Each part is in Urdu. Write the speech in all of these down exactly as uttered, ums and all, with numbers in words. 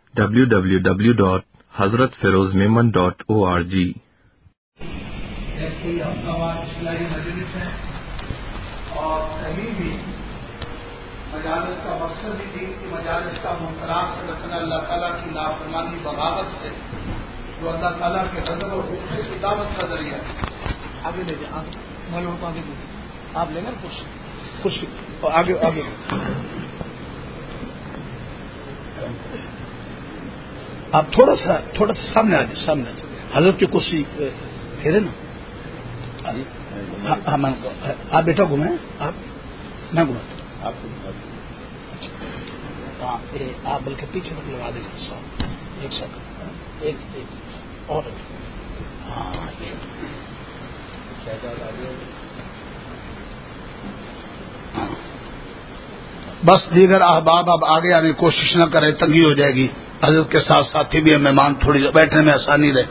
W W W dot Hazrat Feroze Memon dot O R G. کوئی ہفتہ وار اصلاحی مجلس ہے اور کہیں بھی مجالس کا مقصد بھی دین کی مجالس کا منقراض سے بچنا، اللہ تعالیٰ کی نافرمانی بغاوت سے، جو اللہ تعالیٰ کے غضب اور غصے کی دعوت کا ذریعہ ہے۔ آگے لے جائیں، آگے معلوم کو آگے دیں، آپ لیں گے خوش خوش آگے آگے آپ تھوڑا سا تھوڑا سا سامنے آ جائیں، سامنے آ جائیں، حضرت کی کرسی پھیرے نا۔ آپ بیٹا گھومیں، آپ میں گھوما آپ آپ بلکہ پیچھے تک لگا دیں، ایک سیکنڈ، ایک ایک اور ہاں بس دیگر احباب اب آگے آنے کی کوشش نہ کریں، تنگی ہو جائے گی۔ حضرت کے ساتھ ساتھی بھی مہمان، تھوڑی بیٹھنے میں آسانی رہے۔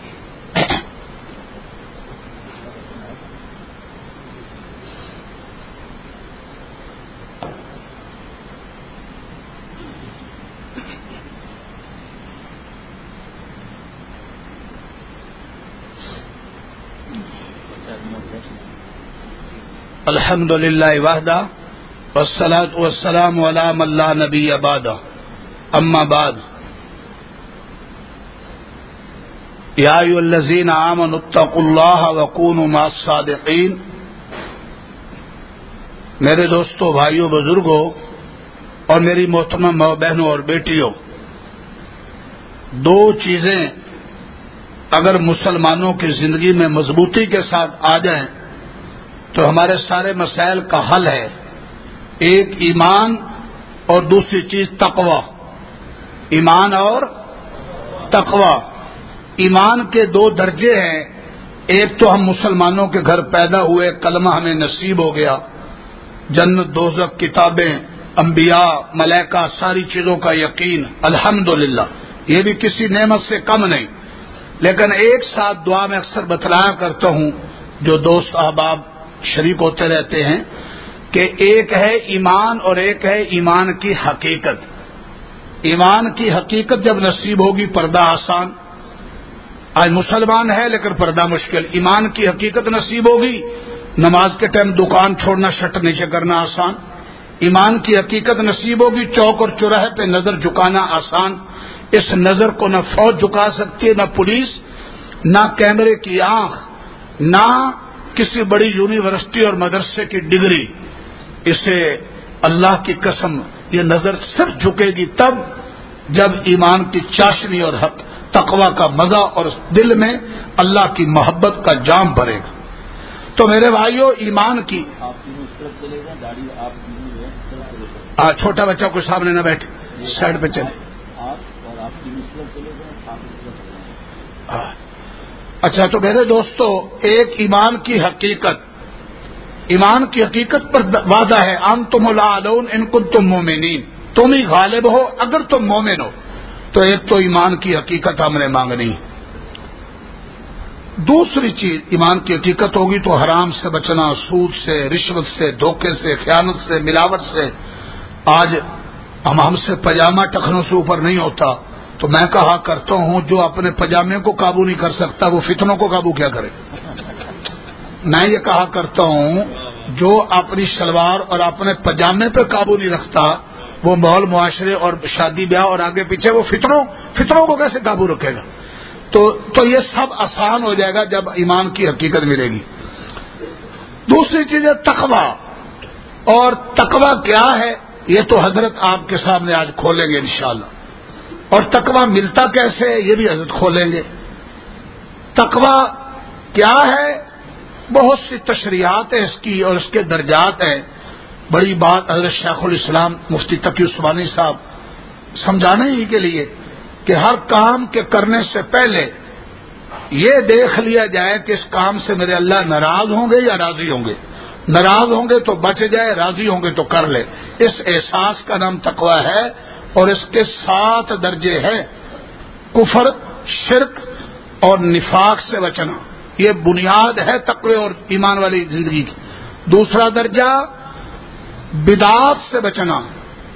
الحمد للہ وحدہ والصلاۃ والسلام علی من لا نبی بعدہ، اما بعد، یا ایھا الذین آمنوا اتقوا اللہ وکونوا مع الصادقین۔ میرے دوستوں، بھائیوں، بزرگوں اور میری محترم ماں بہنوں اور بیٹیوں، دو چیزیں اگر مسلمانوں کی زندگی میں مضبوطی کے ساتھ آ جائیں تو ہمارے سارے مسائل کا حل ہے۔ ایک ایمان اور دوسری چیز تقوی۔ ایمان اور تقوی، ایمان کے دو درجے ہیں۔ ایک تو ہم مسلمانوں کے گھر پیدا ہوئے، کلمہ ہمیں نصیب ہو گیا، جنت، دوزخ، کتابیں، انبیاء، ملائکہ، ساری چیزوں کا یقین، الحمدللہ، یہ بھی کسی نعمت سے کم نہیں۔ لیکن ایک ساتھ دعا میں اکثر بتلایا کرتا ہوں، جو دوست احباب شریک ہوتے رہتے ہیں، کہ ایک ہے ایمان اور ایک ہے ایمان کی حقیقت۔ ایمان کی حقیقت جب نصیب ہوگی پردہ آسان۔ آج مسلمان ہے لیکن پردہ مشکل۔ ایمان کی حقیقت نصیب ہوگی، نماز کے ٹائم دکان چھوڑنا، شٹر نیچے کرنا آسان۔ ایمان کی حقیقت نصیب ہوگی، چوک اور چوراہے پہ نظر جھکانا آسان۔ اس نظر کو نہ فوج جھکا سکتی ہے، نہ پولیس، نہ کیمرے کی آنکھ، نہ کسی بڑی یونیورسٹی اور مدرسے کی ڈگری۔ اسے اللہ کی قسم یہ نظر صرف جھکے گی تب جب ایمان کی چاشنی اور حق تقوی کا مزہ اور دل میں اللہ کی محبت کا جام بھرے گا۔ تو میرے بھائیوں، ایمان کی آ, چھوٹا بچہ کوئی سامنے نہ بیٹھے، سائڈ پہ چلے۔ اچھا، تو میرے دوستو، ایک ایمان کی حقیقت، ایمان کی حقیقت پر وعدہ ہے، انتم الاعلون ان کنتم مومنین، تم ہی غالب ہو اگر تم مومن ہو۔ تو ایک تو ایمان کی حقیقت ہم نے مانگنی۔ دوسری چیز، ایمان کی حقیقت ہوگی تو حرام سے بچنا، سود سے، رشوت سے، دھوکے سے، خیانت سے، ملاوٹ سے۔ آج ہم ہم سے پاجامہ ٹخنوں سے اوپر نہیں ہوتا، تو میں کہا کرتا ہوں جو اپنے پاجامے کو قابو نہیں کر سکتا وہ فتنوں کو قابو کیا کرے۔ میں یہ کہا کرتا ہوں جو اپنی شلوار اور اپنے پاجامے پہ قابو نہیں رکھتا وہ ماحول، معاشرے اور شادی بیاہ اور آگے پیچھے وہ فتنوں فتنوں کو کیسے قابو رکھے گا؟ تو تو یہ سب آسان ہو جائے گا جب ایمان کی حقیقت ملے گی۔ دوسری چیز ہے تقوی، اور تقوی کیا ہے یہ تو حضرت آپ کے سامنے آج کھولیں گے انشاءاللہ، اور تقوی ملتا کیسے یہ بھی حضرت کھولیں گے۔ تقوی کیا ہے؟ بہت سی تشریحات ہیں اس کی اور اس کے درجات ہیں۔ بڑی بات حضرت شیخ الاسلام مفتی تقی عثمانی صاحب سمجھانے ہی کے لیے کہ ہر کام کے کرنے سے پہلے یہ دیکھ لیا جائے کہ اس کام سے میرے اللہ ناراض ہوں گے یا راضی ہوں گے۔ ناراض ہوں گے تو بچ جائے، راضی ہوں گے تو کر لے۔ اس احساس کا نام تقوی ہے، اور اس کے سات درجے ہیں: کفر، شرک اور نفاق سے بچنا، یہ بنیاد ہے تقوی اور ایمان والی زندگی کی۔ دوسرا درجہ بدعات سے بچنا،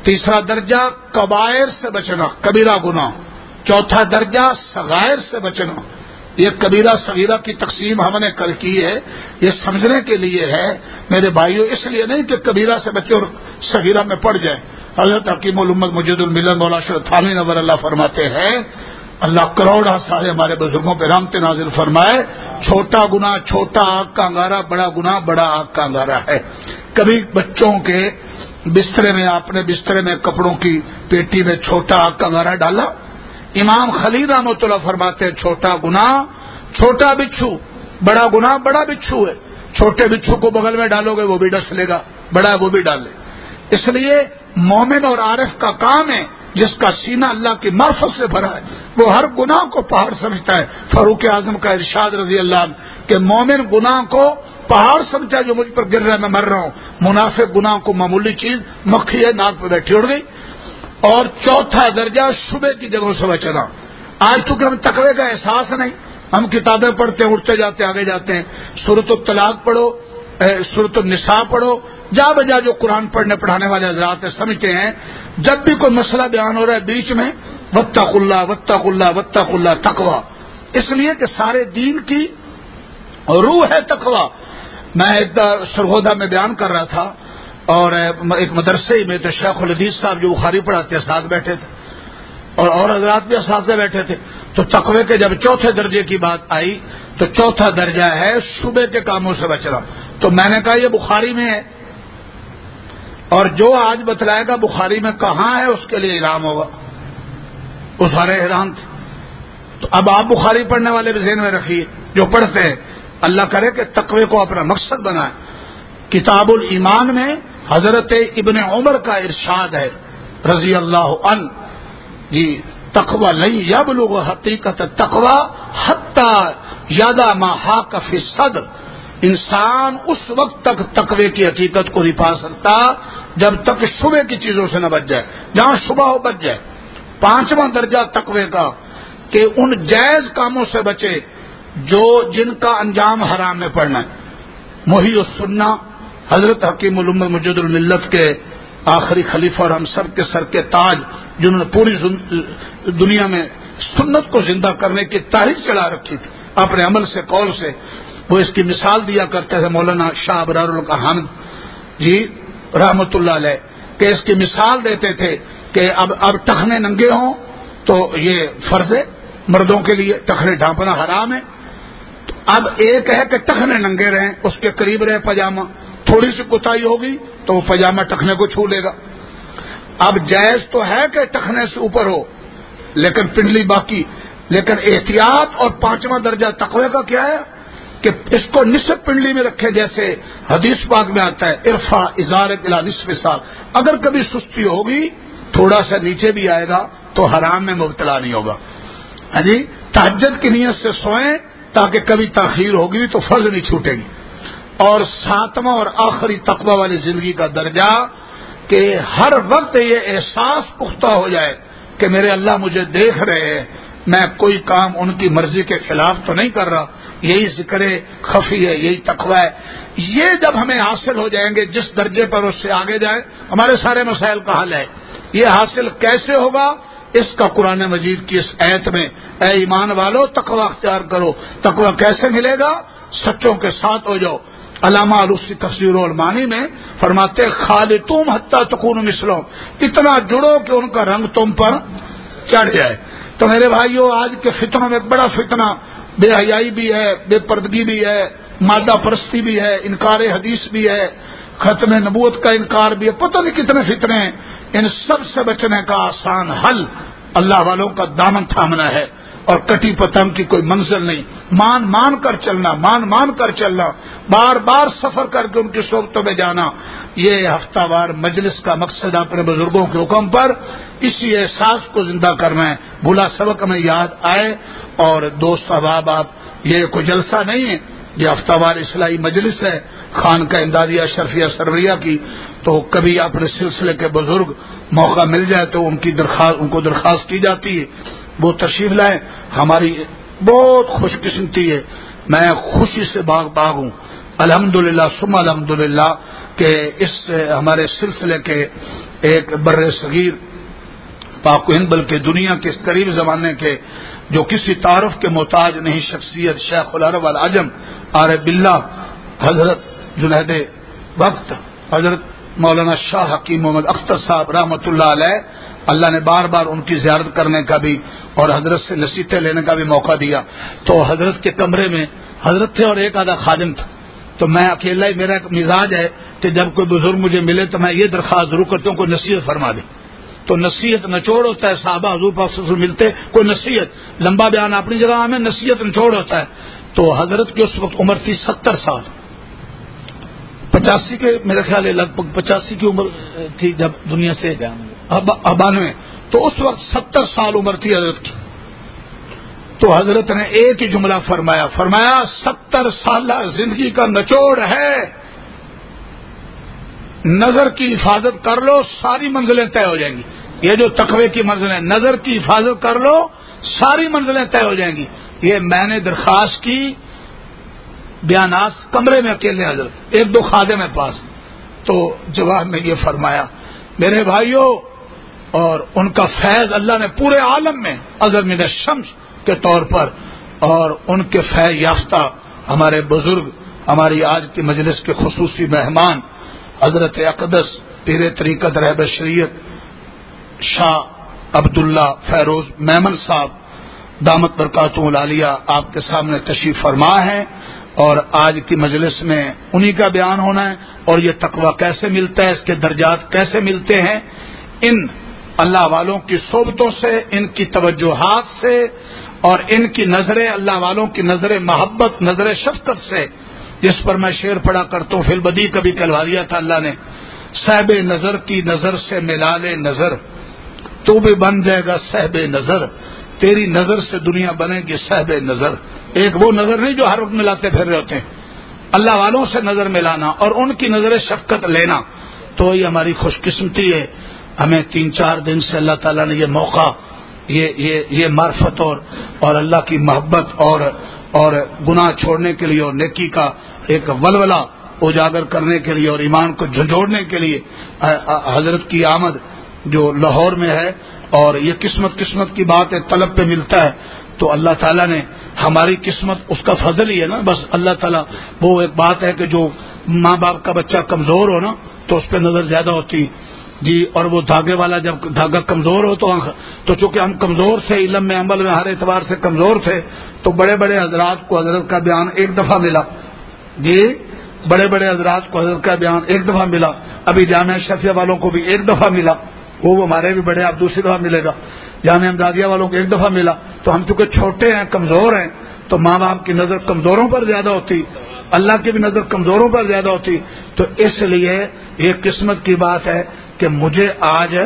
تیسرا درجہ کبائر سے بچنا، کبیرہ گناہ، چوتھا درجہ صغائر سے بچنا۔ یہ کبیرہ صغیرہ کی تقسیم ہم نے کل کی ہے، یہ سمجھنے کے لیے ہے میرے بھائیوں، اس لیے نہیں کہ کبیرہ سے بچے اور صغیرہ میں پڑ جائیں۔ حضرت حکیم الامت مجید الملت مولانا اشرف تھانوی نور اللہ فرماتے ہیں، اللہ کروڑا سارے ہمارے بزرگوں پہ رحمت نازل فرمائے، چھوٹا گناہ چھوٹا آگ کا انگارہ، بڑا گناہ بڑا آگ کا انگارہ ہے۔ کبھی بچوں کے بسترے میں، اپنے بسترے میں کپڑوں کی پیٹی میں چھوٹا آگ کا انگارہ ڈالا؟ امام خلیل رحمۃ اللہ فرماتے ہیں چھوٹا گناہ چھوٹا بچھو، بڑا گناہ بڑا بچھو ہے۔ چھوٹے بچھو کو بغل میں ڈالو گے وہ بھی ڈس لے گا، بڑا ہے وہ بھی ڈال لے۔ اس لیے مومن اور عارف کا کام ہے، جس کا سینہ اللہ کی معرفت سے بھرا ہے، وہ ہر گناہ کو پہاڑ سمجھتا ہے۔ فاروق اعظم کا ارشاد رضی اللہ عنہ کہ مومن گناہ کو پہاڑ سمجھا جو مجھ پر گر رہا ہے میں مر رہا ہوں، منافق گناہ کو معمولی چیز، مکھی ہے ناک پہ بیٹھی اڑ گئی۔ اور چوتھا درجہ شبے کی جگہوں سے بچنا۔ آج تو کہ ہم تقوی کا احساس نہیں، ہم کتابیں پڑھتے ہیں، اٹھتے جاتے آگے جاتے ہیں، سورۃ الطلاق پڑھو، سورۃ النساء پڑھو، جا بجا جو قرآن پڑھنے پڑھانے والے حضرات سمجھتے ہیں جب بھی کوئی مسئلہ بیان ہو رہا ہے بیچ میں واتقوا اللہ واتقوا اللہ واتقوا اللہ تقوی، اس لیے کہ سارے دین کی روح ہے تقوی۔ میں ایک سرگودا میں بیان کر رہا تھا اور ایک مدرسے میں تو شیخ الحدیث صاحب جو بخاری پڑھاتے ہیں ساتھ بیٹھے تھے اور اور حضرات بھی اساتذہ بیٹھے تھے، تو تقوی کے جب چوتھے درجے کی بات آئی تو چوتھا درجہ ہے شبے کے کاموں سے بچنا۔ تو میں نے کہا یہ بخاری میں ہے، اور جو آج بتلائے گا بخاری میں کہاں ہے اس کے لیے اعلان ہوگا، وہ سارے حیران تھے۔ تو اب آپ بخاری پڑھنے والے بھی ذہن میں رکھیے جو پڑھتے ہیں، اللہ کرے کہ تقوی کو اپنا مقصد بنائیں۔ کتاب الایمان میں حضرت ابن عمر کا ارشاد ہے رضی اللہ عنہ، جی تقوی نہیں یبلغ حقیقت تقوی حتی یدا ما حاک فی الصدر، انسان اس وقت تک تقوی کی حقیقت کو نہیں پا سکتا جب تک شبہ کی چیزوں سے نہ بچ جائے، جہاں شبہ ہو بچ جائے۔ پانچواں درجہ تقوی کا کہ ان جائز کاموں سے بچے جو جن کا انجام حرام میں پڑنا ہے۔ محی السنہ حضرت حکیم الامت مجید الملت کے آخری خلیفہ اور ہم سب کے سر کے تاج، جنہوں نے پوری دنیا میں سنت کو زندہ کرنے کی تاریخ چلا رکھی تھی اپنے عمل سے قول سے، وہ اس کی مثال دیا کرتے تھے مولانا شاہ ابرار الحمد جی رحمت اللہ علیہ، کہ اس کی مثال دیتے تھے کہ اب اب ٹخنے ننگے ہوں تو یہ فرض ہے مردوں کے لیے، ٹخنے ڈھانپنا حرام ہے۔ تو اب ایک ہے کہ ٹخنے ننگے رہیں، اس کے قریب رہے پاجامہ، تھوڑی سی کوتاہی ہوگی تو وہ پاجامہ ٹخنے کو چھو لے گا۔ اب جائز تو ہے کہ ٹخنے سے اوپر ہو لیکن پنڈلی باقی، لیکن احتیاط اور پانچواں درجہ تقوی کا کیا ہے کہ اس کو نصف پنڈلی میں رکھے، جیسے حدیث پاک میں آتا ہے ارفع ازارک الی نصف ساق، اگر کبھی سستی ہوگی تھوڑا سا نیچے بھی آئے گا تو حرام میں مبتلا نہیں ہوگا۔ ہاں جی، تہجد کی نیت سے سوئیں تاکہ کبھی تاخیر ہوگی تو فرض نہیں چھوٹے گی۔ اور ساتواں اور آخری تقوی والی زندگی کا درجہ کہ ہر وقت یہ احساس پختہ ہو جائے کہ میرے اللہ مجھے دیکھ رہے ہیں، میں کوئی کام ان کی مرضی کے خلاف تو نہیں کر رہا، یہی ذکر خفی ہے، یہی تقوی ہے۔ یہ جب ہمیں حاصل ہو جائیں گے جس درجے پر اس سے آگے جائیں ہمارے سارے مسائل کا حل ہے۔ یہ حاصل کیسے ہوگا؟ اس کا قرآن مجید کی اس آیت میں اے ایمان والو تقوی اختیار کرو۔ تقوی کیسے ملے گا؟ سچوں کے ساتھ ہو جاؤ۔ علامہ علوسی تفسیر المعانی میں فرماتے خالطوم حتی تکونوا مثلہم، اتنا جڑو کہ ان کا رنگ تم پر چڑھ جائے۔ تو میرے بھائیوں آج کے فتنوں میں ایک بڑا فتنہ بے حیائی بھی ہے، بے پردگی بھی ہے، مادہ پرستی بھی ہے، انکار حدیث بھی ہے، ختم نبوت کا انکار بھی ہے، پتہ نہیں کتنے فتنے ہیں۔ ان سب سے بچنے کا آسان حل اللہ والوں کا دامن تھامنا ہے، اور کٹی پتنگ کی کوئی منزل نہیں، مان مان کر چلنا، مان مان کر چلنا، بار بار سفر کر کے ان کی صحبتوں میں جانا۔ یہ ہفتہ وار مجلس کا مقصد اپنے بزرگوں کے حکم پر اسی احساس کو زندہ کرنا ہے، بھولا سبق میں یاد آئے۔ اور دوست احباب، آپ یہ کوئی جلسہ نہیں ہے، یہ ہفتہ وار اصلاحی مجلس ہے خان کا امدادیہ شرفیہ سرویہ کی، تو کبھی اپنے سلسلے کے بزرگ موقع مل جائے تو ان کی درخواست ان کو درخواست کی جاتی ہے وہ تشریف لائیں۔ ہماری بہت خوش قسمتی ہے، میں خوشی سے باغ باغ ہوں الحمدللہ ثم الحمدللہ کہ اس ہمارے سلسلے کے ایک بر صغیر پاک و ہند بلکہ دنیا کے اس قریب زمانے کے جو کسی تعارف کے محتاج نہیں شخصیت شیخ العرب والعجم عارف باللہ حضرت جنید وقت حضرت مولانا شاہ حکیم محمد اختر صاحب رحمۃ اللہ علیہ، اللہ نے بار بار ان کی زیارت کرنے کا بھی اور حضرت سے نصیحتیں لینے کا بھی موقع دیا. تو حضرت کے کمرے میں حضرت تھے اور ایک آدھا خادم تھا. تو میں اکیلا ہی، میرا ایک مزاج ہے کہ جب کوئی بزرگ مجھے ملے تو میں یہ درخواست ضرور کرتا ہوں کوئی نصیحت فرما دے. تو نصیحت نچوڑ ہوتا ہے، صحابہ حضور پاک صلی اللہ علیہ وسلم ملتے کوئی نصیحت، لمبا بیان اپنی جگہ میں، نصیحت نچوڑ ہوتا ہے. تو حضرت کی اس وقت عمر تھی ستر سال، پچاسی کے میرے خیال ہے لگ بھگ پچاسی کی عمر تھی جب دنیا سے بانوے، تو اس وقت ستر سال عمر تھی حضرت کی. تو حضرت نے ایک ہی جملہ فرمایا فرمایا ستر سالہ زندگی کا نچوڑ ہے، نظر کی حفاظت کر لو ساری منزلیں طے ہو جائیں گی. یہ جو تقوی کی منزلیں، نظر کی حفاظت کر لو ساری منزلیں طے ہو جائیں گی. یہ میں نے درخواست کی، بیانات کمرے میں اکیلے حضرت، ایک دو خادم ہے پاس. تو جواب میں یہ فرمایا میرے بھائیوں، اور ان کا فیض اللہ نے پورے عالم میں اظہر من الشمس کے طور پر، اور ان کے فیض یافتہ ہمارے بزرگ، ہماری آج کی مجلس کے خصوصی مہمان حضرت اقدس پیر طریقت رہبر شریعت شاہ عبداللہ فیروز میمن صاحب دامت برکاتہ العالیہ آپ کے سامنے تشریف فرما ہے. اور آج کی مجلس میں انہی کا بیان ہونا ہے، اور یہ تقویٰ کیسے ملتا ہے، اس کے درجات کیسے ملتے ہیں، ان اللہ والوں کی صحبتوں سے، ان کی توجہات سے، اور ان کی نظریں اللہ والوں کی نظر محبت، نظر شفقت سے، جس پر میں شعر پڑھا کرتا ہوں فی البدی کبھی کہلوا دیا تھا اللہ نے، صاحب نظر کی نظر سے ملا لے نظر، تو بھی بن جائے گا صاحب نظر، تیری نظر سے دنیا بنے گی صاحب نظر. ایک وہ نظر نہیں جو ہر وقت ملاتے پھر رہے ہوتے ہیں، اللہ والوں سے نظر ملانا اور ان کی نظر شفقت لینا. تو یہ ہماری خوش قسمتی ہے، ہمیں تین چار دن سے اللہ تعالیٰ نے یہ موقع، یہ یہ یہ معرفت اور اور اللہ کی محبت اور اور گناہ چھوڑنے کے لیے اور نیکی کا ایک ولولہ اجاگر کرنے کے لیے اور ایمان کو جھنجھوڑنے کے لیے حضرت کی آمد جو لاہور میں ہے. اور یہ قسمت قسمت کی بات ہے، طلب پہ ملتا ہے. تو اللہ تعالیٰ نے ہماری قسمت اس کا فضل ہی ہے نا. بس اللہ تعالیٰ، وہ ایک بات ہے کہ جو ماں باپ کا بچہ کمزور ہو نا تو اس پہ نظر زیادہ ہوتی جی، اور وہ دھاگے والا جب دھاگا کمزور ہو تو تو چونکہ ہم کمزور تھے، علم میں عمل میں ہر اعتبار سے کمزور تھے، تو بڑے بڑے حضرات کو حضرت کا بیان ایک دفعہ ملا جی، بڑے بڑے حضرات کو حضرت کا بیان ایک دفعہ ملا. ابھی جامعہ شفیہ والوں کو بھی ایک دفعہ ملا، وہ ہمارے بھی بڑے، اب دوسری دفعہ ملے گا. جامعہ امدادیہ والوں کو ایک دفعہ ملا. تو ہم چونکہ چھوٹے ہیں، کمزور ہیں، تو ماں باپ کی نظر کمزوروں پر زیادہ ہوتی، اللہ کی بھی نظر کمزوروں پر زیادہ ہوتی. تو اس لیے یہ قسمت کی بات ہے کہ مجھے آج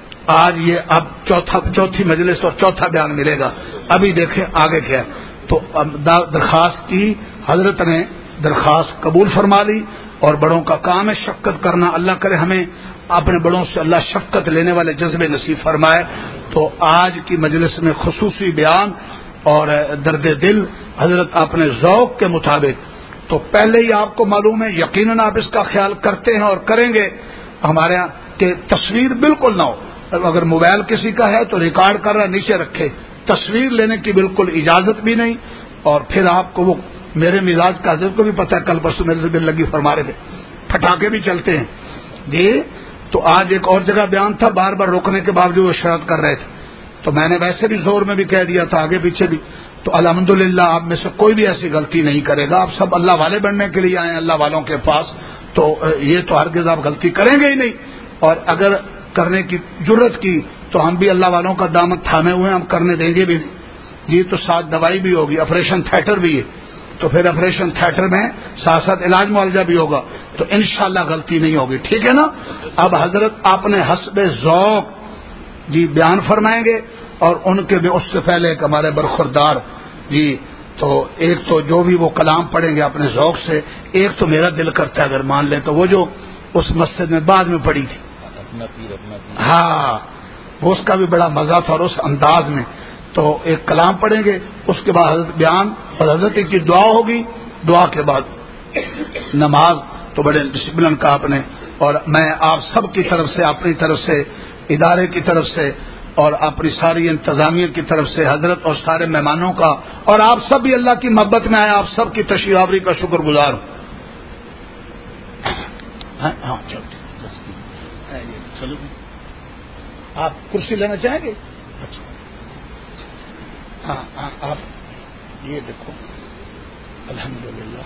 آج یہ اب چوتھا چوتھی مجلس اور چوتھا بیان ملے گا. ابھی دیکھیں آگے کیا ہے. تو درخواست کی، حضرت نے درخواست قبول فرما لی، اور بڑوں کا کام ہے شفقت کرنا. اللہ کرے ہمیں اپنے بڑوں سے اللہ شفقت لینے والے جذبے نصیب فرمائے. تو آج کی مجلس میں خصوصی بیان اور درد دل حضرت اپنے ذوق کے مطابق، تو پہلے ہی آپ کو معلوم ہے، یقیناً آپ اس کا خیال کرتے ہیں اور کریں گے ہمارے یہاں کہ تصویر بالکل نہ ہو. اگر موبائل کسی کا ہے تو ریکارڈ کر رہا نیچے رکھے، تصویر لینے کی بالکل اجازت بھی نہیں. اور پھر آپ کو وہ میرے مزاج کا حضرت کو بھی پتہ ہے، کل پرسوں میرے سے دل لگی فرما رہے تھے، پٹاخے بھی چلتے ہیں جی. تو آج ایک اور جگہ بیان تھا، بار بار روکنے کے باوجود وہ شرط کر رہے تھے، تو میں نے ویسے بھی زور میں بھی کہہ دیا تھا آگے پیچھے بھی. تو الحمدللہ آپ میں سے کوئی بھی ایسی غلطی نہیں کرے گا. آپ سب اللہ والے بننے کے لیے آئے ہیں اللہ والوں کے پاس، تو یہ تو ہرگز آپ غلطی کریں گے ہی نہیں. اور اگر کرنے کی جرت کی تو ہم بھی اللہ والوں کا دامن تھامے ہوئے ہیں، ہم کرنے دیں گے بھی نہیں جی. تو ساتھ دوائی بھی ہوگی، آپریشن تھیٹر بھی ہے، تو پھر آپریشن تھیٹر میں ساتھ ساتھ علاج معالجہ بھی ہوگا، تو انشاءاللہ غلطی نہیں ہوگی. ٹھیک ہے نا. اب حضرت اپنے حسب ذوق جی بیان فرمائیں گے، اور ان کے بھی اس سے پہلے ایک ہمارے برخوردار جی، تو ایک تو جو بھی وہ کلام پڑھیں گے اپنے ذوق سے، ایک تو میرا دل کرتا ہے اگر مان لیں تو وہ جو اس مسجد میں بعد میں پڑھی تھی، ہاں وہ اس کا بھی بڑا مزہ تھا، اور اس انداز میں. تو ایک کلام پڑھیں گے، اس کے بعد حضرت بیان اور حضرت کی دعا ہوگی، دعا کے بعد نماز تو بڑے ڈسپلن کا آپ نے. اور میں آپ سب کی طرف سے، اپنی طرف سے، ادارے کی طرف سے اور اپنی ساری انتظامیہ کی طرف سے حضرت اور سارے مہمانوں کا اور آپ سب بھی اللہ کی محبت میں آئے، آپ سب کی تشریف آوری کا شکر گزار ہوں. ہاں چلو آپ کرسی لینا چاہیں گے؟ اچھا ہاں ہاں آپ یہ دیکھو الحمدللہ.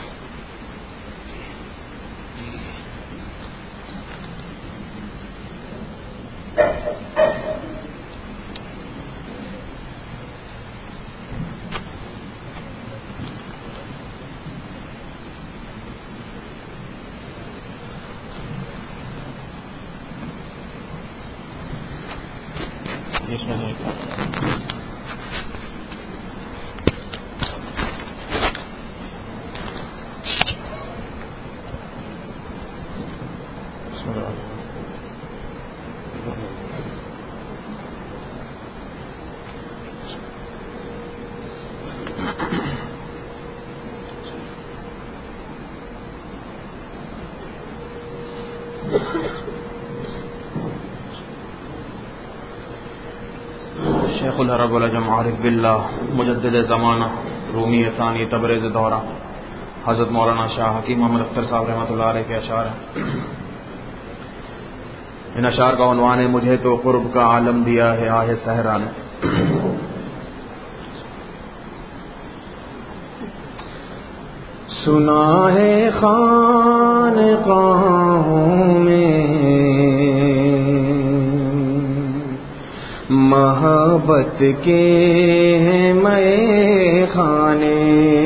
شیخ العرب العجم عارف باللہ مجدد زمانہ رومی ثانی تبریز دورہ حضرت مولانا شاہ حکیم محمد اختر صاحب رحمۃ اللہ علیہ کے اشعار ہیں. ان اشعار کا عنوان ہے مجھے تو قرب کا عالم دیا ہے آہ صحرا نے. سنا ہے خانقاہوں میں محبت کے ہیں میں خانے.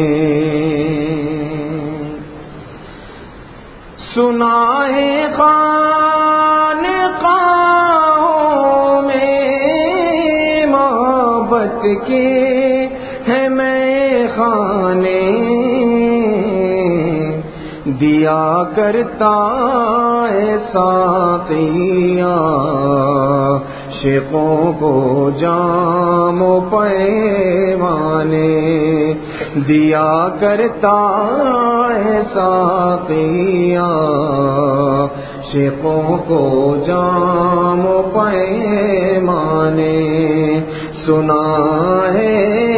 سنا ہے خانقاہوں میں محبت کے ہیں میں خانے. دیا کرتا ہے ساقیاں عاشقوں کو جام و پیمانے. دیا کرتا ہے ساقیاں عاشقوں کو جام و پیمانے. سنا ہے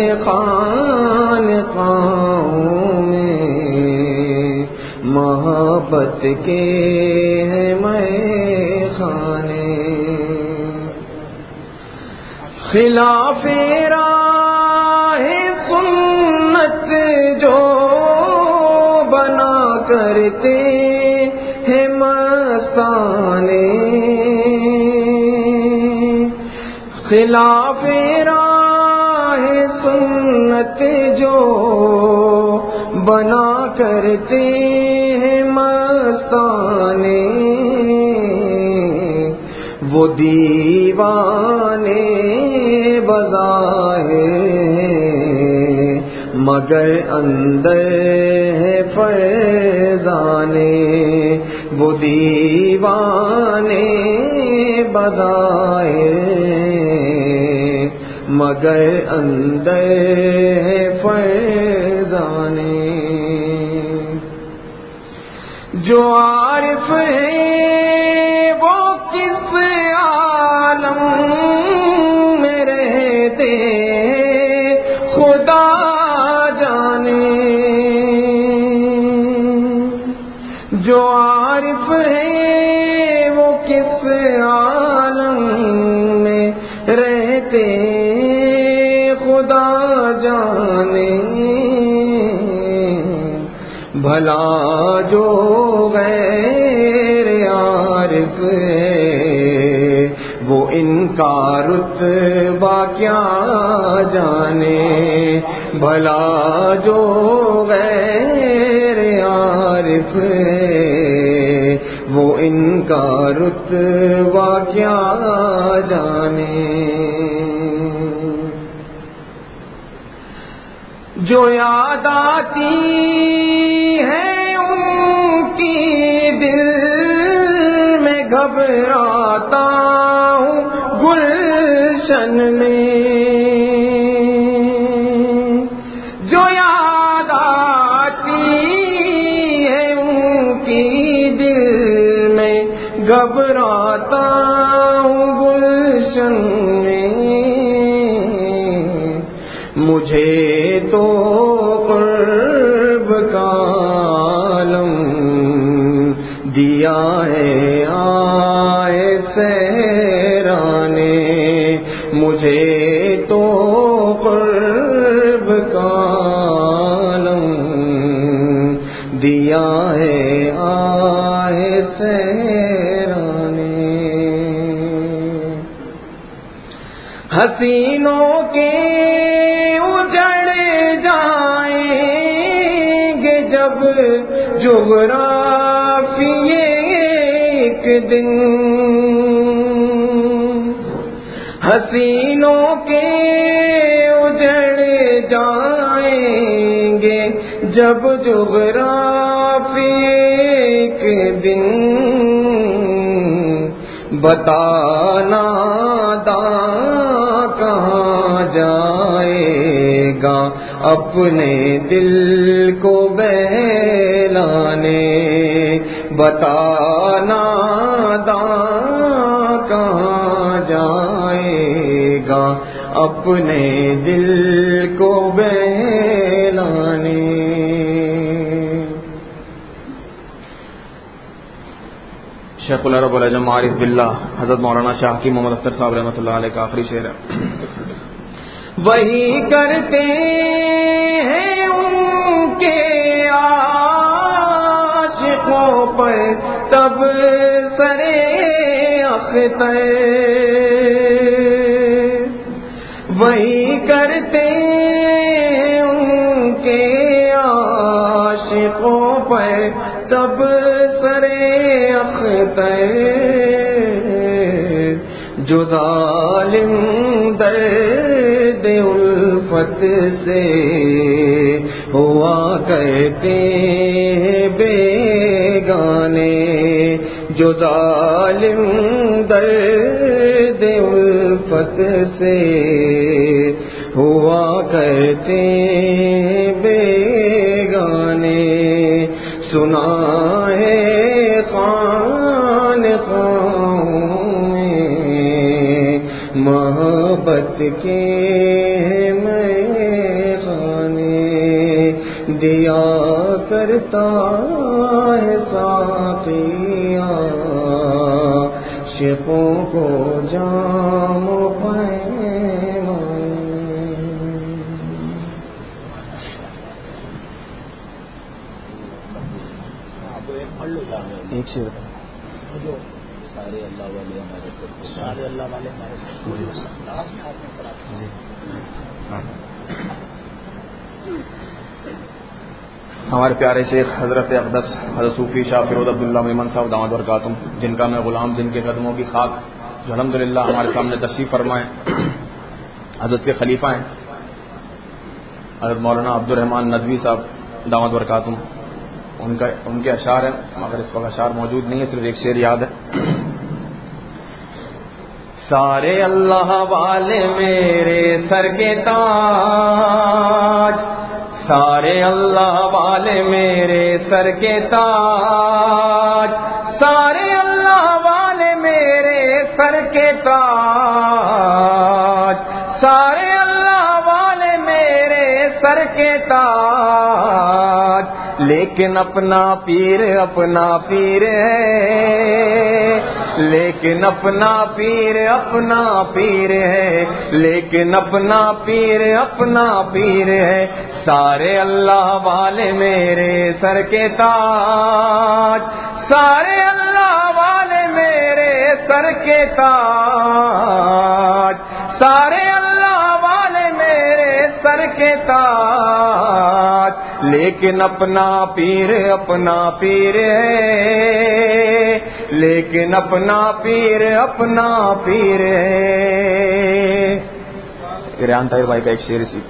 خانقاہوں میں محبت کے ہیں میں خانے. خلاف راہ سنت جو بنا کرتے ہیں مستانے. خلاف راہ سنت جو بنا کرتے ہیں مستانے. وہ دیوانے بظاہر مگر اندر ہے فرزانے. وہ دیوانے بظاہر مگر اندر ہے فرزانے. جو عارف ہے وہ کس عالم میں رہتے خدا جانے. جو عارف ہے وہ کس عالم میں رہتے خدا جانے. بھلا جو غیر عارف ہے وہ ان کا رتبہ کیا جانے. بھلا جو غیر عارف ہے وہ ان کا رتبہ کیا جانے. جو یاد آتی ہے ان کی دل میں گھبراتا ہوں گلشن میں. جو یاد آتی ہے ان کی گھبراتا ہوں گلشن میں، مجھے تو قرب کا عالم دیا ہے آئے صحرا نے، مجھے تو قرب کا عالم دیا ہے آئے صحرا نے۔ حسینوں کے اجڑ جائیں گے جب جغرافیے ایک دن، حسینوں کے اجڑ جائیں گے جب جغرافیے ایک دن، بتانا داں کہاں جائے گا اپنے دل کو بہلانے، بتانا داں کہاں جائے گا اپنے دل کو بہلانے۔ شیخ العرب العجم عارف باللہ حضرت مولانا شاہ حکیم محمد اختر صاحب رحمۃ اللہ علیہ کا آخری شعر ہے۔ وہی کرتے ہیں ان کے عاشقوں پر تب سرے اختر، وہی کرتے ہیں ان کے عاشقوں پر تب سرے اختر، جو ظالم درد الفت سے ہوا کرتے بیگانے، جو ظالم درد الفت سے ہوا کرتے بیگانے، سنا ہے خانقاہوں میں محبت کے میخانے، دیا کرتا ہے ساقی عاشقوں کو جام و پیمانے۔ ایک شعر سارے اللہ والے ہمارے سارے اللہ والے ہمارے ہمارے پیارے شیخ حضرت اقدس حضرت صوفی شاہ فیروز عبداللہ میمن صاحب داماد برکاتہم، جن کا میں غلام، جن کے قدموں کی خاک جو الحمدللہ ہمارے سامنے تشریف فرمائے، حضرت کے خلیفہ ہیں حضرت مولانا عبد الرحمان ندوی صاحب داماد برکاتہم، ان کا ان کے اشعار ہیں، مگر اس وقت اشعار موجود نہیں ہے، صرف ایک شعر یاد ہے۔ سارے اللہ والے میرے سر کے تاج، سارے اللہ والے میرے سر کے تاج، سارے اللہ والے میرے سر کے تاج، سارے اللہ والے میرے سر کے تاج، لیکن اپنا پیر اپنا پیر ہے، لیکن اپنا پیر اپنا پیر ہے، لیکن اپنا پیر اپنا پیر ہے، سارے اللہ والے میرے سر کے تاج، سارے اللہ والے میرے سر کے تاج، سارے اللہ والے میرے سر کے تاج، لیکن اپنا پیر اپنا پیر ہے، لیکن اپنا پیر اپنا پیر ہے۔ ریحان طاہر بھائی کا ایک شعر اسی۔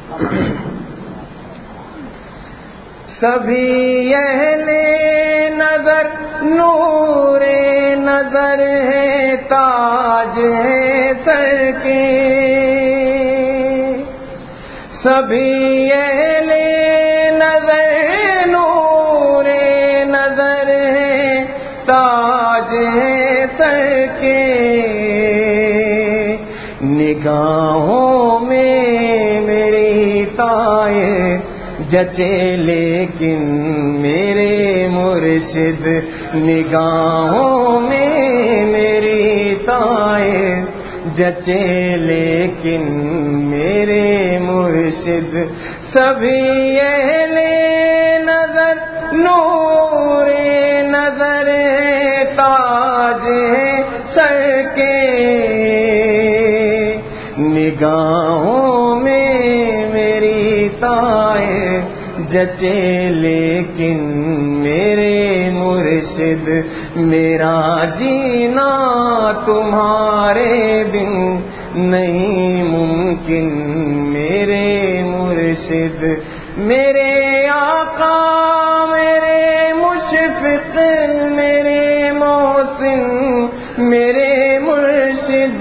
سبھی اہل نظر نور نظر ہے، تاج ہے سر کے، سبھی اہل نظر نور نظر ہے، تاج ہے تائے جچے لیکن میرے مرشد نگاہوں میں میری تائے جچے لیکن میرے مرشد سبھی اہل نظر نور نظر تاج سر کے نگاہوں میں میری تائے جچے لیکن میرے مرشد میرا جینا تمہارے بن نہیں ممکن میرے مرشد میرے آقا میرے مشفق میرے محسن میرے مرشد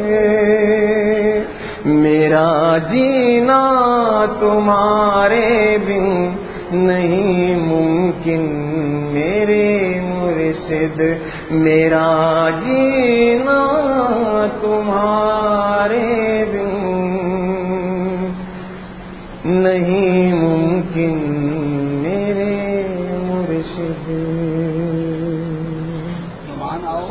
میرا جینا تمہارے بن نہیں ممکن میرے مرشد میرا جینا تمہارے بن نہیں ممکن میرے مرشد. ایمان آؤ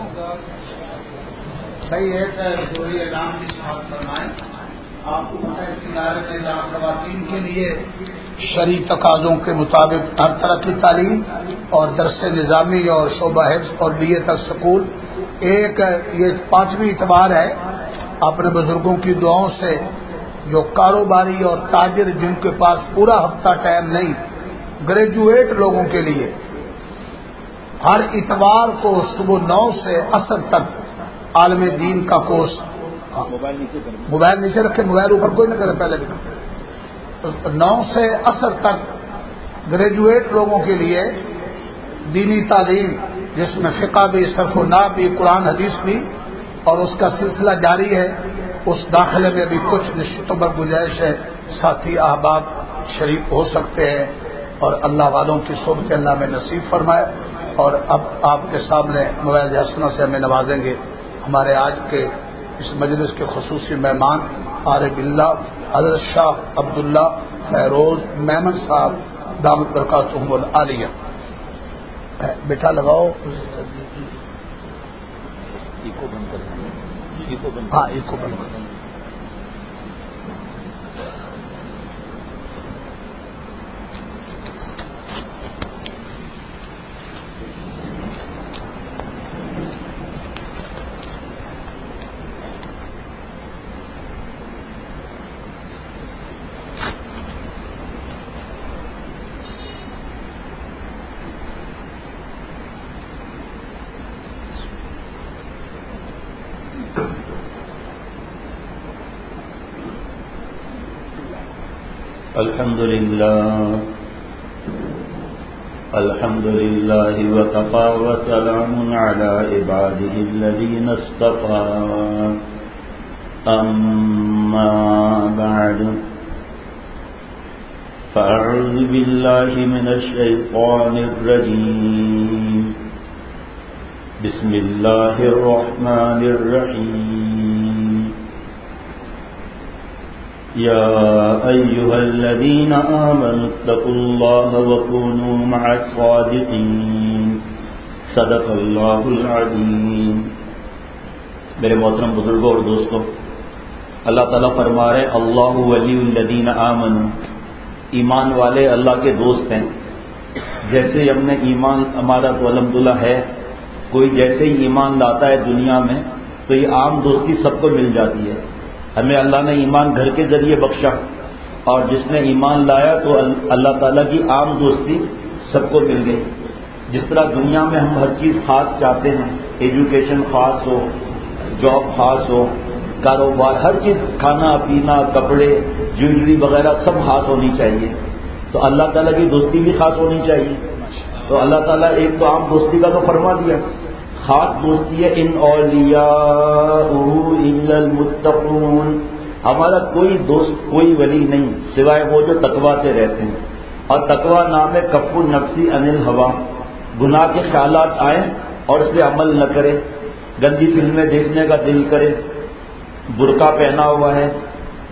صحیح ہے کہ دوری اعلان کی سماعت فرمائیں. آپ کو خواتین کے لیے شرعی تقاضوں کے مطابق ہر طرح کی تعلیم اور درس نظامی اور شعبہ حفظ اور بی اے تک سکول. ایک یہ پانچویں اتوار ہے. اپنے بزرگوں کی دعاؤں سے جو کاروباری اور تاجر جن کے پاس پورا ہفتہ ٹائم نہیں، گریجویٹ لوگوں کے لیے ہر اتوار کو صبح نو سے عصر تک عالم دین کا کورس. موبائل نیچے رکھے، موبائل اوپر کوئی نہ کرے. پہلے بھی نو سے عصر تک گریجویٹ لوگوں کے لیے دینی تعلیم جس میں فقہ بھی، صرف و نحو بھی، قرآن حدیث بھی، اور اس کا سلسلہ جاری ہے. اس داخلے میں بھی کچھ نشستوں پر گنجائش ہے. ساتھی احباب شریک ہو سکتے ہیں اور اللہ والوں کی صحبت اللہ میں نصیب فرمائے. اور اب آپ کے سامنے موبائل حسنہ سے ہمیں نوازیں گے ہمارے آج کے اس مجلس کے خصوصی مہمان عارف اللہ حضرت شاہ عبداللہ فیروز میمن صاحب دامت برکاتہم العالیہ. بیٹا لگاؤ. ہاں ایک کو بند کر. الحمد لله الحمد لله وكفى وسلام على عباده الذين اصطفى أما بعد فأعوذ بالله من الشيطان الرجيم بسم الله الرحمن الرحيم يا أيها الذين آمنوا اتقوا الله وكونوا مع الصادقين صدق الله العظيم. میرے محترم بزرگوں اور دوستوں، اللہ تعالیٰ فرما رہے اللہ ولی الذین آمنوا، ایمان والے اللہ کے دوست ہیں. جیسے ہم نے ایمان ہمارا تو الحمدللہ ہے، کوئی جیسے ہی ایمان لاتا ہے دنیا میں تو یہ عام دوستی سب کو مل جاتی ہے. ہمیں اللہ نے ایمان گھر کے ذریعے بخشا، اور جس نے ایمان لایا تو اللہ تعالیٰ کی عام دوستی سب کو مل گئی. جس طرح دنیا میں ہم ہر چیز خاص چاہتے ہیں، ایجوکیشن خاص ہو، جاب خاص ہو، کاروبار، ہر چیز، کھانا پینا، کپڑے، جویلری وغیرہ سب خاص ہونی چاہیے. تو اللہ تعالیٰ کی دوستی بھی خاص ہونی چاہیے. تو اللہ تعالیٰ ایک تو عام دوستی کا تو فرما دیا، خاص دوستی ہے ان اولیاء الا المتقون. ہمارا کوئی دوست، کوئی ولی نہیں سوائے وہ جو تقویٰ سے رہتے ہیں. اور تقویٰ نام ہے کف النفسی عن الہوا. گناہ کے خیالات آئیں اور اس پہ عمل نہ کرے، گندی فلمیں دیکھنے کا دل کرے، برقع پہنا ہوا ہے،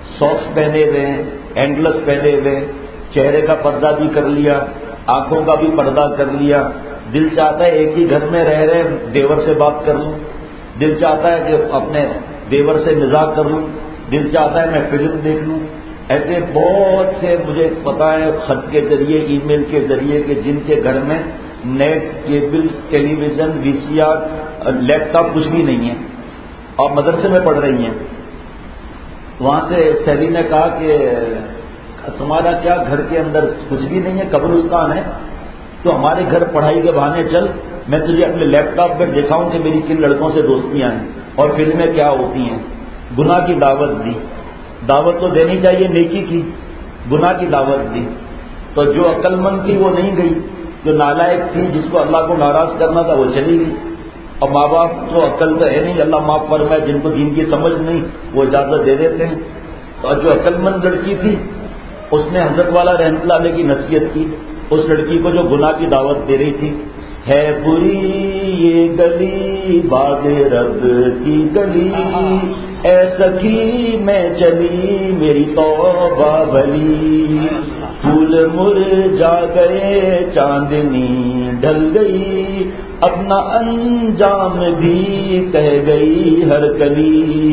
ساکس پہنے ہوئے ہیں، ہینڈلس پہنے ہوئے، چہرے کا پردہ بھی کر لیا، آنکھوں کا بھی پردہ کر لیا، دل چاہتا ہے ایک ہی گھر میں رہ رہے دیور سے بات کر لوں، دل چاہتا ہے کہ اپنے دیور سے مزاح کر لوں، دل چاہتا ہے میں فلم دیکھ لوں. ایسے بہت سے مجھے پتا ہے خط کے ذریعے، ای میل کے ذریعے، کہ جن کے گھر میں net, cable, television, V C R, laptop کچھ بھی نہیں ہے اور مدرسے میں پڑھ رہی ہیں. وہاں سے سیلی نے کہا کہ تمہارا کیا گھر کے اندر کچھ بھی نہیں ہے، قبرستان ہے؟ تو ہمارے گھر پڑھائی کے بہانے چل، میں تجھے اپنے لیپ ٹاپ پر دکھاؤں کہ میری کن لڑکوں سے دوستیاں ہیں اور فلمیں کیا ہوتی ہیں. گناہ کی دعوت دی. دعوت تو دینی چاہیے نیکی کی، گناہ کی دعوت دی. تو جو عقل مند تھی وہ نہیں گئی، جو نالائق تھی جس کو اللہ کو ناراض کرنا تھا وہ چلی گئی. اور ماں باپ تو عقل تو ہے نہیں، اللہ معاف فرمائے، جن کو دین کی سمجھ نہیں وہ اجازت دے دیتے ہیں. اور جو عقل مند لڑکی تھی اس نے حضرت والا رحمۃ اللہ علیہ کی نصیحت کی اس لڑکی کو جو گناہ کی دعوت دے رہی تھی. ہے بری یہ گلی باغ رب کی گلی، اے سخی میں چلی میری توبہ بھلی، پھول مرجھا گئے چاندنی ڈھل گئی، اپنا انجام بھی کہہ گئی ہر کلی.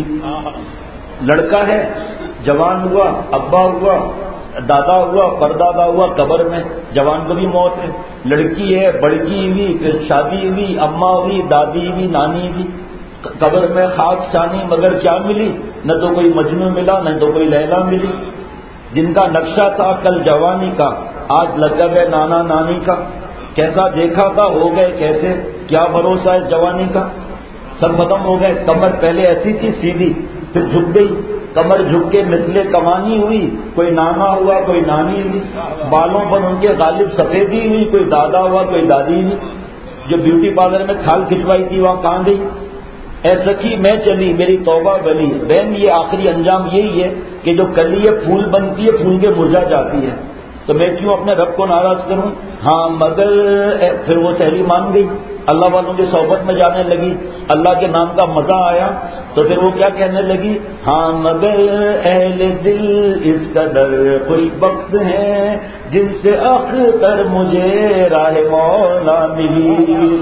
لڑکا ہے، جوان ہوا، ابا ہوا، دادا ہوا، پردادا ہوا، قبر میں، جوان کو بھی موت ہے. لڑکی ہے، بڑکی ہوئی، پھر شادی ہوئی، اماں ہوئی، دادی ہوئی، نانی ہوئی، قبر میں خاک سانی، مگر کیا ملی؟ نہ تو کوئی مجنوں ملا، نہ تو کوئی لیلا ملی. جن کا نقشہ تھا کل جوانی کا آج لگا ہے نانا نانی کا. کیسا دیکھا تھا ہو گئے کیسے، کیا بھروسہ ہے جوانی کا. سب ختم ہو گئے. کمر پہلے ایسی تھی سیدھی، پھر جھک گئی، کمر جھک کے مثل کمانی ہوئی، کوئی نانا ہوا کوئی نانی ہوئی. بالوں پر ان کے غالب سفیدی ہوئی، کوئی دادا ہوا کوئی دادی ہوئی. جو بیوٹی پارلر میں کھال کھچوائی تھی وہاں کہاں گئی. اے سخی میں چلی میری توبہ بلی. بہن یہ آخری انجام یہی ہے کہ جو کلی ہے پھول بنتی ہے، پھول کے مرجھا جاتی ہے. تو میں کیوں اپنے رب کو ناراض کروں؟ ہاں مگر پھر وہ سہری مان گئی، اللہ والوں کی صحبت میں جانے لگی، اللہ کے نام کا مزہ آیا تو پھر وہ کیا کہنے لگی؟ ہاں مگر اہل دل اس قدر خوش بخت ہیں جن سے اختر مجھے راہ مولا ملی.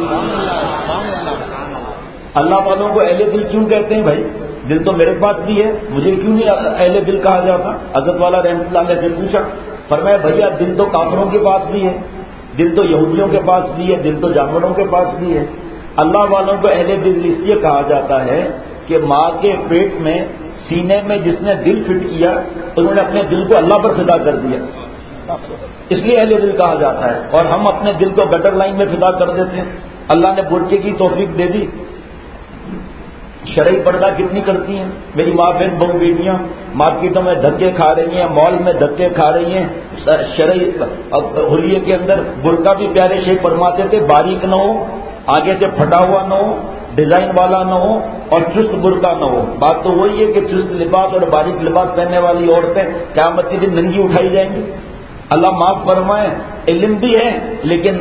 اللہ والوں کو اہل دل کیوں کہتے ہیں بھائی؟ دل تو میرے پاس بھی ہے، مجھے کیوں نہیں اہل دل کہا جاتا؟ حضرت والا رحمۃ اللہ علیہ سے پوچھا، فرمایا بھیا دل تو کافروں کے پاس بھی ہے، دل تو یہودیوں کے پاس بھی ہے، دل تو جانوروں کے پاس بھی ہے. اللہ والوں کو اہل دل اس لیے کہا جاتا ہے کہ ماں کے پیٹ میں سینے میں جس نے دل فٹ کیا انہوں نے اپنے دل کو اللہ پر فدا کر دیا، اس لیے اہل دل کہا جاتا ہے. اور ہم اپنے دل کو گٹر لائن میں فدا کر دیتے ہیں. اللہ نے برقعے کی توفیق دے دی، شرعی پردہ کتنی کرتی ہیں میری ماں بہن بہو بیٹیاں؟ مارکیٹوں میں دھکے کھا رہی ہیں، مال میں دھکے کھا رہی ہیں. شرعی حلیے کے اندر برقع بھی پیارے شیخ فرماتے تھے باریک نہ ہو، آگے سے پھٹا ہوا نہ ہو، ڈیزائن والا نہ ہو اور چست برقع نہ ہو. بات تو وہی ہے کہ چست لباس اور باریک لباس پہننے والی عورتیں قیامت کے دن ننگی اٹھائی جائیں گی. اللہ معاف فرمائے، علم بھی ہے لیکن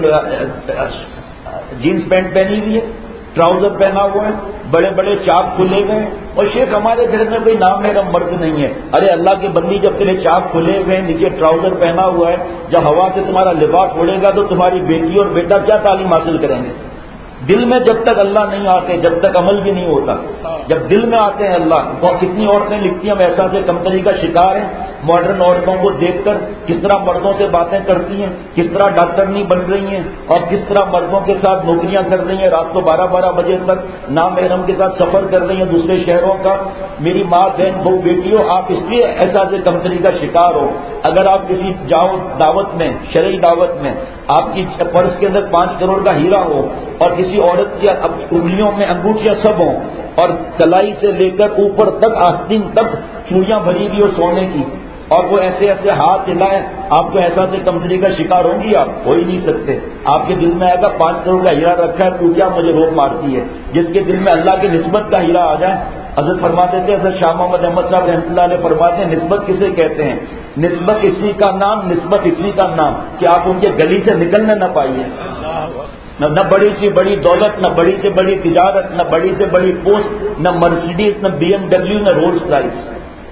جینس پینٹ پہنی ہوئی ہے، ٹراؤزر پہنا ہوا ہے، بڑے بڑے چاک کھلے گئے. اور شیخ ہمارے گھر میں کوئی نام میرا مرد نہیں ہے. ارے اللہ کے بندی جب تیرے چاک کھلے ہوئے نیچے ٹراؤزر پہنا ہوا ہے، جب ہوا سے تمہارا لباس اڑے گا تو تمہاری بیٹی اور بیٹا کیا تعلیم حاصل کریں گے؟ دل میں جب تک اللہ نہیں آتے جب تک عمل بھی نہیں ہوتا. جب دل میں آتے ہیں اللہ، بہت کتنی عورتیں لکھتی ہیں ویسا سے کمتری کا شکار ہیں. ماڈرن عورتوں کو دیکھ کر کس طرح مردوں سے باتیں کرتی ہیں، کس طرح ڈاکٹر نہیں بن رہی ہیں اور کس طرح مردوں کے ساتھ نوکریاں کر رہی ہیں، رات کو بارہ بارہ بجے تک نامحرم کے ساتھ سفر کر رہی ہیں دوسرے شہروں کا. میری ماں بہن بہو بیٹیوں، آپ اس لیے ایسا سے کمتری کا شکار ہو. اگر آپ کسی جاؤ دعوت میں، شرعی دعوت میں، آپ کی پرس کے اندر پانچ کروڑ کا ہیرا ہو اور کسی عورت کی انگلیوں میں انگوٹھیاں سب ہوں اور کلائی سے لے کر اوپر تک آستین تک چوڑیاں بھری ہوئی ہو سونے کی، اور وہ ایسے ایسے ہاتھ ہلائے، آپ کو ایسا سے کمزوری کا شکار ہوں گی؟ آپ ہو ہی نہیں سکتے. آپ کے دل میں آئے گا پانچ کروڑ کا ہیرا رکھا ہے تو کیا مجھے روک مارتی ہے. جس کے دل میں اللہ کی نسبت کا ہیرا آ جائے. حضرت فرماتے تھے، حضرت شاہ محمد احمد صاحب رحمۃ اللہ علیہ فرماتے ہیں نسبت کسے کہتے ہیں؟ نسبت اسی کا نام، نسبت اسی کا نام کہ آپ ان کے گلی سے نکلنے نہ پائیے. نہ بڑی سی بڑی دولت، نہ بڑی سے بڑی تجارت، نہ بڑی سے بڑی پوسٹ، نہ مرسیڈیز، نہ بی ایم ڈبلیو، نہ رولز رائس.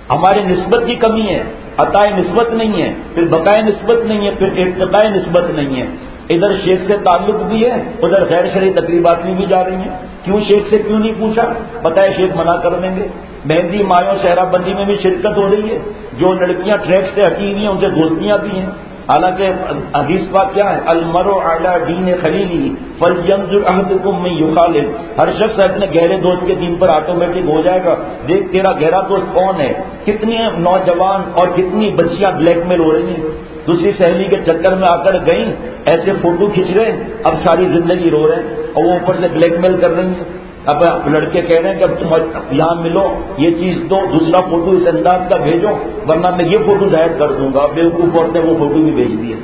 ہماری نسبت کی کمی ہے، عطائے نسبت نہیں ہے، پھر بقائے نسبت نہیں ہے، پھر ارتقائے نسبت نہیں ہے. ادھر شیخ سے تعلق بھی ہے، ادھر غیر شرعی تقریبات میں بھی جا رہی ہیں. کیوں شیخ سے کیوں نہیں پوچھا؟ بتائے شیخ منع کر دیں گے. مہندی مایوں شہرہ بندی میں بھی شرکت ہو رہی ہے. جو لڑکیاں ٹریک سے ہٹی ہوئی ہیں ان سے دوستیاں بھی ہیں. حالانکہ حدیث پاک کیا ہے؟ المرء علی دین خلیلہ فلینظر احدکم من یخالف. ہر شخص اپنے گہرے دوست کے دین پر آٹومیٹک ہو جائے گا. دیکھ تیرا گہرا دوست کون ہے. کتنی نوجوان اور کتنی بچیاں بلیک میل ہو رہی ہیں، دوسری سہیلی کے چکر میں آ کر گئیں، ایسے فوٹو کھینچ رہے ہیں، اب ساری زندگی رو رہے ہیں اور وہ اوپر سے بلیک میل کر رہی ہیں. اب لڑکے کہہ رہے ہیں کہ اب تم یہاں ملو، یہ چیز دو، دوسرا فوٹو اس انداز کا بھیجو ورنہ میں یہ فوٹو ظاہر کر دوں گا. بیوقوف عورتیں وہ فوٹو بھی بھیج دیے.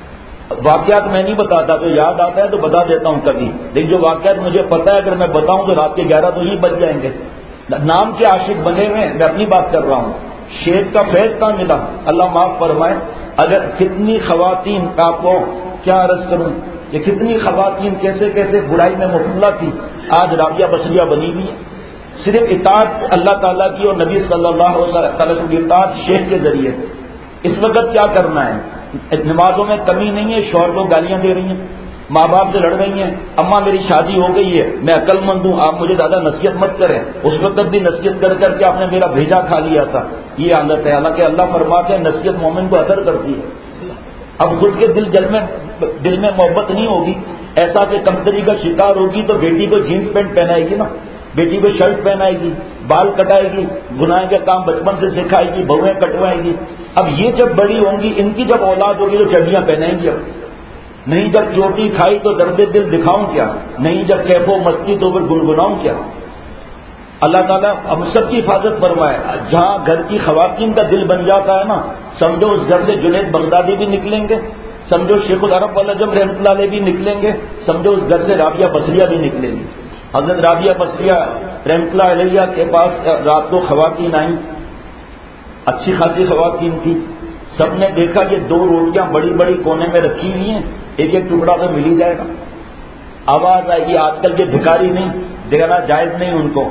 واقعات میں نہیں بتاتا، تو یاد آتا ہے تو بتا دیتا ہوں کبھی، لیکن جو واقعات مجھے پتا ہے اگر میں بتاؤں تو رات کے گیارہ تو ہی بج جائیں گے. نام کے عاشق بنے ہوئے، میں اپنی بات کر رہا ہوں. شیخ کا فیض کہاں ملا؟ اللہ معاف فرمائے. اگر کتنی خواتین آپ کو کیا عرض کروں، یہ کتنی خواتین کیسے کیسے برائی میں مبتلا تھی، آج رابعہ بصریہ بنی ہوئی ہے. صرف اطاعت اللہ تعالیٰ کی اور نبی صلی اللہ علیہ وسلم کی اطاعت شیخ کے ذریعے. اس وقت کیا کرنا ہے؟ نمازوں میں کمی نہیں ہے، شوہر کو گالیاں دے رہی ہیں، ماں باپ سے لڑ رہی ہیں، اماں میری شادی ہو گئی ہے، میں عقل مند ہوں، آپ مجھے زیادہ نصیحت مت کریں. اس وقت بھی نصیحت کر کر کے آپ نے میرا بھیجا کھا لیا تھا. یہ حالت ہے. حالانکہ اللہ فرماتے ہیں نصیحت مومن کو اثر کرتی ہے. اب خود کے دل جل میں دل میں محبت نہیں ہوگی، ایسا کہ کمتری کا شکار ہوگی تو بیٹی کو جینس پینٹ پہنائے گی نا، بیٹی کو شرٹ پہنائے گی، بال کٹائے گی، گناہ کے کام بچپن سے سکھائے گی، بہویں کٹوائے گی. اب یہ جب بڑی ہوں گی، ان کی جب اولاد ہوگی تو چڈیاں پہنائیں گی. اب نہیں جب چوٹی کھائی تو درد دل دکھاؤں کیا، نہیں جب کیف و مستی تو پھر گنگناؤں کیا. اللہ تعالیٰ ہم سب کی حفاظت فرمائے. جہاں گھر کی خواتین کا دل بن جاتا ہے نا، سمجھو اس گھر سے جنید بغدادی بھی نکلیں گے، سمجھو شیخ العرب والجم رحمۃ اللہ علیہ بھی نکلیں گے، سمجھو اس گھر سے رابعہ بصریہ بھی نکلیں گی. حضرت رابعہ بصریہ رحمۃ اللہ علیہ کے پاس رات کو خواتین آئیں، اچھی خاصی خواتین تھی. سب نے دیکھا کہ دو روٹیاں بڑی بڑی کونے میں رکھی ہوئی ہیں، ایک ایک ٹکڑا تو مل ہی جائے گا. آواز آئی، یہ آج کل کے بھکاری نہیں، دینا جائز نہیں ان کو،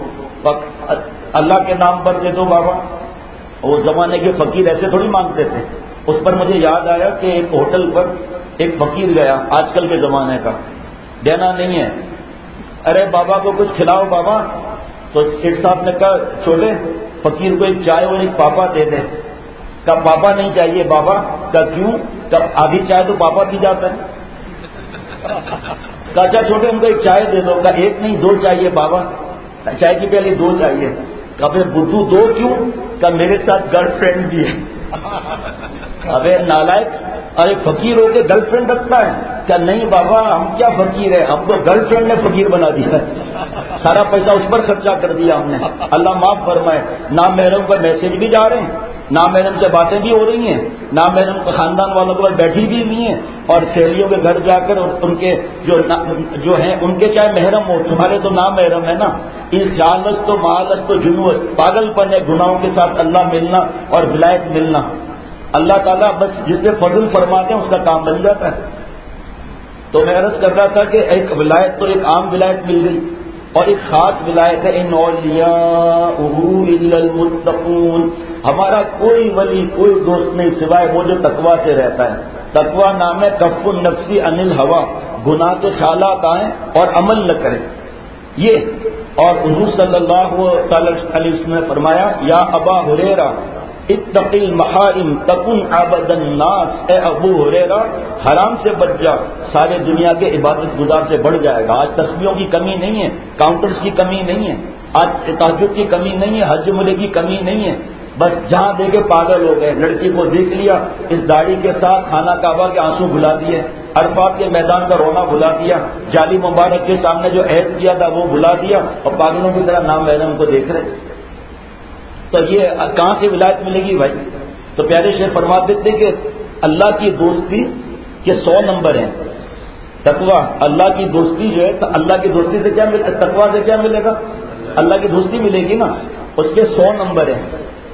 اللہ کے نام پر دے دو بابا. وہ زمانے کے فقیر ایسے تھوڑی مانگتے تھے. اس پر مجھے یاد آیا کہ ایک ہوٹل پر ایک فقیر گیا، آج کل کے زمانے کا، دینا نہیں ہے. ارے بابا کو کچھ کھلاؤ بابا. تو شیخ صاحب نے کہا چھوٹے فقیر کو ایک چائے اور ایک پاپا دے دے. کہا پاپا نہیں چاہیے بابا. کہا کیوں؟ کہا آدھی چائے تو پاپا پی جاتا ہے. کہا اچھا چھوٹے ان کو ایک چائے دے دو. کہا ایک نہیں دو چاہیے بابا، چائے کی پہلے دو چاہیے. کہا پھر بدھو دو کیوں؟ کہا میرے ساتھ گرل فرینڈ بھی ہے. ابے نالائق، ارے فقیر ہو کے گرل فرینڈ رکھتا ہے؟ کیا نہیں بابا ہم کیا فقیر ہے، ہم کو گرل فرینڈ نے فقیر بنا دیا، سارا پیسہ اس پر خرچہ کر دیا ہم نے. اللہ معاف فرمائے. نام محرم پر میسج بھی جا رہے ہیں، نام محرم سے باتیں بھی ہو رہی ہیں، نام محرم خاندان والوں کے پاس بیٹھی بھی ہوئی ہیں، اور سہیلیوں کے گھر جا کر ان کے جو جو ہیں ان کے چاہے محرم ہو، تمہارے تو نام محرم ہے نا. اس جالس تو مالس تو جنوس، پاگل پن ہے گناہوں کے ساتھ اللہ ملنا اور ولایت ملنا. اللہ تعالیٰ بس جس پہ فضل فرماتے ہیں اس کا کام بن جاتا ہے. تو میں عرض کر رہا تھا کہ ایک ولایت تو ایک عام ولایت مل گئی اور ایک خاص ولایت ہے ان اولیاءہ الا المتقون. ہمارا کوئی ولی کوئی دوست نہیں سوائے وہ جو تقوی سے رہتا ہے. تقوی نام ہے کف النفس عن الہوى، گناہ کے خیالات آئیں اور عمل نہ کریں یہ. اور حضور صلی اللہ علیہ وسلم نے فرمایا یا ابا ہریرہ اتقی المحارم تکن عبد الناس. اے ابو ہریرہ حرام سے بچ جا، سارے دنیا کے عبادت گزار سے بڑھ جائے گا. آج تسبیحوں کی کمی نہیں ہے، کاؤنٹرز کی کمی نہیں ہے، آج تہجد کی کمی نہیں ہے، حج عمرے کی کمی نہیں ہے. بس جہاں دیکھے پاگل ہو گئے. لڑکی کو دیکھ لیا اس داڑھی کے ساتھ خانہ کعبہ کے آنسو بھلا دیے، عرفات کے میدان کا رونا بھلا دیا، جالی مبارک کے سامنے جو عہد کیا تھا وہ بھلا دیا، اور پاگلوں کی طرح نام محرم کو دیکھ رہے. تو یہ کہاں سے ولایت ملے گی بھائی؟ تو پیارے شیخ فرماتے تھے کہ اللہ کی دوستی کے سو نمبر ہیں. تقویٰ اللہ کی دوستی جو ہے، اللہ کی دوستی سے کیا ملے، تقویٰ سے کیا ملے گا؟ اللہ کی دوستی ملے گی نا. اس کے سو نمبر ہیں.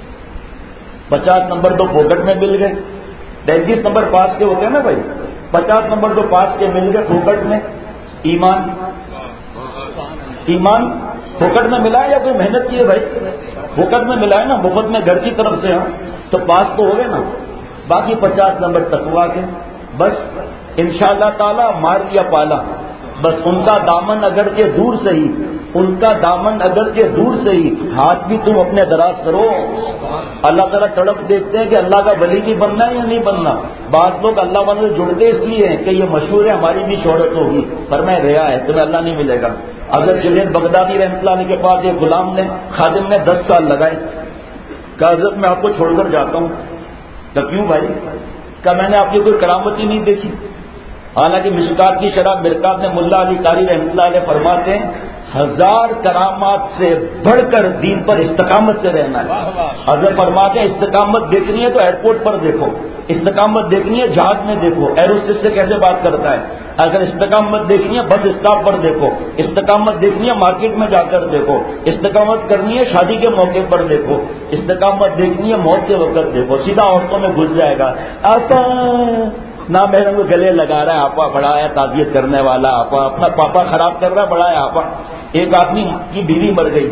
پچاس نمبر تو پوکٹ میں مل گئے، تینتیس نمبر پاس کے ہوتے ہیں نا بھائی. پچاس نمبر تو پاس کے مل گئے پوکٹ میں. ایمان ایمان پھوکٹ میں ملا ہے یا کوئی محنت کی ہے بھائی؟ پھوکٹ میں ملا ہے نا، مفت میں گھر کی طرف سے، ہاں تو پاس تو ہو گئے نا. باقی پچاس نمبر تقوا کے بس انشاءاللہ تعالی مار لیا پالا. بس ان کا دامن اگر کے دور سے ہی ان کا دامن اگر کے دور سے ہی ہاتھ بھی تم اپنے دراز کرو. اللہ تعالیٰ تڑپ دیکھتے ہیں کہ اللہ کا ولی بھی بننا ہے یا نہیں بننا. بعض لوگ اللہ والے سے جڑتے اس لیے ہیں کہ یہ مشہور ہے ہماری بھی شہرت ہوگی، پر میں ریا ہے تمہیں اللہ نہیں ملے گا. اگر جنید بغدادی رحمۃ اللہ علیہ کے پاس ایک غلام نے خادم نے دس سال لگائے، کہا حضرت میں آپ کو چھوڑ کر جاتا ہوں. کہ کیوں بھائی؟ کہ میں نے آپ کی کوئی کرامت ہی نہیں دیکھی. حالانکہ مشکات کی شرح مرکات میں ملا علی قاری رحمۃ اللہ علیہ فرماتے ہیں ہزار کرامات سے بڑھ کر دین پر استقامت سے رہنا ہے. حضرت فرماتے ہیں استقامت دیکھنی ہے تو ایئرپورٹ پر دیکھو، استقامت دیکھنی ہے جہاز میں دیکھو ایروسٹس سے کیسے بات کرتا ہے. اگر استقامت دیکھنی ہے بس اسٹاپ پر دیکھو، استقامت دیکھنی ہے مارکیٹ میں جا کر دیکھو، استقامت کرنی ہے شادی کے موقع پر دیکھو، استقامت دیکھنی ہے موت کے وقت دیکھو. سیدھا عورتوں میں گھس جائے گا. آپا نہ محرم کو گلے لگا رہا ہے، آپا بڑا ہے تعزیت کرنے والا، آپا اپنا پاپا خراب کر رہا ہے، بڑا ہے آپا. ایک آدمی کی بیوی مر گئی،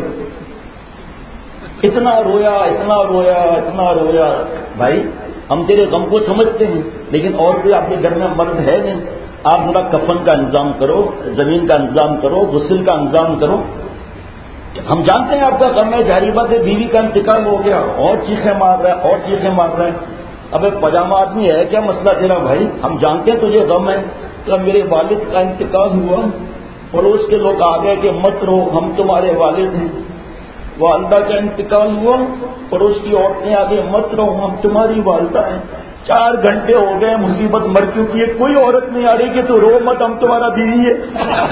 اتنا رویا اتنا رویا اتنا رویا. بھائی ہم تیرے غم کو سمجھتے ہیں لیکن اور کوئی آپ کے گھر میں مرد ہے نہیں. آپ تھوڑا کفن کا انتظام کرو، زمین کا انتظام کرو، غسل کا انتظام کرو. ہم جانتے ہیں آپ کا غم ہے، جاری بات ہے بیوی کا انتقال ہو گیا اور چیخیں مار رہا ہے اور چیخیں مار رہا ہے. اب ایک پاجامہ آدمی ہے کیا مسئلہ تیرا بھائی؟ ہم جانتے ہیں تجھے غم ہے. تو میرے والد کا انتقال ہوا، پڑوس کے لوگ آ گئے کہ مت رو ہم تمہارے والد ہیں. والدہ کا انتقال ہوا، پڑوس کی عورتیں آ گئے مت رو ہم تمہاری والدہ ہیں. چار گھنٹے ہو گئے مصیبت مر چکی ہے، کوئی عورت نہیں آ رہی کہ تو رو مت ہم تمہارا بیوی ہے.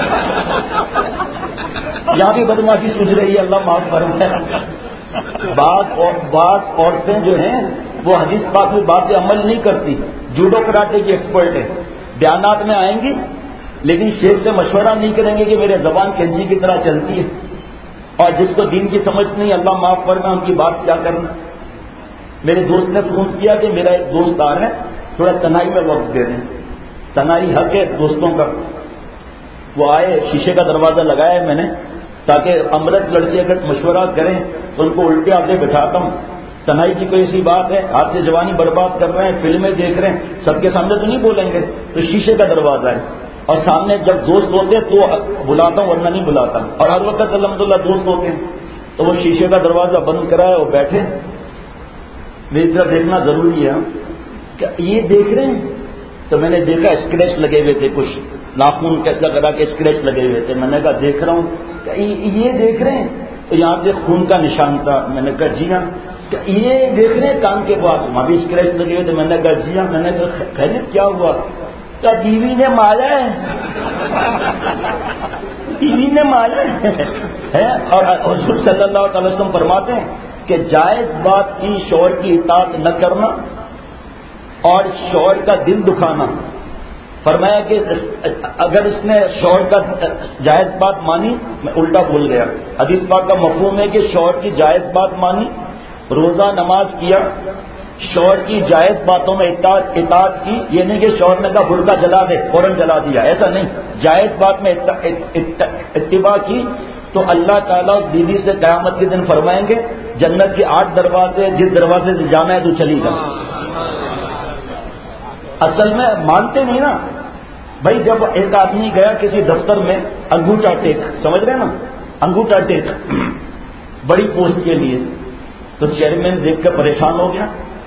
یہاں بھی بدماشی سوچ رہی ہے، اللہ معاف فرمائے. بعض بعض عورتیں جو ہیں وہ حدیث پاک میں باتیں عمل نہیں کرتی، جوڈو کراٹے کی ایکسپرٹ ہے. بیانات میں آئیں گی لیکن شیخ سے مشورہ نہیں کریں گے کہ میرے زبان کینچی کی طرح چلتی ہے. اور جس کو دین کی سمجھ نہیں، اللہ معاف فرمائے، ان کی بات کیا کرنا. میرے دوست نے فون کیا کہ میرا ایک دوست آ رہا ہے، تھوڑا تنہائی میں وقت دے دیں. تنہائی حق ہے دوستوں کا. وہ آئے، شیشے کا دروازہ لگایا ہے میں نے تاکہ امرت لڑکی اگر مشورہ کریں تو ان کو الٹے آگے بٹھاتا ہوں. تنہائی کی کوئی ایسی بات ہے، آپ سے جوانی برباد کر رہے ہیں، فلمیں دیکھ رہے ہیں، سب کے سامنے تو نہیں بولیں گے. تو شیشے کا دروازہ ہے اور سامنے جب دوست ہوتے ہیں تو بلاتا ہوں ورنہ نہیں بلاتا. اور ہر وقت الحمدللہ دوست ہوتے ہیں. تو وہ شیشے کا دروازہ بند کرائے اور بیٹھے. میری طرف دیکھنا ضروری ہے کہ یہ دیکھ رہے ہیں. تو میں نے دیکھا اسکریچ لگے ہوئے تھے، کچھ ناخن کیسا کرا کے اسکریچ لگے ہوئے تھے. میں نے کہا دیکھ رہا ہوں. کہ یہ دیکھ رہے ہیں؟ تو یہاں سے خون کا نشان تھا. میں نے کہا جی ہاں. کہ یہ دیکھ رہے ہیں کان کے پاس وہاں بھی اسکریچ لگے ہوئے تھے. میں نے کہا جی ہاں. میں نے کہا خیریت کیا ہوا؟ کیا بیوی نے مارا ہے؟ بیوی نے مارا ہے. اور حضور صلی اللہ تعالی وسلم فرماتے ہیں کہ جائز بات کی شوہر کی اطاعت نہ کرنا اور شوہر کا دل دکھانا. فرمایا کہ اگر اس نے شوہر کا جائز بات مانی، میں الٹا بول گیا. حدیث پاک کا مفہوم ہے کہ شوہر کی جائز بات مانی، روزہ نماز کیا، شوہر کی جائز باتوں میں اطاعت اطاعت کی. یہ نہیں کہ شوہر نے کہا برقع جلا دے فوراً جلا دیا، ایسا نہیں. جائز بات میں اتباع کی تو اللہ تعالیٰ اس بیوی سے قیامت کے دن فرمائیں گے جنت کے آٹھ دروازے، جس دروازے سے جانا ہے تو چلی جا. اصل میں مانتے نہیں نا بھائی. جب ایک آدمی گیا کسی دفتر میں انگوٹھا ٹیک، سمجھ رہے نا انگوٹھا ٹیک بڑی پوسٹ کے لیے، تو چیئرمین دیکھ کر پریشان ہو گیا.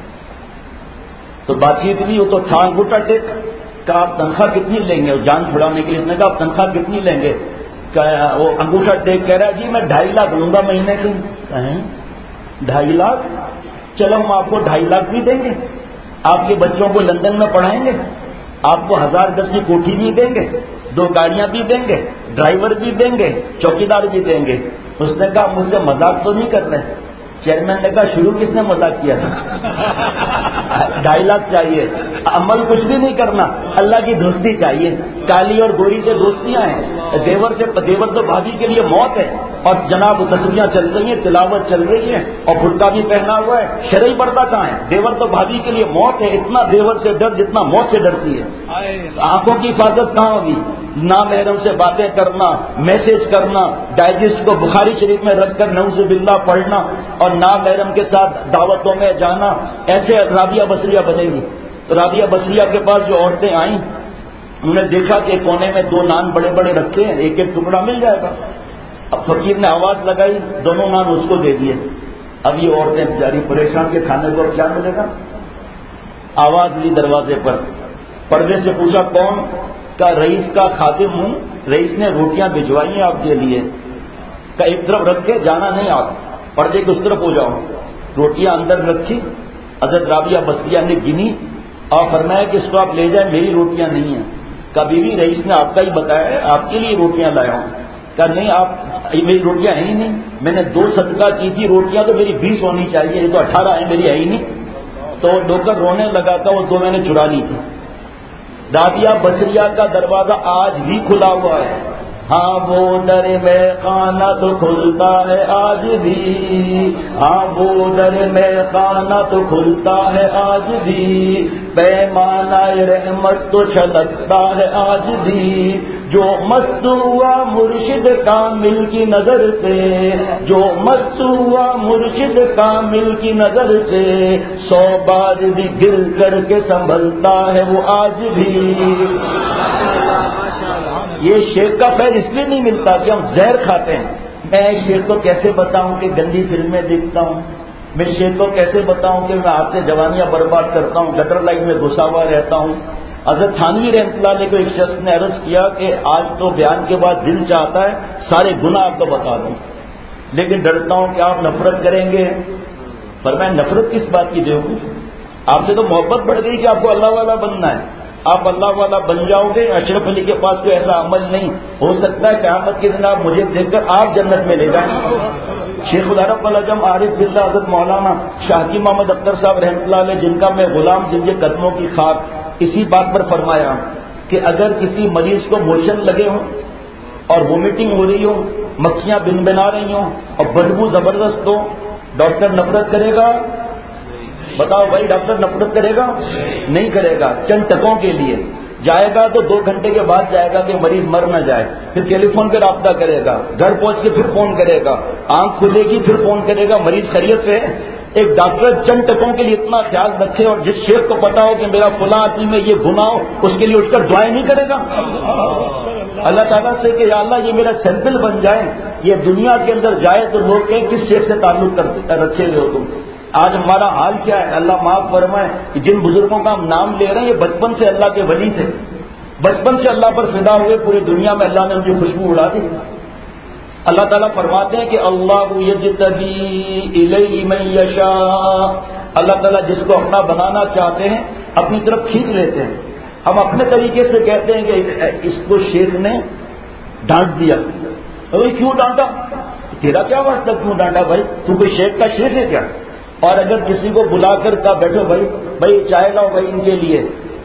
تو بات چیت بھی وہ تو تھا انگوٹھا ٹیک. کہا آپ تنخواہ کتنی لیں گے؟ جان چھڑانے کے لیے اس نے کہا آپ تنخواہ کتنی لیں گے؟ وہ انگوٹھا ٹیک کہہ رہا ہے جی میں ڈھائی لاکھ لوں گا مہینے کی. کہیں ڈھائی لاکھ؟ چلو ہم آپ کو ڈھائی لاکھ بھی دیں گے، آپ کے بچوں کو لندن میں پڑھائیں گے، آپ کو ہزار گز کی کوٹھی بھی دیں گے، دو گاڑیاں بھی دیں گے، ڈرائیور بھی دیں گے، چوکیدار بھی دیں گے. اس نے کہا مجھ سے مذاق تو نہیں کر رہے؟ چیئرمین نے کہا شروع کس نے مذاق کیا تھا؟ ڈھائی لاکھ چاہیے، عمل کچھ بھی نہیں کرنا، اللہ کی دوستی چاہیے. کالی اور گوری سے دوستیاں ہیں، دیور سے دیور تو بھابھی کے لیے موت ہے. اور جناب تصویریاں چل رہی ہیں، تلاوت چل رہی ہے اور برقع بھی پہنا ہوا ہے، شرعی پردہ کہاں ہے؟ دیور تو بھابھی کے لیے موت ہے. اتنا دیور سے ڈر جتنا موت سے ڈرتی ہے. آنکھوں کی حفاظت کہاں ہوگی؟ نامحرم سے باتیں کرنا، میسج کرنا، ڈائجسٹ کو بخاری شریف میں رکھ کر نعوذ باللہ پڑھنا اور نامحرم کے ساتھ دعوتوں میں جانا، ایسے رابعہ بصریہ بنے گی. تو رابعہ بصریہ کے پاس جو عورتیں آئیں انہوں نے دیکھا کہ کونے میں دو نان بڑے بڑے رکھے ہیں، ایک ایک ٹکڑا مل جائے گا. اب فقیر نے آواز لگائی، دونوں نان اس کو دے دیے. اب یہ عورتیں بیچاری پریشان کے کھانے کو کیا ملے گا. آواز لی دروازے پر، پردے سے پوچھا کون؟ کا رئیس کا خادم ہوں، رئیس نے روٹیاں بھجوائی ہیں آپ کے لیے. کا ایک طرف رکھ کے جانا نہیں، آپ پردے کے اس طرف ہو جاؤ. روٹیاں اندر رکھی، حضرت رابعہ بصریہ نے گنی اور فرمایا کہ اس کو آپ لے جائیں، میری روٹیاں نہیں ہیں. کبھی بھی رئیس نے آپ کا ہی بتایا ہے، آپ کے لیے روٹیاں لایا ہوں. کہ نہیں آپ میری روٹیاں ہیں ہی نہیں، میں نے دو صدقہ کی تھی، روٹیاں تو میری بیس ہونی چاہیے، یہ تو اٹھارہ ہیں، میری ہے ہی نہیں. تو نوکر رونے لگا تھا، وہ دو میں نے چرا لی تھی. رابعہ بصریہ کا دروازہ آج بھی کھلا ہوا ہے. ہاں وہ در میں خانہ تو کھلتا ہے آج بھی، ہاں وہ در میں خانہ تو کھلتا ہے آج بھی، پیمانہ رحمت تو چھلکتا ہے آج بھی. جو مست ہوا مرشد کامل کی نظر سے، جو مست ہوا مرشد کامل کی نظر سے، سو بار بھی گر کر کے سنبھلتا ہے وہ آج بھی. یہ شیخ کا فیض اس لیے نہیں ملتا کہ ہم زہر کھاتے ہیں. میں شیخ کو کیسے بتاؤں کہ گندی فلمیں دیکھتا ہوں، میں شیخ کو کیسے بتاؤں کہ میں آپ سے جوانیاں برباد کرتا ہوں، گٹر لائن میں گھسا ہوا رہتا ہوں. حضرت تھانوی رحمۃ اللہ علیہ کو ایک شخص نے عرض کیا کہ آج تو بیان کے بعد دل چاہتا ہے سارے گناہ آپ کو بتا دوں، لیکن ڈرتا ہوں کہ آپ نفرت کریں گے. پر میں نفرت کس بات کی دے ہوں؟ آپ سے تو محبت بڑھ گئی کہ آپ کو اللہ والا بننا ہے. آپ اللہ والا بن جاؤ گے. اشرف علی کے پاس کوئی ایسا عمل نہیں، ہو سکتا ہے قیامت کے دن آپ مجھے دیکھ کر آپ جنت میں لے جائیں. شیخ العرب والعجم عارف باللہ حضرت مولانا شاہی محمد اختر صاحب رحمۃ اللہ علیہ، جن کا میں غلام، جن کے قدموں کی خاک، اسی بات پر فرمایا کہ اگر کسی مریض کو موشن لگے ہوں اور وومیٹنگ ہو رہی ہو، مکھیاں بن بنا رہی ہوں اور بدبو زبردست ہو، ڈاکٹر نفرت کرے گا؟ بتاؤ بھائی، ڈاکٹر نفرت کرے گا؟ نہیں کرے گا. چند ٹکوں کے لیے جائے گا تو دو گھنٹے کے بعد جائے گا کہ مریض مر نہ جائے. پھر ٹیلی فون پہ رابطہ کرے گا، گھر پہنچ کے پھر فون کرے گا، آنکھ کھلے گی پھر فون کرے گا مریض خیریت سے. ایک ڈاکٹر چند ٹکوں کے لیے اتنا خیال رکھے اور جس شیخ کو پتا ہو کہ میرا فلاں آدمی میں یہ گناہ ہو، اس کے لیے اٹھ کر دعائیں نہیں کرے گا اللہ تعالیٰ سے کہ یا اللہ یہ میرا سیمپل بن جائے، یہ دنیا کے اندر جائے تو لوگ کہیں کس شیخ سے تعلق رکھے ہوئے ہو تم. آج ہمارا حال کیا ہے؟ اللہ معاف فرمائے کہ جن بزرگوں کا ہم نام لے رہے ہیں یہ بچپن سے اللہ کے ولی تھے، بچپن سے اللہ پر فدا ہوئے، پوری دنیا میں اللہ نے ان کی خوشبو اڑا دی. اللہ تعالیٰ فرماتے ہیں کہ اللہ یجتبی الیہ من یشاء، اللہ تعالیٰ جس کو اپنا بنانا چاہتے ہیں اپنی طرف کھینچ لیتے ہیں. ہم اپنے طریقے سے کہتے ہیں کہ اس کو شیخ نے ڈانٹ دیا. کیوں ڈانٹا؟ تیرا کیا واسطہ کیوں ڈانٹا بھائی؟ تو کوئی شیخ کا شیخ ہے کیا؟ اور اگر کسی کو بلا کر کہا بیٹھو بھائی بھائی چائے لاؤ بھائی ان کے لیے،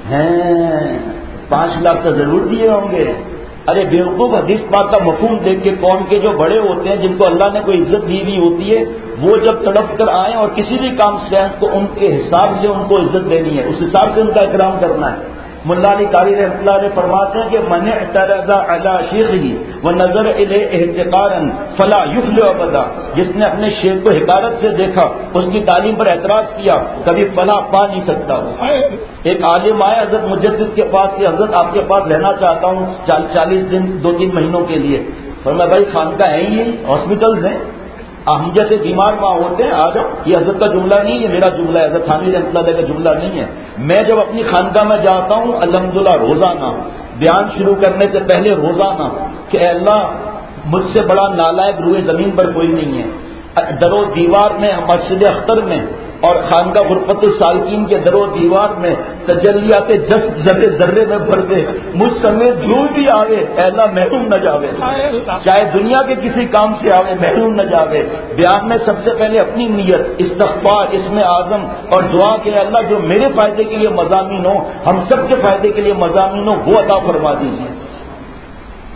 ہیں پانچ لاکھ تو ضرور دیے ہوں گے. ارے بیوقوف، حدیث پاک کا مفہوم دیکھ کے قوم کے جو بڑے ہوتے ہیں جن کو اللہ نے کوئی عزت دی ہوئی ہوتی ہے، وہ جب تڑپ کر آئیں اور کسی بھی کام سے آئیں تو ان کے حساب سے ان کو عزت دینی ہے، اس حساب سے ان کا اکرام کرنا ہے. ملا علی قاری رحمۃ اللہ علیہ فرماتے ہیں کہ من اعترض علی شیخہ ونظر الیہ احتقارا فلا یفلح ابدا، جس نے اپنے شیخ کو حقارت سے دیکھا، اس کی تعلیم پر اعتراض کیا، کبھی فلاح پا نہیں سکتا. ایک عالم آیا حضرت مجدد کے پاس کہ حضرت آپ کے پاس رہنا چاہتا ہوں چالیس دن دو تین مہینوں کے لیے. فرمایا بھائی خانقاہ ہے ہی، ہاسپٹلز ہیں، ہم جیسے بیمار وہاں ہوتے ہیں، آ جاؤ. یہ حضرت کا جملہ نہیں ہے، میرا جملہ ہے، حضرت تھانوی رحمۃ اللہ علیہ کا جملہ نہیں ہے. میں جب اپنی خانقاہ میں جاتا ہوں الحمدللہ روزانہ بیان شروع کرنے سے پہلے روزانہ کہ اے اللہ مجھ سے بڑا نالائق روئے زمین پر کوئی نہیں ہے. در و دیوار میں مسجد اختر میں اور خانقاہ غرفت السالکین کے در و دیوار میں تجلیات جس ذرے ذرے میں بھر دے، مجھ سمیت جو بھی آوے اے اللہ محروم نہ جاوے، چاہے دنیا کے کسی کام سے آوے محروم نہ جاوے. بیان میں سب سے پہلے اپنی نیت، استغفار، اسم اعظم اور دعا کہ اللہ جو میرے فائدے کے لیے مضامین ہو، ہم سب کے فائدے کے لیے مضامین ہو، وہ عطا فرما دیجیے.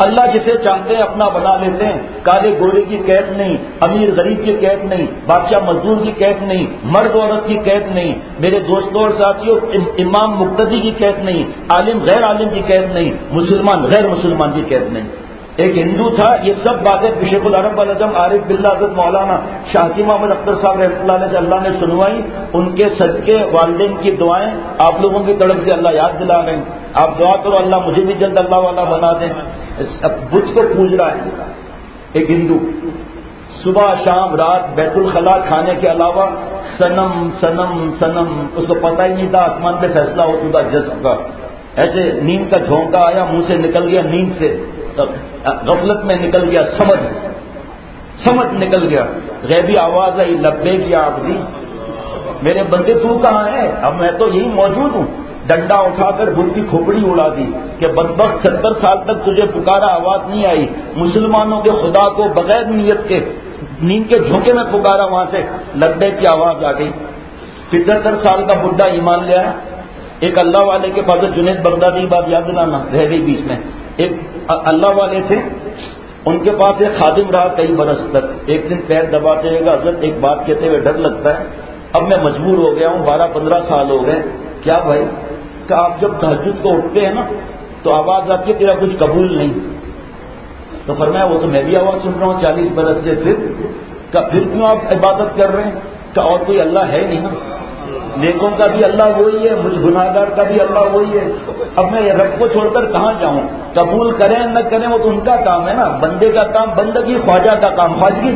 اللہ جسے چاہتے ہیں اپنا بنا لیتے ہیں. کالے گورے کی قید نہیں، امیر غریب کی قید نہیں، بادشاہ مزدور کی قید نہیں، مرد عورت کی قید نہیں، میرے دوستوں اور ساتھیوں امام مقتدی کی قید نہیں، عالم غیر عالم کی قید نہیں، مسلمان غیر مسلمان کی قید نہیں. ایک ہندو تھا. یہ سب باتیں شیخ العرب العظم عارف باللہ حضرت مولانا شاہ حکیم محمد اختر صاحب رحمۃ اللہ علیہ سے اللہ نے سنوائی. ان کے صدقے والدین کی دعائیں آپ لوگوں کی طرف سے اللہ یاد دلا رہے ہیں. آپ دعا کرو اللہ مجھے بھی جلد اللہ والا بنا دیں. بت کو پوج رہا ہے ایک ہندو، صبح شام رات بیت الخلا کھانے کے علاوہ سنم سنم سنم. اس کو پتہ ہی نہیں تھا آسمان پہ فیصلہ ہو چکا جذب کا. ایسے نیند کا جھونکا آیا، منہ سے نکل گیا، نیند سے غفلت میں نکل گیا، سمجھ سمجھ نکل گیا. غیبی آواز آئی، لبیک یا عبدی، میرے بندے تو کہاں ہے؟ اب میں تو یہی موجود ہوں. ڈنڈا اٹھا کر بت کی کھوپڑی اڑا دی کہ بدبخت ستر سال تک تجھے پکارا آواز نہیں آئی. مسلمانوں کے خدا کو بغیر نیت کے نیند کے جھونکے میں پکارا، وہاں سے لبیک کی آواز آ گئی. پچہتر سال کا بڈھا ایمان لے آیا. ایک اللہ والے کے پاس جنید بغدادی بات یاد دلانا رہ گئی بیچ میں. ایک اللہ والے تھے، ان کے پاس ایک خادم رہا کئی برس تک. ایک دن پیر دباتے ہوئے گا، حضرت ایک بات کہتے ہوئے ڈر لگتا ہے، اب میں مجبور ہو گیا ہوں، بارہ پندرہ سال ہو گئے. کیا بھائی؟ کہ آپ جب تہجد کو اٹھتے ہیں نا تو آواز آپ کی تیرا کچھ قبول نہیں. تو فرمایا وہ تو میں بھی آواز سن رہا ہوں چالیس برس سے. پھر کہ پھر کیوں آپ عبادت کر رہے ہیں؟ کہ اور کوئی اللہ ہے نہیں نا. نیکوں کا بھی اللہ وہی ہے، مجھ گناہگار کا بھی اللہ وہی ہے. اب میں رب کو چھوڑ کر کہاں جاؤں؟ قبول کریں نہ کریں وہ تو ان کا کام ہے نا. بندے کا کام بندگی، خواجہ کا کام خواجگی.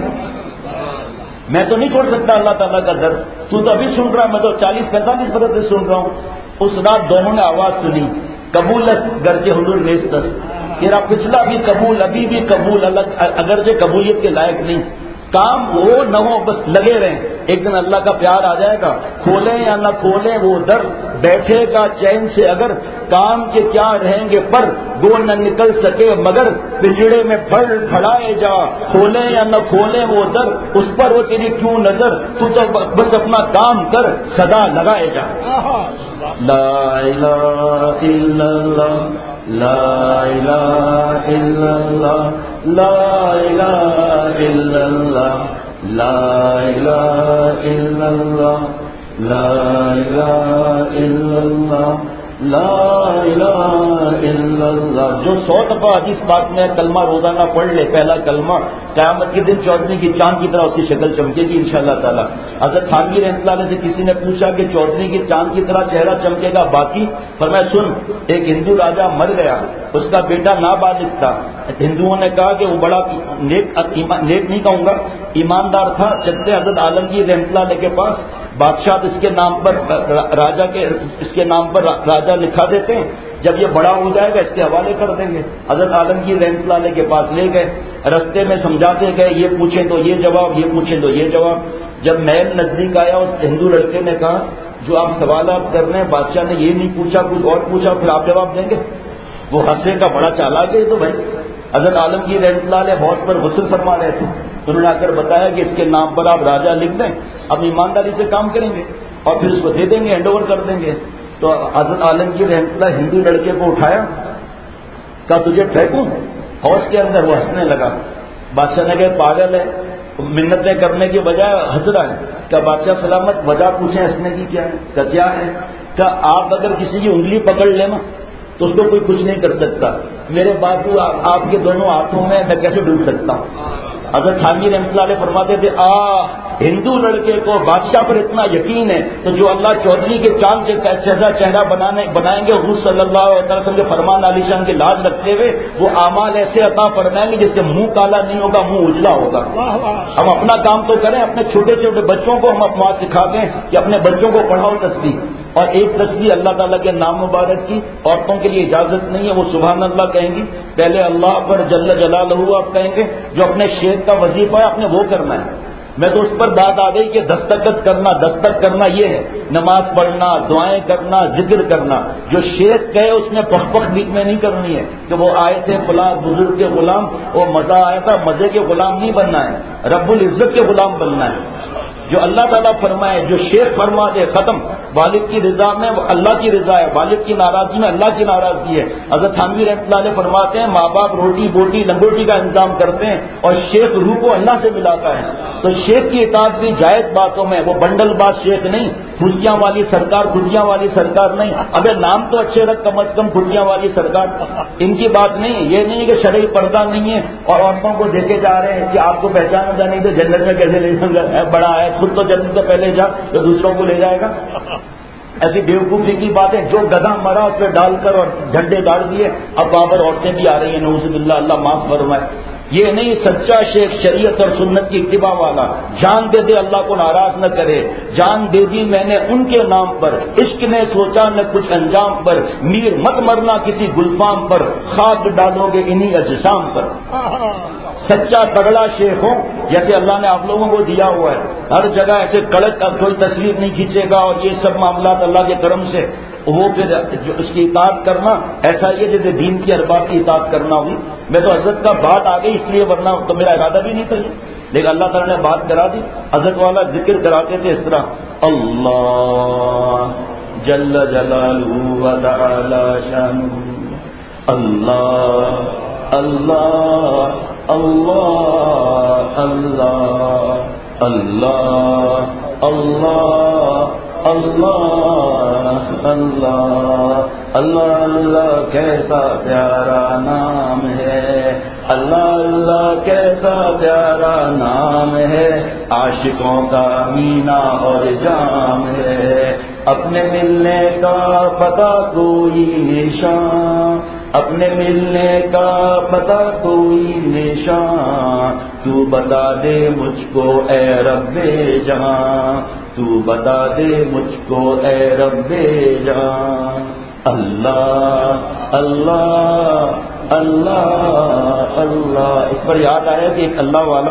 میں تو نہیں چھوڑ سکتا اللہ تعالیٰ کا در. تو تو ابھی سن رہا، میں تو چالیس پینتالیس برس سے سن رہا ہوں. اس رات دونوں نے آواز سنی، قبول گرچہ حضور نیستس، تیرا پچھلا بھی قبول، ابھی بھی قبول، اگرچہ قبولیت کے لائق نہیں. کام ہو نہ ہو بس لگے رہیں. ایک دن اللہ کا پیار آ جائے گا. کھولیں یا نہ کھولیں وہ در، بیٹھے گا چین سے اگر. کام کے کیا رہیں گے پر گو نہ نکل سکے مگر. پنجڑے میں پھڑ پھڑائے جا، کھولیں یا نہ کھولیں وہ در. اس پر وہ تیری کیوں نظر، تو تو بس اپنا کام کر، صدا لگائے جا. لا الہ الا اللہ، لا الہ الا اللہ، لا الہ الا اللہ، لا الہ الا اللہ، لا الہ الا اللہ، لا الہ الا اللہ. جو سو دفعہ اس بات میں کلمہ روزانہ پڑھ لے، پہلا کلمہ، قیامت کے دن چودھری کی چاند کی طرح اس کی شکل چمکے گی انشاءاللہ تعالی. حضرت تھانوی رحمۃ اللہ علیہ سے کسی نے پوچھا کہ چودھری کی چاند کی طرح چہرہ چمکے گا باقی؟ فرمایا سن، ایک ہندو راجا مر گیا، اس کا بیٹا نابالغ تھا. ہندوؤں نے کہا کہ وہ بڑا نیک نیک نہیں کہوں گا، ایماندار تھا. چلتے حضرت عالمگیر رحمۃ اللہ علیہ کے پاس، بادشاہ اس کے نام پر راجا کے اس کے نام پر راجا لکھا دیتے ہیں، جب یہ بڑا ہو جائے گا اس کے حوالے کر دیں گے. حضرت عالمگیر رحمۃ اللہ علیہ کے پاس لے گئے، رستے میں سمجھاتے گئے، یہ پوچھیں تو یہ جواب، یہ پوچھیں تو یہ جواب. جب محل نزدیک آیا اس ہندو لڑکے نے کہا جو آپ سوالات کر رہے ہیں بادشاہ نے یہ نہیں پوچھا، کچھ اور پوچھا، پھر آپ جواب دیں گے؟ وہ ہنسے کا بڑا چالاک ہے تو بھائی. حضرت عالمگیر رحمۃ اللہ علیہ بہت پر غسل فرما رہے تھے، انہوں نے آ کر بتایا کہ اس کے نام پر آپ راجا لکھ دیں، اب ایمانداری سے کام کریں گے اور پھر اس کو دے دیں گے، ہینڈ اوور کر دیں گے. تو حضرت عالمگیر رحمۃ اللہ ہندو لڑکے کو اٹھایا، کہا تجھے پھینکوں حوض کے اندر. وہ ہنسنے لگا. بادشاہ نے کہا پاگل ہے، منتیں کرنے کی بجائے ہنس رہا ہے. کیا بادشاہ سلامت، وجہ پوچھیں ہنسنے کی کیا ہے؟ کیا کیا ہے؟ کیا آپ اگر کسی کی انگلی پکڑ لیں نا تو اس کو کوئی کچھ نہیں کر سکتا، میرے بازو آپ کے دونوں ہاتھوں میں میں کیسے ڈوب سکتا ہوں؟ حضرت تھانوی رحمۃ اللہ علیہ فرماتے تھے آ ہندو لڑکے کو بادشاہ پر اتنا یقین ہے تو جو اللہ چودھری کے چاند سے کیسا چہرہ بنانے بنائیں گے، حضور صلی اللہ علیہ وسلم کے فرمان علی شان کی لاج رکھتے ہوئے وہ اعمال ایسے عطا فرمائیں گے جس سے منہ کالا نہیں ہوگا، منہ اجلا ہوگا. ہم اپنا کام تو کریں، اپنے چھوٹے چھوٹے بچوں کو ہم اپنا سکھاتے ہیں کہ اپنے بچوں کو پڑھاؤ تسبیح. اور ایک تسبیح اللہ تعالیٰ کے نام مبارک کی عورتوں کے لیے اجازت نہیں ہے، وہ سبحان اللہ کہیں گی. پہلے اللہ پر جل جلالہ آپ کہیں گے، جو اپنے شیخ کا وظیفہ ہے آپ نے وہ کرنا ہے. میں تو اس پر بات آ گئی کہ دستخط کرنا، دستک کرنا یہ ہے، نماز پڑھنا، دعائیں کرنا، ذکر کرنا. جو شیخ کہے اس میں پخ پخ بیچ میں نہیں کرنی ہے کہ وہ آئے تھے فلاں بزرگ کے غلام، وہ مزہ آیا تھا، مزے کے غلام نہیں بننا ہے، رب العزت کے غلام بننا ہے. جو اللہ تعالیٰ فرمائے، جو شیخ فرما دے، ختم. والد کی رضا میں اللہ کی رضا ہے، والد کی ناراضگی میں اللہ کی ناراضگی ہے. حضرت تھانوی رحمۃ اللہ علیہ فرماتے ہیں ماں باپ روٹی بوٹی لنگوٹی کا انتظام کرتے ہیں اور شیخ روح کو اللہ سے ملاتا ہے. تو شیخ کی اطاعت بھی جائز باتوں میں، وہ بنڈل باز شیخ نہیں، کھجیاں والی سرکار، کھجیاں والی سرکار نہیں. ابے نام تو اچھے رکھ کم از کم، کھجیاں والی سرکار. ان کی بات نہیں. یہ نہیں کہ شرعی پردہ نہیں ہے اور عورتوں کو دیکھے جا رہے ہیں کہ آپ کو پہچانا جا نہیں تو جنت میں کیسے لے جاؤں گا، بڑا ہے خود تو جنت سے پہلے جا تو دوسروں کو لے جائے گا. ایسی بیوقوفی کی باتیں. جو گدھا مرا اس پہ ڈال کر اور جھنڈے گاڑ دیے، اب وہاں پر عورتیں بھی آ رہی ہیں، نعوذ باللہ، اللہ معاف فرمائے. یہ نہیں سچا شیخ شریعت اور سنت کی اتباع والا. جان دے دے اللہ کو ناراض نہ کرے، جان دے دی میں نے ان کے نام پر، عشق نے سوچا نہ کچھ انجام پر، میر مت مرنا کسی گلفام پر، خاک ڈالو گے انہی اجسام پر. سچا تگڑا شیخ ہو جیسے اللہ نے آپ لوگوں کو دیا ہوا ہے. ہر جگہ ایسے کڑک اب کوئی تصویر نہیں کھینچے گا اور یہ سب معاملات اللہ کے کرم سے وہ پھر جو اس کی اطاعت کرنا ایسا ہی ہے جیسے دین کی ارباب کی اطاعت کرنا ہوئی. میں تو حضرت کا بات آ گئی اس لیے، ورنہ تو میرا ارادہ بھی نہیں تھا، لیکن اللہ تعالیٰ نے بات کرا دی. حضرت والا ذکر کراتے تھے اس طرح، اللہ جل جلالہ و تعالی شانہ، اللہ اللہ اللہ اللہ اللہ اللہ اللہ اللہ اللہ اللہ کیسا پیارا نام ہے، اللہ اللہ کیسا پیارا نام ہے، عاشقوں کا مینا اور جام ہے. اپنے ملنے کا پتہ کوئی نشان، اپنے ملنے کا پتہ کوئی نشان، تو بتا دے مجھ کو اے رب جہاں، تو بتا دے مجھ کو اے رب جہاں. اللہ اللہ اللہ اللہ. اس پر یاد آیا کہ ایک اللہ والا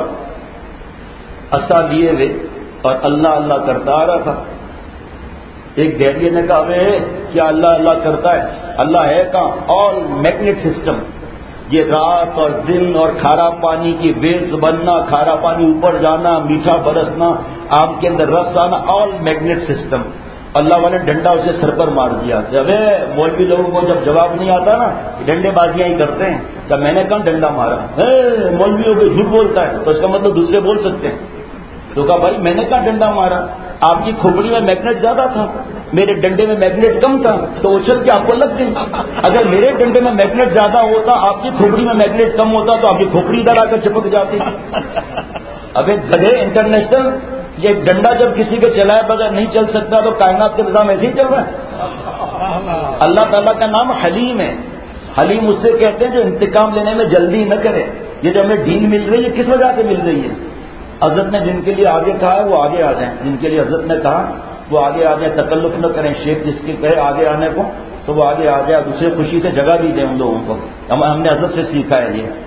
عصا لیے ہوئے اور اللہ اللہ کرتا آ رہا تھا. ایک دہلیے نے کہا وے کیا اللہ اللہ کرتا ہے؟ اللہ ہے کہاں؟ All magnet system. یہ رات اور دن اور کھارا پانی کی ویلز بننا، کھارا پانی اوپر جانا، میٹھا برسنا، آم کے اندر رس آنا، آل میگنیٹ سسٹم. اللہ والے ڈنڈا اسے سر پر مار دیا. ابے مولوی لوگوں کو جب جواب نہیں آتا نا، ڈنڈے بازیاں ہی کرتے ہیں. جب میں نے کہا ڈنڈا مارا، مولویوں کو جھوٹ بولتا ہے تو اس کا مطلب دوسرے بول سکتے ہیں. تو کہا بھائی میں نے کہا ڈنڈا مارا، آپ کی کھوپڑی میں میگنیٹ زیادہ تھا، میرے ڈنڈے میں میگنیٹ کم تھا تو اچھل کے آپ کو لگ گئی. اگر میرے ڈنڈے میں میگنیٹ زیادہ ہوتا، آپ کی کھوپڑی میں میگنیٹ کم ہوتا تو آپ کی کھوپڑی ادھر آ کر چپک جاتی. ابھی گدھے انٹرنیشنل، یہ ڈنڈا جب کسی کے چلائے بغیر نہیں چل سکتا تو کائنات کے نظام ایسے ہی چل رہا ہے. اللہ تعالیٰ کا نام حلیم ہے. حلیم اس سے کہتے ہیں جو انتقام لینے میں جلدی نہ کرے. یہ جو ہمیں دین مل رہی ہے کس وجہ سے مل رہی ہے؟ حضرت نے جن کے لیے آگے کہا ہے وہ آگے آ جائیں، جن کے لیے حضرت نے کہا وہ آگے آ جائیں، تکلف نہ کریں. شیخ جس کے کہے آگے آنے کو تو وہ آگے آ جائے، دوسرے خوشی سے جگہ بھی دیں ان لوگوں کو. ہم نے حضرت سے سیکھا ہے یہ.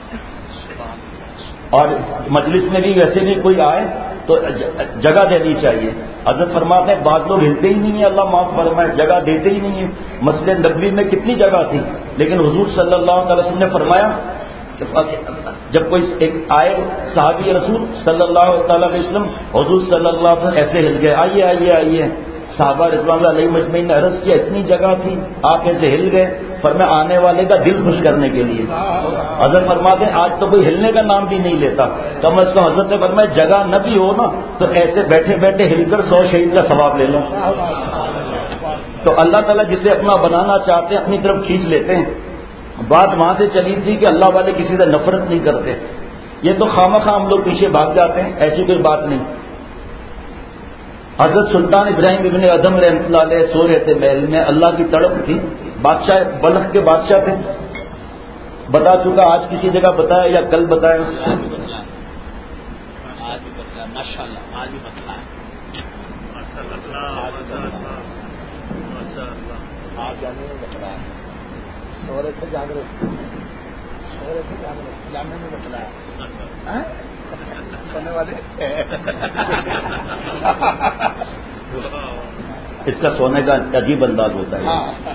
اور مجلس میں بھی ویسے بھی کوئی آئے تو جگہ دینی چاہیے. حضرت فرماتے ہیں بعض لوگ ہلتے ہی نہیں ہیں، اللہ معاف فرمائے، جگہ دیتے ہی نہیں ہیں. مسجد نبوی میں کتنی جگہ تھی، لیکن حضور صلی اللہ علیہ وسلم نے فرمایا جب کوئی ایک آئے صحابی رسول صلی اللہ تعالی علیہ وسلم، حضور صلی اللہ علیہ وسلم ایسے ہل گئے، آئیے آئیے آئیے. صحابہ رضوان اللہ علیہ مجمعین نے عرض کیا اتنی جگہ تھی آپ ایسے ہل گئے؟ فرمایا آنے والے کا دل خوش کرنے کے لیے. حضرت فرماتے ہیں آج تو کوئی ہلنے کا نام بھی نہیں لیتا. کم از کم حضرت نے فرمایا جگہ نہ بھی ہو نا تو ایسے بیٹھے بیٹھے ہل کر سو شہید کا ثواب لے لو. تو اللہ تعالیٰ جسے اپنا بنانا چاہتے ہیں اپنی طرف کھینچ لیتے ہیں. بات وہاں سے چلی تھی کہ اللہ والے کسی سے نفرت نہیں کرتے. یہ تو خواہ ہم لوگ پیچھے بھاگ جاتے ہیں، ایسی کوئی بات نہیں. حضرت سلطان ابراہیم ابن ادم رحمۃ اللہ علیہ سو رہے تھے محل میں، اللہ کی تڑپ تھی. بادشاہ بلخ کے بادشاہ تھے. بتا چکا آج کسی جگہ بتایا یا کل بتایا؟ سورے سے جاگرے سورے سے جاگرے جامنے میں بتلایا سونے والے. اس کا سونے کا عجیب انداز ہوتا ہے.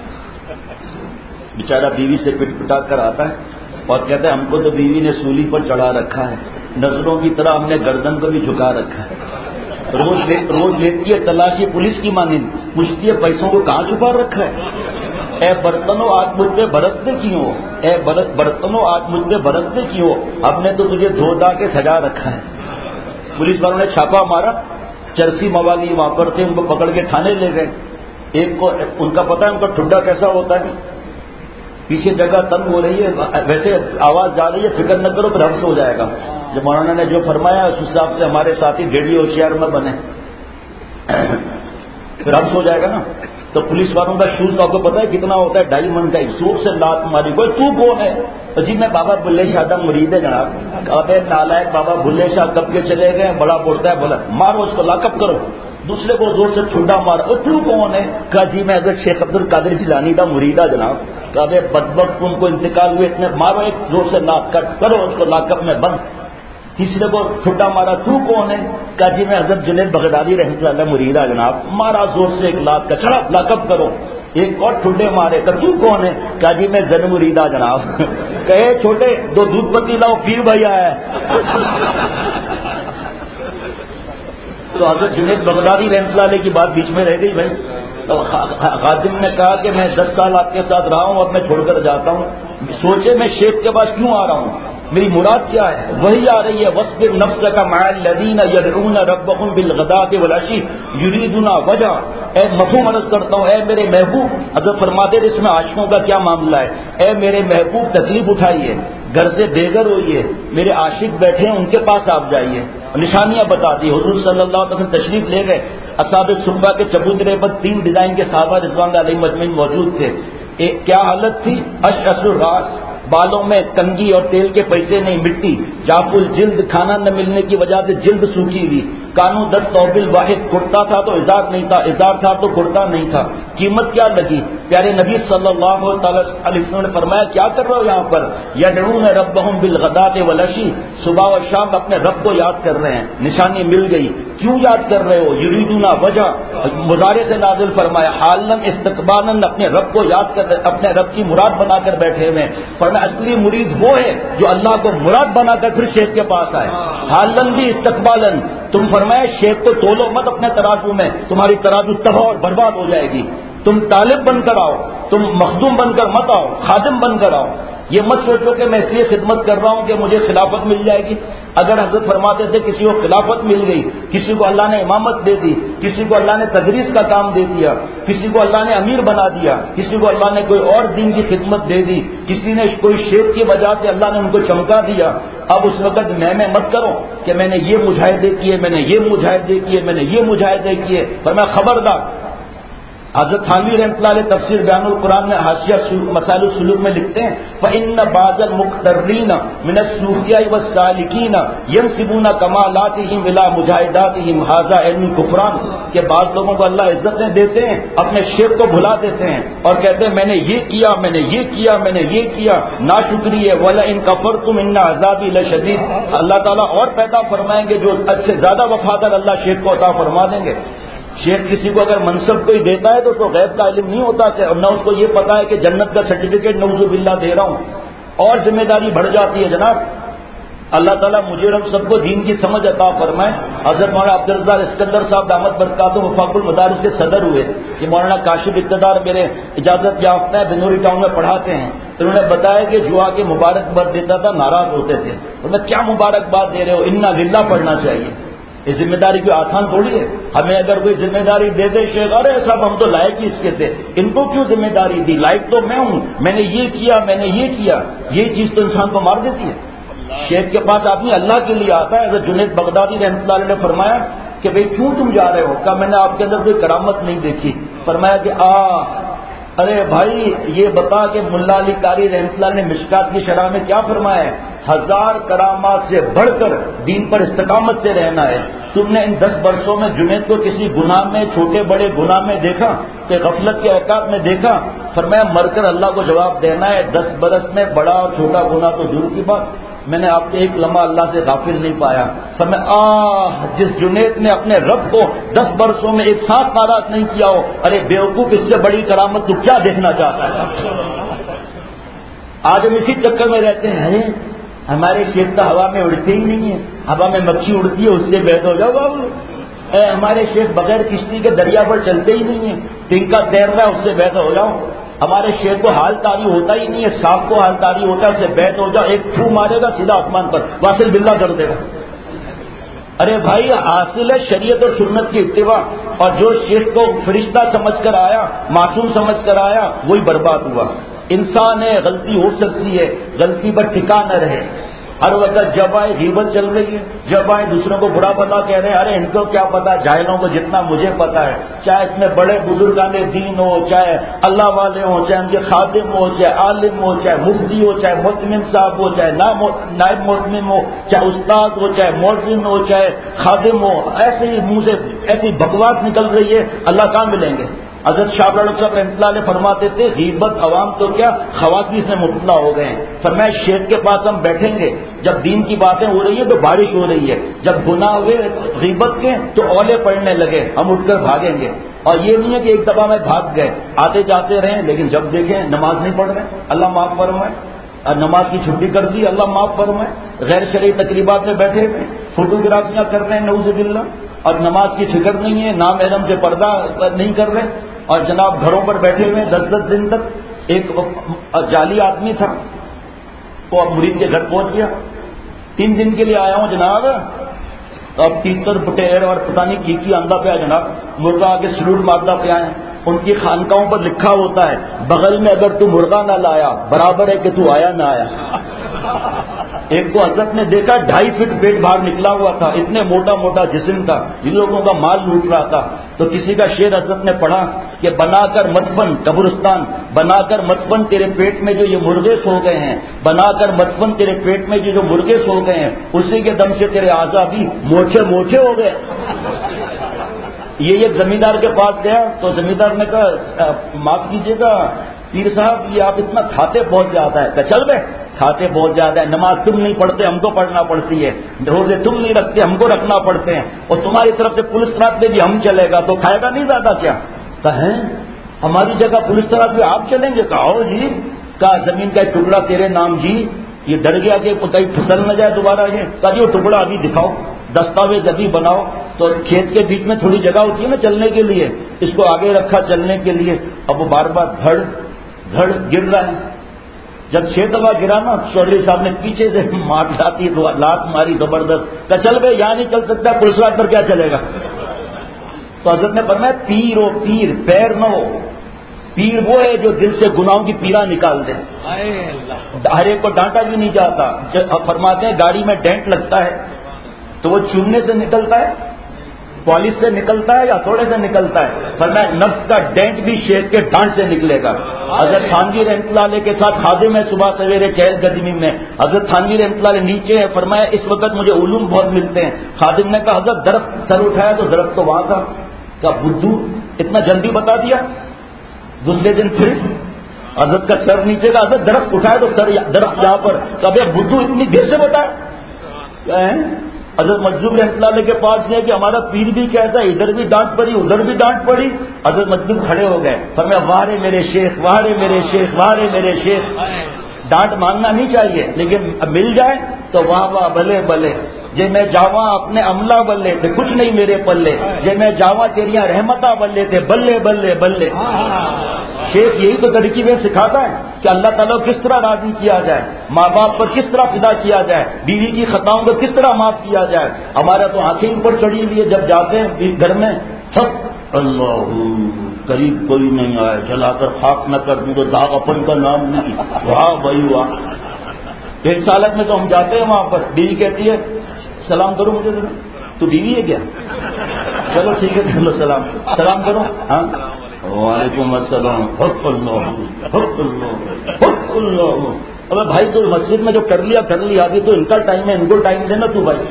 بیچارہ بیوی سے پٹ پٹا کر آتا ہے اور کہتا ہے ہم کو تو بیوی نے سولی پر چڑھا رکھا ہے، نظروں کی طرح ہم نے گردن کو بھی جھکا رکھا ہے. روز لے, روز لیتی ہے تلاشی پولیس کی مانند، پوچھتی ہے پیسوں کو کہاں چھپا رکھا ہے؟ اے برتنوں آج مجھ پہ برستے کیوں ہو؟ اے برتنوں آج مجھ پہ برستے کیوں ہو؟ ہم نے تو تجھے دھو دا کے سجا رکھا ہے۔ پولیس والوں نے چھاپا مارا، چرسی موالی وہاں پر تھے، ان کو پکڑ کے تھانے لے گئے۔ ایک کو ان کا پتہ ہے ان کا ٹھڈا کیسا ہوتا ہے، پیچھے جگہ تنگ ہو رہی ہے، ویسے آواز جا رہی ہے، فکر نہ کرو پھر حفظ ہو جائے گا۔ جب مولانا نے جو فرمایا اس حساب سے ہمارے ساتھی ڈیڑھی ہوشیار میں بنے، پھر حفظ ہو جائے گا نا۔ تو پولیس والوں کا شوز آپ کو پتا ہے کتنا ہوتا ہے؟ ڈھائی من کا، ایک زور سے لات ماری، کوئی تو کون ہے؟ جی میں بابا بلے شاہ کا مرید ہے جناب۔ ابے نالائق بابا بلے شاہ کب کے چلے گئے، بڑا بولتا ہے، بولا مارو اس کو، لاک اپ کرو۔ دوسرے کو زور سے ٹھڈا مارا، اور تو کون ہے؟ کہا جی میں حضرت شیخ عبد القادر جیلانی کا مرید ہے جناب۔ کہا بے بدبخت تم کو انتقال ہوئے اتنے، مارو ایک زور سے لاک کٹ کرو اس کو، لاک اپ میں بند۔ تیسرے کو ٹھڈا مارا، تو کون ہے؟ کہا جی میں حضرت جنید بغدادی رحمۃ اللہ علیہ مرید ہے جناب۔ مارا زور سے ایک لاک کا، چڑھا لاک اپ کرو۔ ایک اور ٹھڈے مارے، کہ تو کون ہے؟ کہا جی میں زن مرید ہے جناب۔ کہے چھوٹے دو دودھ پتی لاؤ، پیر بھیا ہے۔ تو حضرت جنید بغدادی رحمۃ اللہ علیہ کی بات بیچ میں رہ گئی بھائی۔ تو خادم نے کہا کہ میں دس سال آپ کے ساتھ رہا ہوں، اب میں چھوڑ کر جاتا ہوں۔ سوچے میں شیخ کے پاس کیوں آ رہا ہوں، میری مراد کیا ہے؟ وہی آ رہی ہے، وَاصْبِرْ نَفْسَكَ مَعَ الَّذِينَ يَدْعُونَ رَبَّهُمْ بِالْغَدَاةِ وَالْعَشِيِّ يُرِيدُونَ وَجْهَهُ۔ اے مفہوم عرض کرتا ہوں، اے میرے محبوب، حضرت فرماتے ہیں اس میں عاشقوں کا کیا معاملہ ہے؟ اے میرے محبوب تکلیف اٹھائیے، گھر سے بے گھر ہوئیے، میرے عاشق بیٹھے ہیں ان کے پاس آپ جائیے۔ نشانیاں بتا دی، حضور صلی اللہ علیہ وسلم تشریف لے گئے، اصحاب صفہ کے چبوترے پر تین ڈیزائن کے صحابہ رضوان اللہ علیہم اجمعین موجود تھے۔ ایک کیا حالت تھی؟ اشعث الراس، بالوں میں کنگھی اور تیل کے پیسے نہیں، مٹی، جاف الجلد، کھانا نہ ملنے کی وجہ سے جلد سوکھی ہوئی، کانو دس توبل واحد، کرتا تھا تو ازار نہیں تھا، ازار تھا تو کرتا نہیں تھا۔ قیمت کیا لگی؟ پیارے نبی صلی اللہ علیہ وسلم نے فرمایا کیا کر رہے ہو یہاں پر؟ یدعون ربهم بالغداۃ والعشی، صبح و شام اپنے رب کو یاد کر رہے ہیں۔ نشانی مل گئی، کیوں یاد کر رہے ہو؟ یریدون وجہ، مضارع سے نازل فرمایا، حالاً استقبالاً اپنے رب کو یاد کر رہے، اپنے رب کی مراد بنا کر بیٹھے ہوئے۔ فرمایا اصلی مرید وہ ہے جو اللہ کو مراد بنا کر پھر شیخ کے پاس آئے، حالاً بھی استقبالاً۔ تم فرمایا شیخ کو تولو مت اپنے ترازو میں، تمہاری ترازو تباہ اور برباد ہو جائے گی۔ تم طالب بن کر آؤ، تم مخدوم بن کر مت آؤ، خادم بن کر آؤ۔ یہ مت سوچو کہ میں اس لیے خدمت کر رہا ہوں کہ مجھے خلافت مل جائے گی۔ اگر حضرت فرماتے تھے کسی کو خلافت مل گئی، کسی کو اللہ نے امامت دے دی، کسی کو اللہ نے تدریس کا کام دے دیا، کسی کو اللہ نے امیر بنا دیا، کسی کو اللہ نے کوئی اور دین کی خدمت دے دی، کسی نے کوئی شیخ کی وجہ سے اللہ نے ان کو چمکا دیا، اب اس وقت میں میں مت کرو کہ میں نے یہ مجاہدے کیے، میں نے یہ مجاہدے کیے، میں نے یہ مجاہدے کیے۔ پر میں خبردار، حضرت تھانوی رحمۃ اللہ علیہ تفسیر بیان القرآن میں حاشیہ مسائل السلوک میں لکھتے ہیں، فَإِنَّ بَعْضَ الْمُقْتَرِّينَ مِنَ الصُّوفِيَاءِ وَالسَّالِكِينَ يَنْسِبُونَ كَمَالَاتِهِمْ إِلَىٰ مُجَاهِدَاتِهِمْ هَذَا عِلْمُ الْكُفْرَانِ، کہ بعض لوگوں کو اللہ عزتیں دیتے ہیں، اپنے شیخ کو بھلا دیتے ہیں اور کہتے ہیں میں نے یہ کیا، میں نے یہ کیا، میں نے یہ کیا، ناشکری ہے۔ وَلَئِن كَفَرْتُمْ إِنَّ عَذَابِي لَشَدِيدٌ، اللہ تعالیٰ اور پیدا فرمائیں گے جو اس سے زیادہ وفادار اللہ شیخ کو عطا فرما دیں گے۔ شیخ کسی کو اگر منصب کوئی دیتا ہے تو اس کو غیب کا علم نہیں ہوتا کہ نہ اس کو یہ پتا ہے کہ جنت کا سرٹیفکیٹ نعوذ باللہ دے رہا ہوں، اور ذمہ داری بڑھ جاتی ہے جناب۔ اللہ تعالیٰ مجھے اور سب کو دین کی سمجھ عطا فرمائے۔ حضرت مولانا عبدالرزاق اسکندر صاحب دامت برکاتہ وفاق المدارس کے صدر ہوئے، یہ مولانا کاشف اقتدار میرے اجازت یافتہ ہے، بنوری ٹاؤن میں پڑھاتے ہیں۔ انہوں نے بتایا کہ جوا کے مبارکباد دیتا تھا، ناراض ہوتے تھے، انہوں نے کیا مبارکباد دے رہے ہو، انا للہ پڑھنا چاہیے۔ یہ ذمہ داری کوئی آسان تھوڑی ہے، ہمیں اگر کوئی ذمہ داری دے دے شیخ، ارے صاحب ہم تو لائق ہی اس کے تھے، ان کو کیوں ذمہ داری دی، لائق تو میں ہوں، میں نے یہ کیا، میں نے یہ کیا، یہ چیز تو انسان کو مار دیتی ہے۔ شیخ کے پاس آدمی اللہ کے لیے آتا ہے۔ حضرت جنید بغدادی رحمۃ اللہ علیہ نے فرمایا کہ بھئی کیوں تم جا رہے ہو؟ کہا میں نے آپ کے اندر کوئی کرامت نہیں دیکھی۔ فرمایا کہ آ ارے بھائی یہ بتا کہ ملا علی قاری رحمۃ اللہ نے مشکات کی شرح میں کیا فرمایا ہے، ہزار کرامات سے بڑھ کر دین پر استقامت سے رہنا ہے۔ تم نے ان دس برسوں میں جنید کو کسی گناہ میں، چھوٹے بڑے گناہ میں دیکھا کہ غفلت کے اوقات میں دیکھا؟ فرمایا مر کر اللہ کو جواب دینا ہے، دس برس میں بڑا اور چھوٹا گناہ تو دور کی بات، میں نے آپ کو ایک لمحہ اللہ سے غافل نہیں پایا۔ فرمایا آہ جس جنید نے اپنے رب کو دس برسوں میں ایک سانس ناراض نہیں کیا ہو، ارے بیوقوف اس سے بڑی کرامت تو کیا دیکھنا چاہتا ہے؟ آج ہم اسی چکر میں رہتے ہیں، ہمارے شیخ تو ہوا میں اڑتے ہی نہیں ہے، ہوا میں مکھی اڑتی ہے اس سے بیت ہو جاؤ بابو، اے ہمارے شیخ بغیر کشتی کے دریا پر چلتے ہی نہیں ہیں، دن کا تیر رہا ہے اس سے بیت ہو جاؤ. ہمارے شیخ کو حال تاری ہوتا ہی نہیں ہے، سانپ کو حال تاری ہوتا ہے اس سے بیت ہو جاؤ، ایک پھو مارے گا سیدھا آسمان پر واصل باللہ کر دے گا. ارے بھائی حاصل ہے شریعت اور سنت کی اتباع، اور جو شیخ کو فرشتہ سمجھ کر آیا، معصوم سمجھ کر آیا، وہی برباد ہوا. انسان ہے، غلطی ہو سکتی ہے، غلطی پر ٹکا نہ رہے. ہر وقت جب آئے غیبت چل رہی ہے، جب آئے دوسروں کو برا بلا کہہ رہے ہیں. ارے ان کو کیا پتا، جاہلوں کو جتنا مجھے پتا ہے. چاہے اس میں بڑے بزرگان دین ہو، چاہے اللہ والے ہوں، چاہے ان کے خادم ہو، چاہے عالم ہو، چاہے مفتی ہو، چاہے مؤتمن صاحب ہو، چاہے نائب مؤتمن ہو، چاہے استاد ہو، چاہے مؤذن ہو، چاہے خادم ہو، ایسے ہی منہ سے ایسی بکواس نکل رہی ہے. اللہ کہاں ملیں گے؟ حضرت شاہ رحمۃ صاحب رحمۃ اللہ علیہ فرماتے تھے غیبت عوام تو کیا خواص میں مبتلا ہو گئے ہیں. فرمایا شیخ کے پاس ہم بیٹھیں گے، جب دین کی باتیں ہو رہی ہیں تو بارش ہو رہی ہے، جب گناہ ہوئے غیبت کے تو اولے پڑنے لگے، ہم اٹھ کر بھاگیں گے. اور یہ نہیں ہے کہ ایک دفعہ میں بھاگ گئے، آتے جاتے رہیں، لیکن جب دیکھیں نماز نہیں پڑھ رہے، اللہ معاف فرمائے. اور نماز کی چھٹی کر دی، اللہ معاف فرمائے. غیر شرعی تقریبات میں بیٹھے ہوئے فوٹوگرافیاں کر رہے ہیں نعوذ باللہ، اور نماز کی فکر نہیں ہے، نام احرم سے پردہ نہیں کر رہے. اور جناب گھروں پر بیٹھے ہوئے دس دس دن تک. ایک جعلی آدمی تھا، وہ اب مرید کے گھر پہنچ گیا، تین دن کے لیے آیا ہوں جناب. تو اب تیتر بٹیر اور پتہ نہیں کی کی آندہ پہ آیا جناب، مرغا آگے سلوٹ ماردہ پہ آئے. ان کی خانقاہوں پر لکھا ہوتا ہے بغل میں اگر تو مرغا نہ لایا برابر ہے کہ تو آیا نہ آیا. ایک کو حضرت نے دیکھا ڈھائی فٹ پیٹ باہر نکلا ہوا تھا، اتنے موٹا موٹا جسم تھا، جن لوگوں کا مال لوٹ رہا تھا. تو کسی کا شعر حضرت نے پڑھا کہ بنا کر مدفن قبرستان، بنا کر مدفن تیرے پیٹ میں جو یہ مرغے سو گئے ہیں، بنا کر مدفن تیرے پیٹ میں جو جو مرغے سو گئے ہیں، اسی کے دم سے تیرے اعضا بھی موچے موچے ہو گئے. یہ ایک زمیندار کے پاس گیا تو زمیندار نے کہا معاف کیجیے گا پیر صاحب، یہ آپ اتنا کھاتے بہت زیادہ ہے. کہ چل بے، کھاتے بہت زیادہ ہے، نماز تم نہیں پڑھتے ہم کو پڑھنا پڑتی ہے، روزے تم نہیں رکھتے ہم کو رکھنا پڑتے ہیں، اور تمہاری طرف سے پولیس طرح پہ بھی ہم چلے گا تو کھائے گا نہیں زیادہ کیا؟ کہیں ہماری جگہ پولیس طرح پہ آپ چلیں گے؟ کہو جی. کہا زمین کا ایک ٹکڑا تیرے نام جی، یہ ڈر گیا کہ کہیں پھسل نہ جائے دوبارہ. یہ کہا جی وہ ٹکڑا ابھی دکھاؤ، دستاویز ابھی بناؤ. تو کھیت کے بیچ میں تھوڑی جگہ ہوتی ہے نا چلنے کے لیے، اس کو آگے رکھا چلنے کے لیے. اب وہ بار بار دھڑ دھڑ گر رہا ہے. جب چھ دفعہ گرا نا چودھری صاحب نے پیچھے سے مار جاتی تو لات ماری زبردست. کہ چل بھائی یہاں نہیں چل سکتا، پولیس رات پر کیا چلے گا؟ تو حضرت نے فرمایا پیر ہو پیر، پیر نہ ہو. پیر وہ ہے جو دل سے گناہوں کی پیرا نکال دے. ہر ایک کو ڈانٹا بھی نہیں جاتا. فرماتے ہیں گاڑی میں ڈینٹ لگتا ہے تو وہ چومنے سے نکلتا ہے، پالش سے نکلتا ہے یا تھوڑے سے نکلتا ہے؟ فرمایا نفس کا ڈینٹ بھی شیخ کے ڈانٹ سے نکلے گا. حضرت تھانوی رحمۃ اللہ علیہ کے ساتھ خادم ہے صبح سویرے چہل قدمی میں. حضرت تھانوی رحمۃ اللہ علیہ نیچے ہے. فرمایا اس وقت مجھے علوم بہت ملتے ہیں. خادم نے کہا حضرت درخت سر اٹھایا تو درخت تو وہاں تھا. کہا بدھو اتنا جلدی بتا دیا. دوسرے دن پھر حضرت کا سر نیچے کا، حضرت درخت اٹھایا تو سر درخت یہاں پر. کبھی بدھو اتنی دیر سے بتایا. حضرت مجذوب رحمۃ اللہ علیہ کے پاس گئے کہ ہمارا پیر بھی کیسا ہے، ادھر بھی ڈانٹ پڑی ادھر بھی ڈانٹ پڑی. حضرت مجذوب کھڑے ہو گئے. فرمایا واہ رے میرے شیخ، واہ رے میرے شیخ، واہ رے میرے شیخ. ڈانٹ مانگنا نہیں چاہیے لیکن مل جائے تو واہ واہ بلے بلے. جے میں جاواں اپنے عملہ بلے تھے کچھ نہیں میرے پلے، جے میں جاواں تیریاں رحمتہ بلے تھے بلے بلے بلے. شیخ یہی تو ترکیبیں سکھاتا ہے کہ اللہ تعالیٰ کو کس طرح راضی کیا جائے، ماں باپ پر کس طرح فدا کیا جائے، بیوی کی خطاؤں کو کس طرح معاف کیا جائے. ہمارا تو آنکھیں اوپر چڑھی ہوئی ہے، جب جاتے ہیں گھر میں سب اللہ قریب کوئی نہیں آئے، جلا کر خاک نہ کر دوں تو داغ اپن کا نام نہیں. واہ بھائی واہ. ایک سالت میں تو ہم جاتے ہیں وہاں پر، بیوی کہتی ہے سلام کرو مجھے ذرا. تو بیوی ہے کیا؟ چلو ٹھیک ہے چلو سلام سلام کرو. ہاں وعلیکم السلام. حق اللہ حق اللہ حق اللہ. ابے بھائی تو مسجد میں جو کر لیا کر لیا، ابھی تو ان کا ٹائم ہے، ان کو ٹائم دینا تو بھائی.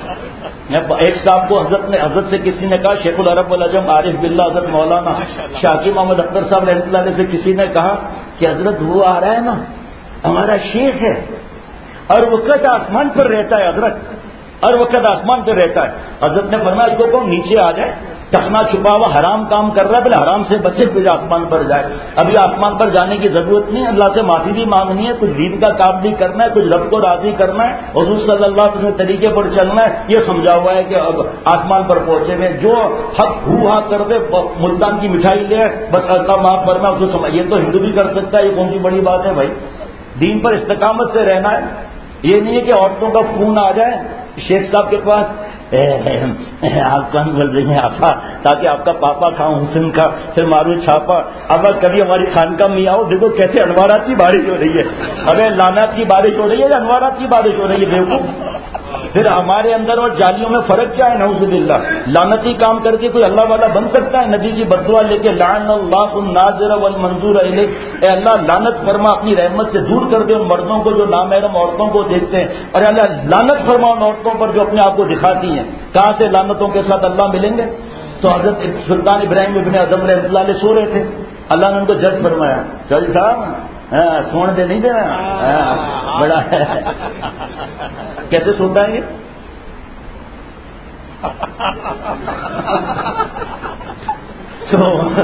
ایک صاحب کو حضرت نے حضرت سے کسی نے کہا، شیخ العرب والعجم عارف باللہ حضرت مولانا شاکی محمد اختر صاحب رحمۃ اللہ علیہ سے کسی نے کہا کہ حضرت وہ آ رہا ہے نا ہمارا شیخ ہے، اور وقت آسمان پر رہتا ہے حضرت، ہر وقت آسمان پہ رہتا ہے. حضرت نے فرمایا اس کو کون نیچے آ جائے. ٹکنا چھپا ہوا حرام کام کر رہا ہے، پہلے حرام سے بچے پھر آسمان پر جائے. ابھی آسمان پر جانے کی ضرورت نہیں ہے، اللہ سے معافی بھی مانگنی ہے، کچھ دین کا کام بھی کرنا ہے، کچھ رب کو راضی کرنا ہے، حضور صلی اللہ علیہ وسلم طریقے پر چلنا ہے. یہ سمجھا ہوا ہے کہ اب آسمان پر پہنچے میں جو حق ہو ہاں کر دے، ملتان کی مٹھائی لے بس اللہ معاف کرنا اس کو سمجھ. یہ تو ہندو بھی کر سکتا ہے، یہ کون سی بڑی بات ہے بھائی. دین پر استقامت سے رہنا ہے. یہ نہیں ہے کہ عورتوں کا فون آ جائے شیخ صاحب کے پاس، آپ کون بول رہی ہیں آپا، تاکہ آپ کا پاپا کھاؤں حسن کا، پھر مارو چھاپا. اب کبھی ہماری خانقاہ میں آؤ، دیکھو کیسے انوارات کی بارش ہو رہی ہے. ابھی لعنات کی بارش ہو رہی ہے یا انوارات کی بارش ہو رہی ہے بیوقوف. پھر ہمارے اندر اور جالیوں میں فرق کیا ہے؟ نعوذ باللہ. لعنتی کام کر کے کوئی اللہ والا بن سکتا ہے؟ نبی کی بددعا لے کے لعن اللہ الناظر والمنظور الیہ، اے اللہ لعنت فرما اپنی رحمت سے دور کر دے ان مردوں کو جو نامحرم عورتوں کو دیکھتے ہیں، اور اللہ لعنت فرما ان عورتوں پر جو اپنے آپ کو دکھاتی ہیں. کہاں سے لعنتوں کے ساتھ اللہ ملیں گے؟ تو حضرت سلطان ابراہیم ابن اعظم رحمۃ اللہ علیہ سو رہے تھے، اللہ نے ان کو جج فرمایا، جج صاحب سونے دے نہیں دینا بڑا ہے. کیسے سوتا ہے یہ؟ تو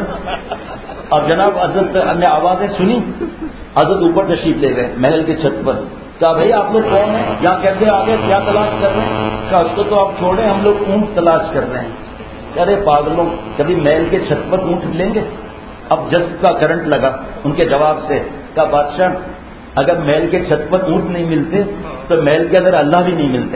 اب جناب حضرت نے آوازیں سنی، حضرت اوپر تشریف لے گئے محل کی چھت پر. کہا بھائی آپ لوگ کون ہیں، یہاں کیسے آگے، کیا تلاش کر رہے ہیں؟ کہا اس کو تو آپ چھوڑیں، ہم لوگ اونٹ تلاش کر رہے ہیں. ارے پاگلوں، کبھی محل کے چھت پر اونٹ لیں گے؟ اب جذب کا کرنٹ لگا ان کے جواب سے. کہا بادشاہ اگر محل کے چھت پر اونٹ نہیں ملتے تو محل کے اندر اللہ بھی نہیں ملتے.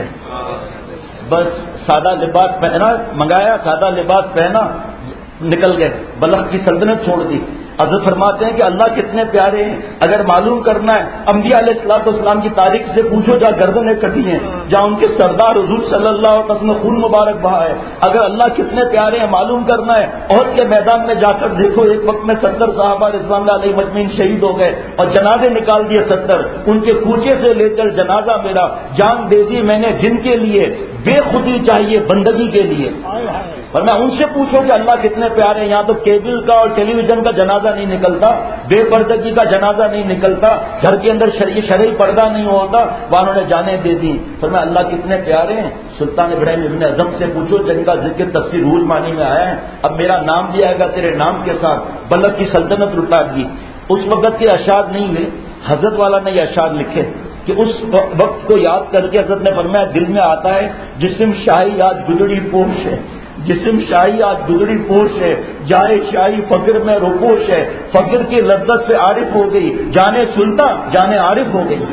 بس سادہ لباس پہنا، منگایا سادہ لباس پہنا، نکل گئے، بلخ کی سلطنت چھوڑ دی. حضرت فرماتے ہیں کہ اللہ کتنے پیارے ہیں. اگر معلوم کرنا ہے انبیاء علیہ الصلوۃ والسلام کی تاریخ سے پوچھو جہاں گردنیں کٹی ہیں، جہاں ان کے سردار حضور صلی اللہ علیہ وسلم نے خون مبارک بہا ہے. اگر اللہ کتنے پیارے ہیں معلوم کرنا ہے، عہد کے میدان میں جا کر دیکھو، ایک وقت میں ستر صحابہ رضوان اللہ علیہ مجمعین شہید ہو گئے اور جنازے نکال دیے ستر. ان کے کوچے سے لے کر جنازہ میرا، جان دے دی میں نے جن کے لیے بے خودی چاہیے بندگی کے لیے. اور میں ان سے پوچھوں کہ اللہ کتنے پیارے ہیں. یہاں تو کیبل کا اور ٹیلی ویژن کا جنازہ نہیں نکلتا، بے پردگی کا جنازہ نہیں نکلتا، گھر کے اندر شرعی شرعی پردہ نہیں ہوتا، وہاں انہوں نے جانیں دے دی. تو میں اللہ کتنے پیارے ہیں. سلطان ابراہیم ابن اعظم سے پوچھو جن کا ذکر تفسیر روح المعانی میں آیا ہے. اب میرا نام بھی آئے گا تیرے نام کے ساتھ، بلخ کی سلطنت لٹا دی. اس وقت کے اشعار نہیں ہوئے، حضرت والا نے یہ اشعار لکھے کہ اس وقت کو یاد کر کے حضرت نے فرمایا دل میں آتا ہے جسم شاہی آج گزری پوش ہے، جسم شاہی آج گزری پوش ہے، جائے شاہی فقر میں روپوش ہے، فقر کی لذت سے عارف ہو گئی، جانے سلطان جانے عارف ہو گئی.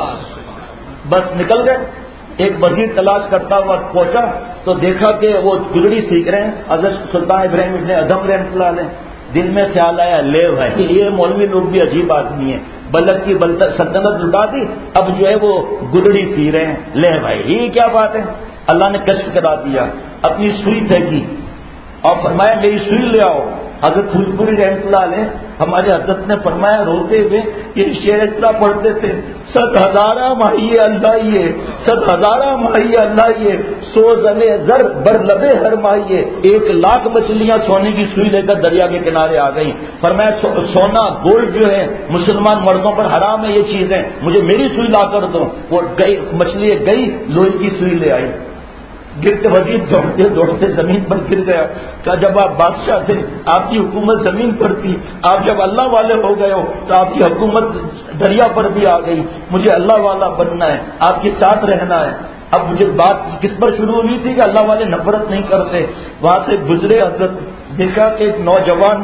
بس نکل گئے. ایک وزیر تلاش کرتا ہوا پہنچا تو دیکھا کہ وہ گزڑی سیکھ رہے ہیں. حضرت سلطان ابراہیم ابن اعظم رحمۃ اللہ علیہ دل میں خیال آیا لے بھائی یہ مولوی لوگ بھی عجیب آدمی ہیں، بلخ کی سلطنت لٹا دی، اب جو ہے وہ گدڑی سی رہے ہیں. لے بھائی یہ کیا بات ہے؟ اللہ نے کشف کرا دیا، اپنی سوئی پھینکی اور فرمایا میری سوئی لے آؤ. حضرت پھول پوری رحمۃ اللہ علیہ ہمارے حضرت نے فرمایا روتے ہوئے یہ شعر اس طرح پڑھتے تھے، ست ہزارہ ماہیے اللہ یہ، ست ہزارہ ماہیے اللہ یہ، سو زلے زر بر لبے ہر ماہیے. ایک لاکھ مچھلیاں سونے کی سوئی لے کر دریا کے کنارے آ گئیں. فرمایا سونا گولڈ جو ہے مسلمان مردوں پر حرام ہے، یہ چیزیں مجھے میری سوئی لا کر دو. وہ گئی مچھلی گئی لوہے کی سوئی لے آئی. گرتے وزیر دوڑتے دوڑتے زمین پر گر گیا. کہا جب آپ بادشاہ تھے آپ کی حکومت زمین پر تھی، آپ جب اللہ والے ہو گئے ہو تو آپ کی حکومت دریا پر بھی آ گئی. مجھے اللہ والا بننا ہے، آپ کے ساتھ رہنا ہے. اب مجھے بات کس پر شروع ہوئی تھی کہ اللہ والے نفرت نہیں کرتے. وہاں سے گزرے حضرت، دیکھا کہ ایک نوجوان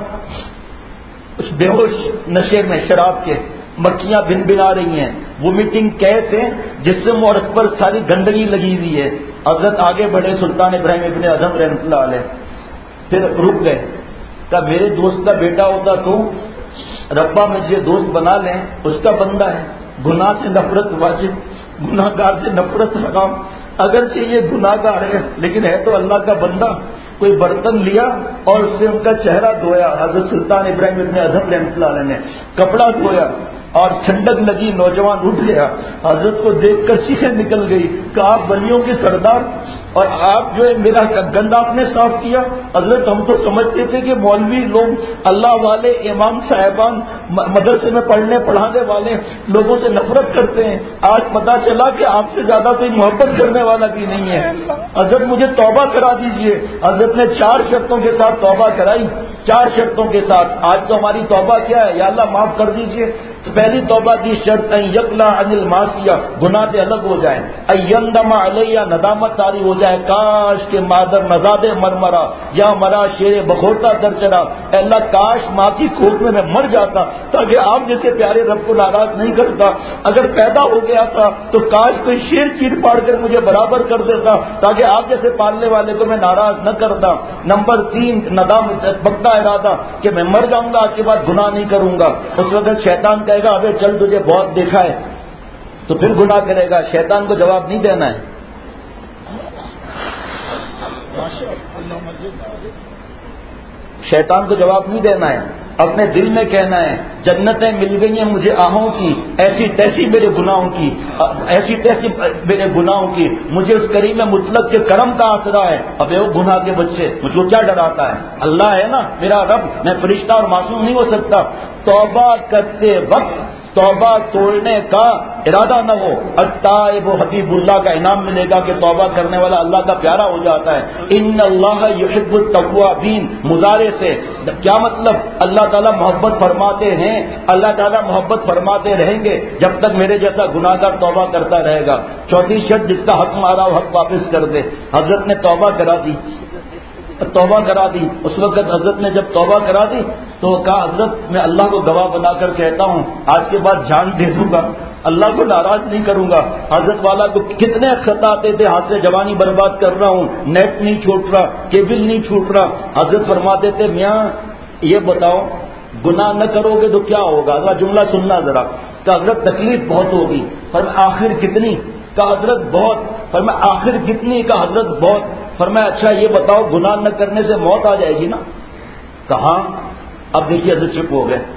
اس بے ہوش نشے میں شراب کے، مکھیاں بن بنا رہی ہیں، وومیٹنگ کیس ہے جسم اور اس پر ساری گندگی لگی ہوئی ہے. حضرت آگے بڑھے سلطان ابراہیم ابن اعظم رحمۃ اللہ علیہ، پھر رک گئے. کہ میرے دوست کا بیٹا ہوتا تو ربا مجھے دوست بنا لیں، اس کا بندہ ہے. گناہ سے نفرت واجب، گناہ گار سے نفرت حرام. اگرچہ یہ گناہ گار ہے لیکن ہے تو اللہ کا بندہ. کوئی برتن لیا اور اس سے ان کا چہرہ دھویا. حضرت سلطان ابراہیم ابن اعظم رحمۃ اللہ علیہ نے کپڑا دھویا اور ٹھنڈک لگی، نوجوان اٹھ گیا، حضرت کو دیکھ کر چیخیں نکل گئی کہ آپ ولیوں کے سردار اور آپ جو ہے میرا گندا آپ نے صاف کیا۔ حضرت ہم تو سمجھتے تھے کہ مولوی لوگ اللہ والے، امام صاحبان مدرسے میں پڑھنے پڑھانے والے لوگوں سے نفرت کرتے ہیں، آج پتا چلا کہ آپ سے زیادہ کوئی محبت کرنے والا بھی نہیں ہے۔ حضرت مجھے توبہ کرا دیجئے۔ حضرت نے چار شرطوں کے ساتھ توبہ کرائی، چار شرطوں کے ساتھ۔ آج تو ہماری توبہ کیا ہے، یا اللہ معاف کر دیجئے۔ تو پہلی توبہ کی شرط ہے یقلا عن المعصیہ، گناہ سے الگ ہو جائے، ایندم علیہ، ندامت طاری ہو جائے، کاش کہ مادر نزاد مرمرا یا مرا شیر بخوٹا در چڑا، اے اللہ کاش ماں کی کوکھ میں میں مر جاتا تاکہ آپ جیسے پیارے رب کو ناراض نہیں کرتا، اگر پیدا ہو گیا تھا تو کاش کوئی شیر چیر پاڑ کر مجھے برابر کر دیتا تاکہ آپ جیسے پالنے والے کو میں ناراض نہ کرتا۔ نمبر تین ندام پختہ ارادہ کہ میں مر جاؤں گا، آج کے بعد گناہ نہیں کروں گا۔ اس وقت شیطان کہے گا ابے چل تجھے بہت دیکھا ہے، تو پھر گناہ کرے گا، شیطان کو جواب نہیں دینا ہے۔ شیطان کو جواب نہیں دینا ہے، اپنے دل میں کہنا ہے جنتیں مل گئی ہیں مجھے آہوں کی، ایسی تیسی میرے گناہوں کی، ایسی تیسی میرے گناہوں کی، مجھے اس کریم مطلق کے کرم کا آسرا ہے۔ اب وہ گناہ کے بچے مجھ کو کیا ڈراتا ہے، اللہ ہے نا میرا رب، میں فرشتہ اور معصوم نہیں ہو سکتا۔ توبہ کرتے وقت توبہ توڑنے کا ارادہ نہ ہو، التائب حبیب اللہ کا انعام ملے گا کہ توبہ کرنے والا اللہ کا پیارا ہو جاتا ہے۔ ان اللہ یحب التوابین، مضارع سے کیا مطلب، اللہ تعالیٰ محبت فرماتے ہیں، اللہ تعالیٰ محبت فرماتے رہیں گے جب تک میرے جیسا گناہ گار توبہ کرتا رہے گا۔ چوتھی شرط جس کا حق مارا وہ حق واپس کر دے۔ حضرت نے توبہ کرا دی، توبہ کرا دی۔ اس وقت حضرت نے جب توبہ کرا دی تو کہا حضرت میں اللہ کو گواہ بنا کر کہتا ہوں آج کے بعد جان دے دوں گا، اللہ کو ناراض نہیں کروں گا۔ حضرت والا کو کتنے خط آتے تھے، ہاتھ سے جوانی برباد کر رہا ہوں، نیٹ نہیں چھوٹ رہا، کیبل نہیں چھوٹ رہا۔ حضرت فرماتے تھے میاں یہ بتاؤ گناہ نہ کرو گے تو کیا ہوگا، اگلا جملہ سننا ذرا۔ کہ حضرت تکلیف بہت ہوگی، فرمایا آخر کتنی، کہ حضرت بہت، فرمایا آخر کتنی، کہ حضرت بہت، فرمایا اچھا یہ بتاؤ گناہ نہ کرنے سے موت آ جائے گی نا، کہاں۔ اب دیکھیے حضرت چپ ہو گئے،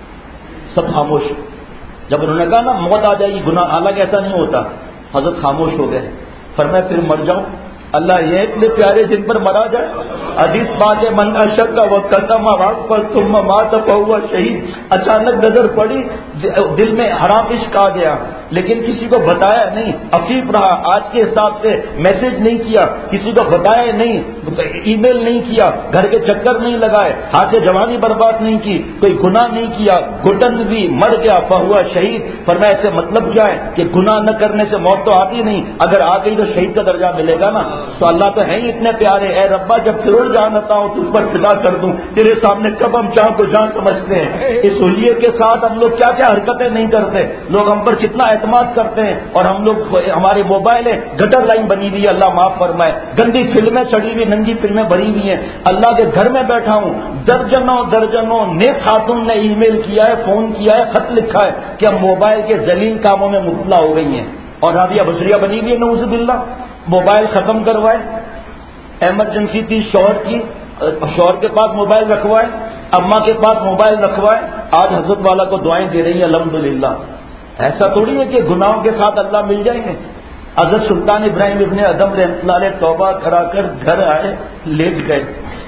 سب خاموش۔ جب انہوں نے کہا نا موت آ جائے گی گناہ، حالانکہ ایسا نہیں ہوتا، حضرت خاموش ہو گئے۔ فرمایا پھر مر جاؤں، اللہ یہ اتنے پیارے جن پر مرا جائے۔ حدیث بات ہے من اشک و قدم راک پر ثم مات فہو شہید۔ اچانک نظر پڑی، دل میں حرام عشق آ گیا، لیکن کسی کو بتایا نہیں، عفیف رہا، آج کے حساب سے میسج نہیں کیا، کسی کو بتایا نہیں، ای میل نہیں کیا، گھر کے چکر نہیں لگائے، ہاتھ سے جوانی برباد نہیں کی، کوئی گناہ نہیں کیا، گھٹن بھی مر گیا فہو شہید۔ فرمایا اس سے مطلب کیا ہے کہ گناہ نہ کرنے سے موت تو آتی نہیں، اگر آ گئی تو شہید کا درجہ ملے گا نا۔ تو اللہ تو ہے ہی اتنے پیارے، اے ربا جب ضرور جان آتا ہوں تجھ پر فدا کر دوں، تیرے سامنے کب ہم جان کو جان سمجھتے ہیں۔ اس حلیے کے ساتھ ہم لوگ کیا کیا حرکتیں نہیں کرتے، لوگ ہم پر کتنا اعتماد کرتے ہیں، اور ہم لوگ ہمارے موبائل ہے گٹر لائن بنی ہوئی ہے، اللہ معاف فرمائے، گندی فلمیں چڑھی ہوئی، ننگی فلمیں بھری ہوئی ہیں۔ اللہ کے گھر میں بیٹھا ہوں، درجنوں درجنوں نیک خاتون نے ای میل کیا ہے، فون کیا ہے، خط لکھا ہے کہ ہم موبائل کے ذلیل کاموں میں مبتلا ہو گئی ہیں، اور رابعہ بصریہ بنی ہوئی ہے نعوذ باللہ۔ موبائل ختم کروائے، ایمرجنسی تھی شوہر کی، شوہر کے پاس موبائل رکھوائے، اماں کے پاس موبائل رکھوائے، آج حضرت والا کو دعائیں دے رہی ہیں الحمدللہ۔ ایسا تھوڑی ہے کہ گناہوں کے ساتھ اللہ مل جائیں گے۔ حضرت سلطان ابراہیم ابن ادم رحمۃ اللہ علیہ توبہ کرا کر گھر آئے، لیٹ گئے،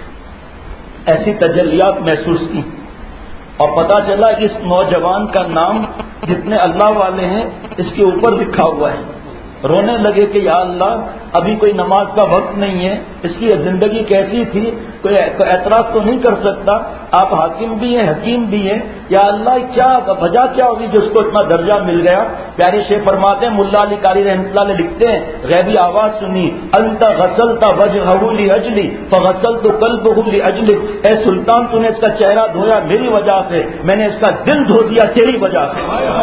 ایسی تجلیات محسوس کی، اور پتا چلا اس نوجوان کا نام جتنے اللہ والے ہیں اس کے اوپر لکھا ہوا ہے۔ رونے لگے کہ یا اللہ ابھی کوئی نماز کا وقت نہیں ہے، اس کی زندگی کیسی تھی، کوئی اعتراض تو نہیں کر سکتا، آپ حاکم بھی ہیں حکیم بھی ہیں، یا اللہ کیا وجہ کیا ہوگی جو اس کو اتنا درجہ مل گیا۔ پیارے شیخ فرماتے ہیں، ملا علی قاری رحمۃ اللہ علیہ لکھتے ہیں، غیبی آواز سنی، انت غسلت وجهه لاجلی فغسلت قلبه لاجلی، اے سلطان تو نے اس کا چہرہ دھویا میری وجہ سے، میں نے اس کا دل دھو دیا تیری وجہ سے۔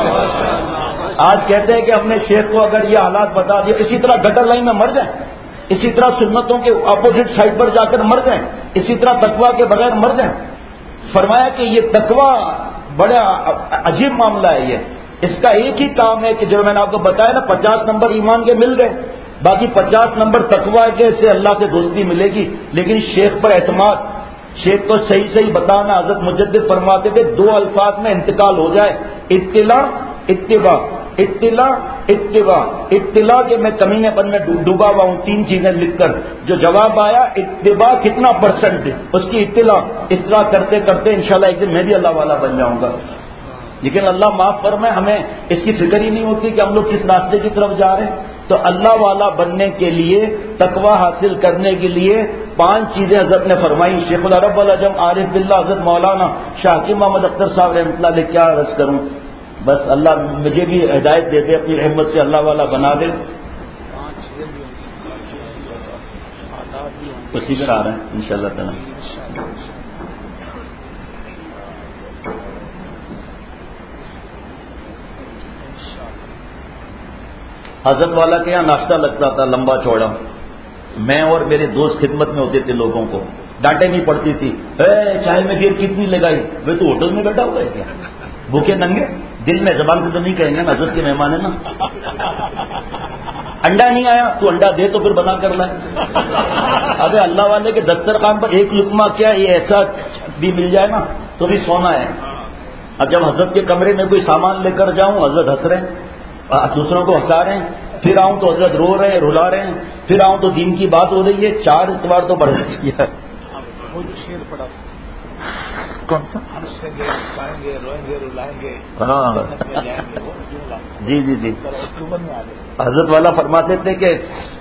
آج کہتے ہیں کہ اپنے شیخ کو اگر یہ حالات بتا دیا، اسی طرح گٹر لائن میں مر جائیں، اسی طرح سنتوں کے اپوزٹ سائڈ پر جا کر مر جائیں، اسی طرح تقویٰ کے بغیر مر جائیں۔ فرمایا کہ یہ تقویٰ بڑا عجیب معاملہ ہے، یہ اس کا ایک ہی کام ہے کہ جو میں نے آپ کو بتایا نا، پچاس نمبر ایمان کے مل گئے، باقی پچاس نمبر تقویٰ کے سے اللہ سے دوستی ملے گی۔ لیکن شیخ پر اعتماد، شیخ کو صحیح صحیح بتانا، حضرت مجدد فرماتے تھے دو الفاظ میں انتقال ہو جائے، اطلاع اتباع اطلاع اتباع اطلاع کے میں کمینے پن میں ڈوبا ہوا ہوں تین چیزیں لکھ کر. جو جواب آیا اتباع کتنا پرسنٹ اس کی اطلاع. اس طرح کرتے کرتے انشاءاللہ ایک دن میں بھی اللہ والا بن جاؤں گا. لیکن اللہ معاف فرمائے ہمیں اس کی فکر ہی نہیں ہوتی کہ ہم لوگ کس راستے کی طرف جا رہے ہیں. تو اللہ والا بننے کے لیے تقوی حاصل کرنے کے لیے پانچ چیزیں حضرت نے فرمائی. شیخ العرب العجم عارف باللہ حضرت مولانا شاہ حکیم محمد اختر صاحب رحمۃ اللہ علیہ کیا عرض کروں. بس اللہ مجھے بھی ہدایت دے دے, اپنی رحمت سے اللہ والا بنا دے. اسی پر آ رہے ہیں انشاءاللہ تعالی. حضرت والا کے یہاں ناشتہ لگتا تھا لمبا چوڑا. میں اور میرے دوست خدمت میں ہوتے تھے, لوگوں کو ڈانٹے نہیں پڑتی تھی. اے چائے میں دیر کتنی لگائی, وہ تو ہوٹل میں بیٹھا ہوا ہے کیا, بھوکے ننگے. دل میں زبان سے تو نہیں کہیں گے نا, حضرت کے مہمان ہے نا. انڈا نہیں آیا تو انڈا دے تو پھر بنا کر لائے. ابے اللہ والے کے دسترخوان پر ایک لقمہ کیا یہ ایسا بھی مل جائے نا تو بھی سونا ہے. اب جب حضرت کے کمرے میں کوئی سامان لے کر جاؤں, حضرت ہنس رہے ہیں, دوسروں کو ہنسا رہے ہیں, پھر آؤں تو حضرت رو رہے ہیں, رلا رہے ہیں, پھر آؤں تو دین کی بات ہو رہی ہے. چار اتوار تو بڑھ گئی ہے. کون سا ہاں جی جی جی حضرت والا فرماتے تھے کہ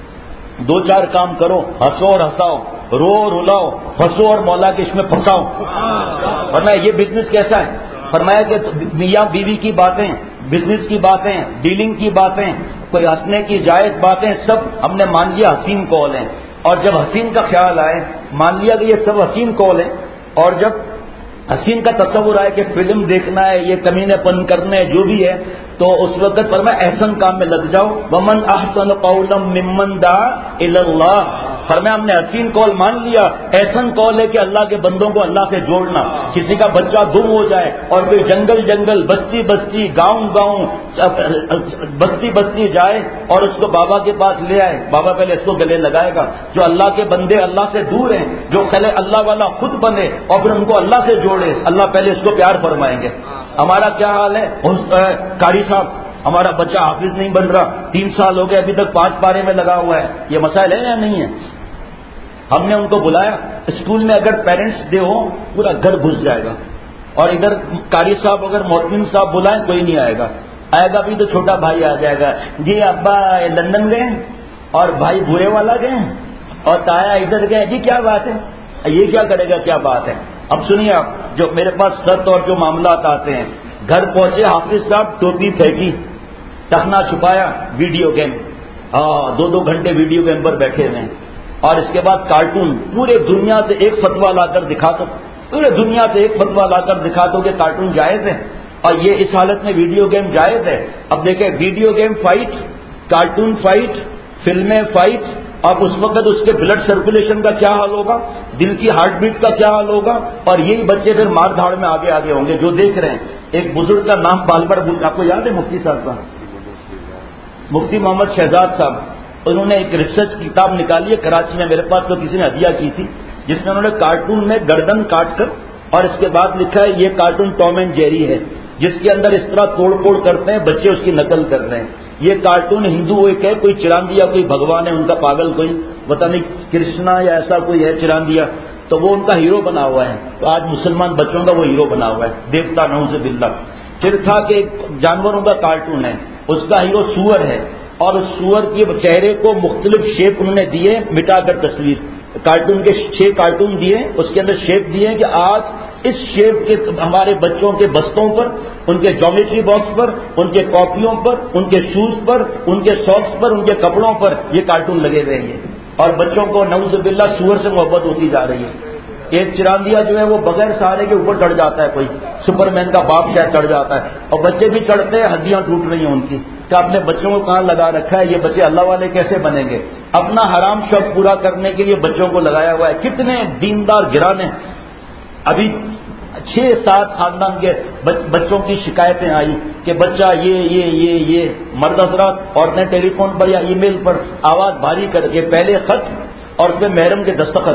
دو چار کام کرو, ہنسو اور ہنساؤ, رو اور رلاؤ, پھنسو اور مولا کے اس میں پھنساؤ. ورنہ یہ بزنس کیسا ہے. فرمایا کہ میاں بیوی کی باتیں, بزنس کی باتیں, ڈیلنگ کی باتیں, کوئی ہنسنے کی جائز باتیں سب ہم نے مان لیا حسین کال ہیں. اور جب حسین کا خیال آئے مان لیا کہ یہ سب حسین کال ہیں. اور جب حسین کا تصور آئے کہ فلم دیکھنا ہے, یہ کمینے پن کرنا ہے, جو بھی ہے, تو اس وقت فرمایا احسن کام میں لگ جاؤ. ومن احسن قولا ممن دعا الی اللہ. فرمایا ہم نے حسین کال مان لیا, احسن کال ہے کہ اللہ کے بندوں کو اللہ سے جوڑنا. کسی کا بچہ گم ہو جائے اور پھر جنگل جنگل بستی بستی گاؤں گاؤں بستی بستی جائے اور اس کو بابا کے پاس لے آئے. بابا پہلے اس کو گلے لگائے گا. جو اللہ کے بندے اللہ سے دور ہیں, جو پہلے اللہ والا خود بنے اور پھر ان کو اللہ سے جوڑے, اللہ پہلے اس کو پیار فرمائیں گے. ہمارا کیا حال ہے قاری صاحب, ہمارا بچہ حافظ نہیں بن رہا, تین سال ہو گئے ابھی تک پانچ پارے میں لگا ہوا ہے. یہ مسائل ہے یا نہیں ہے. ہم نے ان کو بلایا اسکول میں, اگر پیرنٹس دے ہو پورا گھر گھس جائے گا. اور ادھر قاری صاحب اگر محتمم صاحب بلائیں کوئی نہیں آئے گا. آئے گا بھی تو چھوٹا بھائی آ جائے گا, جی ابا لندن گئے اور بھائی بھورے والا گئے اور تایا ادھر گئے, جی کیا بات ہے, یہ کیا کرے گا, کیا بات ہے. اب سنیے آپ, جو میرے پاس خط اور جو معاملات آتے ہیں, گھر پہنچے حافظ صاحب ٹوپی پھینکی, ٹخنا چھپایا, ویڈیو گیم, ہاں دو دو گھنٹے ویڈیو گیم پر بیٹھے ہوئے ہیں. اور اس کے بعد کارٹون, پورے دنیا سے ایک فتوا لا کر دکھا دو, پورے دنیا سے ایک فتوا لا کر دکھا دو کہ کارٹون جائز ہے اور یہ اس حالت میں ویڈیو گیم جائز ہے. اب دیکھیں video game fight, cartoon fight, فلمیں فائٹ. اب اس وقت اس کے بلڈ سرکولیشن کا کیا حال ہوگا, دل کی ہارٹ بیٹ کا کیا حال ہوگا, اور یہی بچے پھر مار دھاڑ میں آگے آگے ہوں گے. جو دیکھ رہے ہیں, ایک بزرگ کا نام بال بڑ, آپ کو یاد ہے مفتی صاحب کا, مفتی محمد شہزاد صاحب, انہوں نے ایک ریسرچ کتاب نکالی ہے کراچی میں, میرے پاس تو کسی نے ہدیہ کی تھی, جس میں انہوں نے کارٹون میں گردن کاٹ کر اور اس کے بعد لکھا ہے یہ کارٹون ٹام اینڈ جیری ہے, جس کے اندر اس طرح توڑ پھوڑ کرتے ہیں, بچے اس کی نقل کر رہے ہیں. یہ کارٹون ہندو ایک ہے, کوئی چراندیا, کوئی بھگوان ہے ان کا پاگل, کوئی پتہ نہیں کرشنا یا ایسا کوئی ہے چراندیا, تو وہ ان کا ہیرو بنا ہوا ہے. تو آج مسلمان بچوں کا وہ ہیرو بنا ہوا ہے, دیوتا نعوذ باللہ. پھر تھا کہ جانوروں کا کارٹون ہے, اس کا ہیرو سور ہے, اور اس سور کے چہرے کو مختلف شیپ انہوں نے دیے, مٹا کر تصویر, کارٹون کے چھ کارٹون دیے, اس کے اندر شیپ دیے کہ آج اس شیپ کے ہمارے بچوں کے بستوں پر, ان کے جیومیٹری باکس پر, ان کے کاپیوں پر, ان کے شوز پر, ان کے ساکس پر, ان کے کپڑوں پر یہ کارٹون لگے ہوئے ہیں. اور بچوں کو نعوذ باللہ سور سے محبت ہوتی جا رہی ہے. ایک چراندیا جو ہے وہ بغیر سہارے کے اوپر چڑھ جاتا ہے, کوئی سپر مین کا باپ شاید چڑھ جاتا ہے, اور بچے بھی چڑھتے ہیں, ہڈیاں ٹوٹ رہی ہیں ان کی. کہ اپنے بچوں کو کہاں لگا رکھا ہے, یہ بچے اللہ والے کیسے بنیں گے. اپنا حرام شوق پورا کرنے کے لیے بچوں کو لگایا ہوا ہے. کتنے دیندار گرانے, ابھی چھ سات خاندان کے بچوں کی شکایتیں آئی کہ بچہ یہ یہ یہ یہ مرد حضرات, عورتیں ٹیلی فون پر یا ای میل پر آواز بھاری کر کے پہلے خط اور اس میں محرم کے دستخط,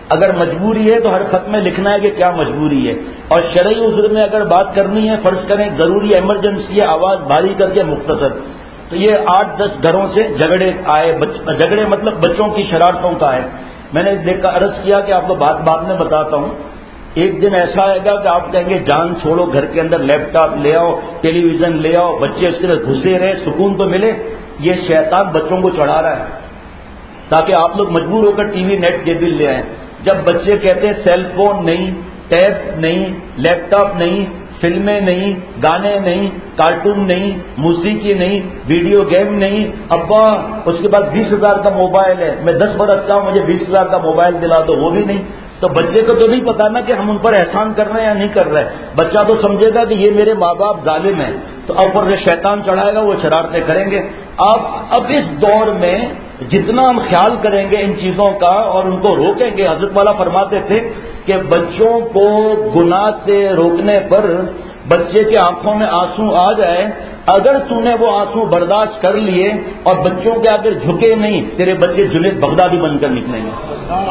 اگر مجبوری ہے تو ہر خط میں لکھنا ہے کہ کیا مجبوری ہے. اور شرعی عذر میں اگر بات کرنی ہے، فرض کریں ضروری ایمرجنسی ہے، آواز بھاری کر کے مختصر، تو یہ آٹھ دس گھروں سے جھگڑے آئے. جھگڑے مطلب بچوں کی شرارتوں کا ہے. میں نے دیکھا، عرض کیا کہ آپ کو بات بعد میں بتاتا ہوں. ایک دن ایسا آئے گا کہ آپ کہیں گے جان چھوڑو، گھر کے اندر لیپ ٹاپ لے آؤ، ٹیلی ویژن لے آؤ، بچے اس کے اندر گھسے رہے، سکون تو ملے. یہ شیطان بچوں کو چڑھا رہا ہے تاکہ آپ لوگ مجبور ہو کر ٹی وی نیٹ کیبل لے آئیں. جب بچے کہتے ہیں سیل فون نہیں، ٹیب نہیں، لیپ ٹاپ نہیں، فلمیں نہیں، گانے نہیں، کارٹون نہیں، موسیقی نہیں، ویڈیو گیم نہیں، ابا اس کے بعد بیس ہزار کا موبائل ہے، میں دس برس کا ہوں، مجھے بیس ہزار کا موبائل دلا دو، وہ بھی نہیں. تو بچے کو تو نہیں پتا نا کہ ہم ان پر احسان کر رہے ہیں یا نہیں کر رہے. بچہ تو سمجھے گا کہ یہ میرے ماں باپ ظالم ہیں، تو اوپر سے شیطان چڑھائے گا، وہ شرارتیں کریں گے. آپ اب اس دور میں جتنا ہم خیال کریں گے ان چیزوں کا اور ان کو روکیں گے. حضرت والا فرماتے تھے کہ بچوں کو گناہ سے روکنے پر بچے کی آنکھوں میں آنسو آ جائے، اگر تو نے وہ آنسو برداشت کر لیے اور بچوں کے آگے جھکے نہیں، تیرے بچے جنید بغدادی بن کر نکلیں گے.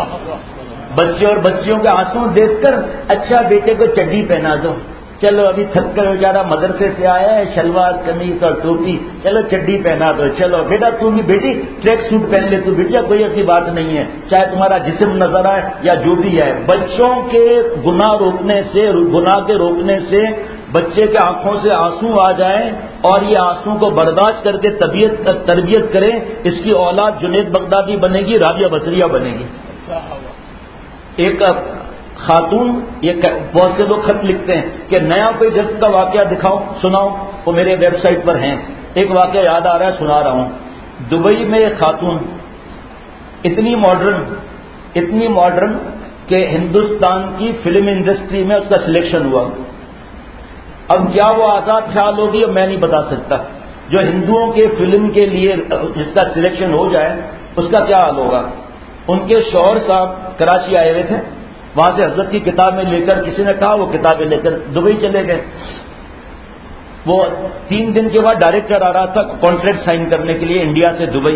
بچے اور بچیوں کے آنسو دیکھ کر اچھا بیٹے کو چڈی پہنا دو، چلو ابھی تھک کر بیچارہ مدرسے سے آیا ہے، شلوار قمیص اور ٹوپی، چلو چڈی پہنا دو، چلو بیٹا تم بھی بیٹی ٹریک سوٹ پہن لے، تو بیٹیا کوئی ایسی بات نہیں ہے، چاہے تمہارا جسم نظر آئے یا جو بھی ہے. بچوں کے گناہ روکنے سے، گناہ کے روکنے سے بچے کے آنکھوں سے آنسو آ جائیں اور یہ آنسو کو برداشت کر کے طبیعت تربیت کریں، اس کی اولاد جنید بغدادی بنے گی، رابعہ بصریہ بنے گی. ایک خاتون، یہ بہت سے لوگ خط لکھتے ہیں کہ نیا کوئی جذب کا واقعہ دکھاؤ، سناؤ، وہ میرے ویب سائٹ پر ہیں. ایک واقعہ یاد آ رہا ہے، سنا رہا ہوں. دبئی میں ایک خاتون اتنی ماڈرن اتنی ماڈرن کہ ہندوستان کی فلم انڈسٹری میں اس کا سلیکشن ہوا. اب کیا وہ آزاد خیال ہوگی میں نہیں بتا سکتا. جو ہندوؤں کے فلم کے لیے جس کا سلیکشن ہو جائے اس کا کیا حال ہوگا. ان کے شوہر صاحب کراچی آئے ہوئے تھے، وہاں سے حضرت کی کتابیں لے کر، کسی نے کہا وہ کتابیں لے کر دبئی چلے گئے. وہ تین دن کے بعد ڈائریکٹر آ رہا تھا کانٹریکٹ سائن کرنے کے لیے انڈیا سے دبئی.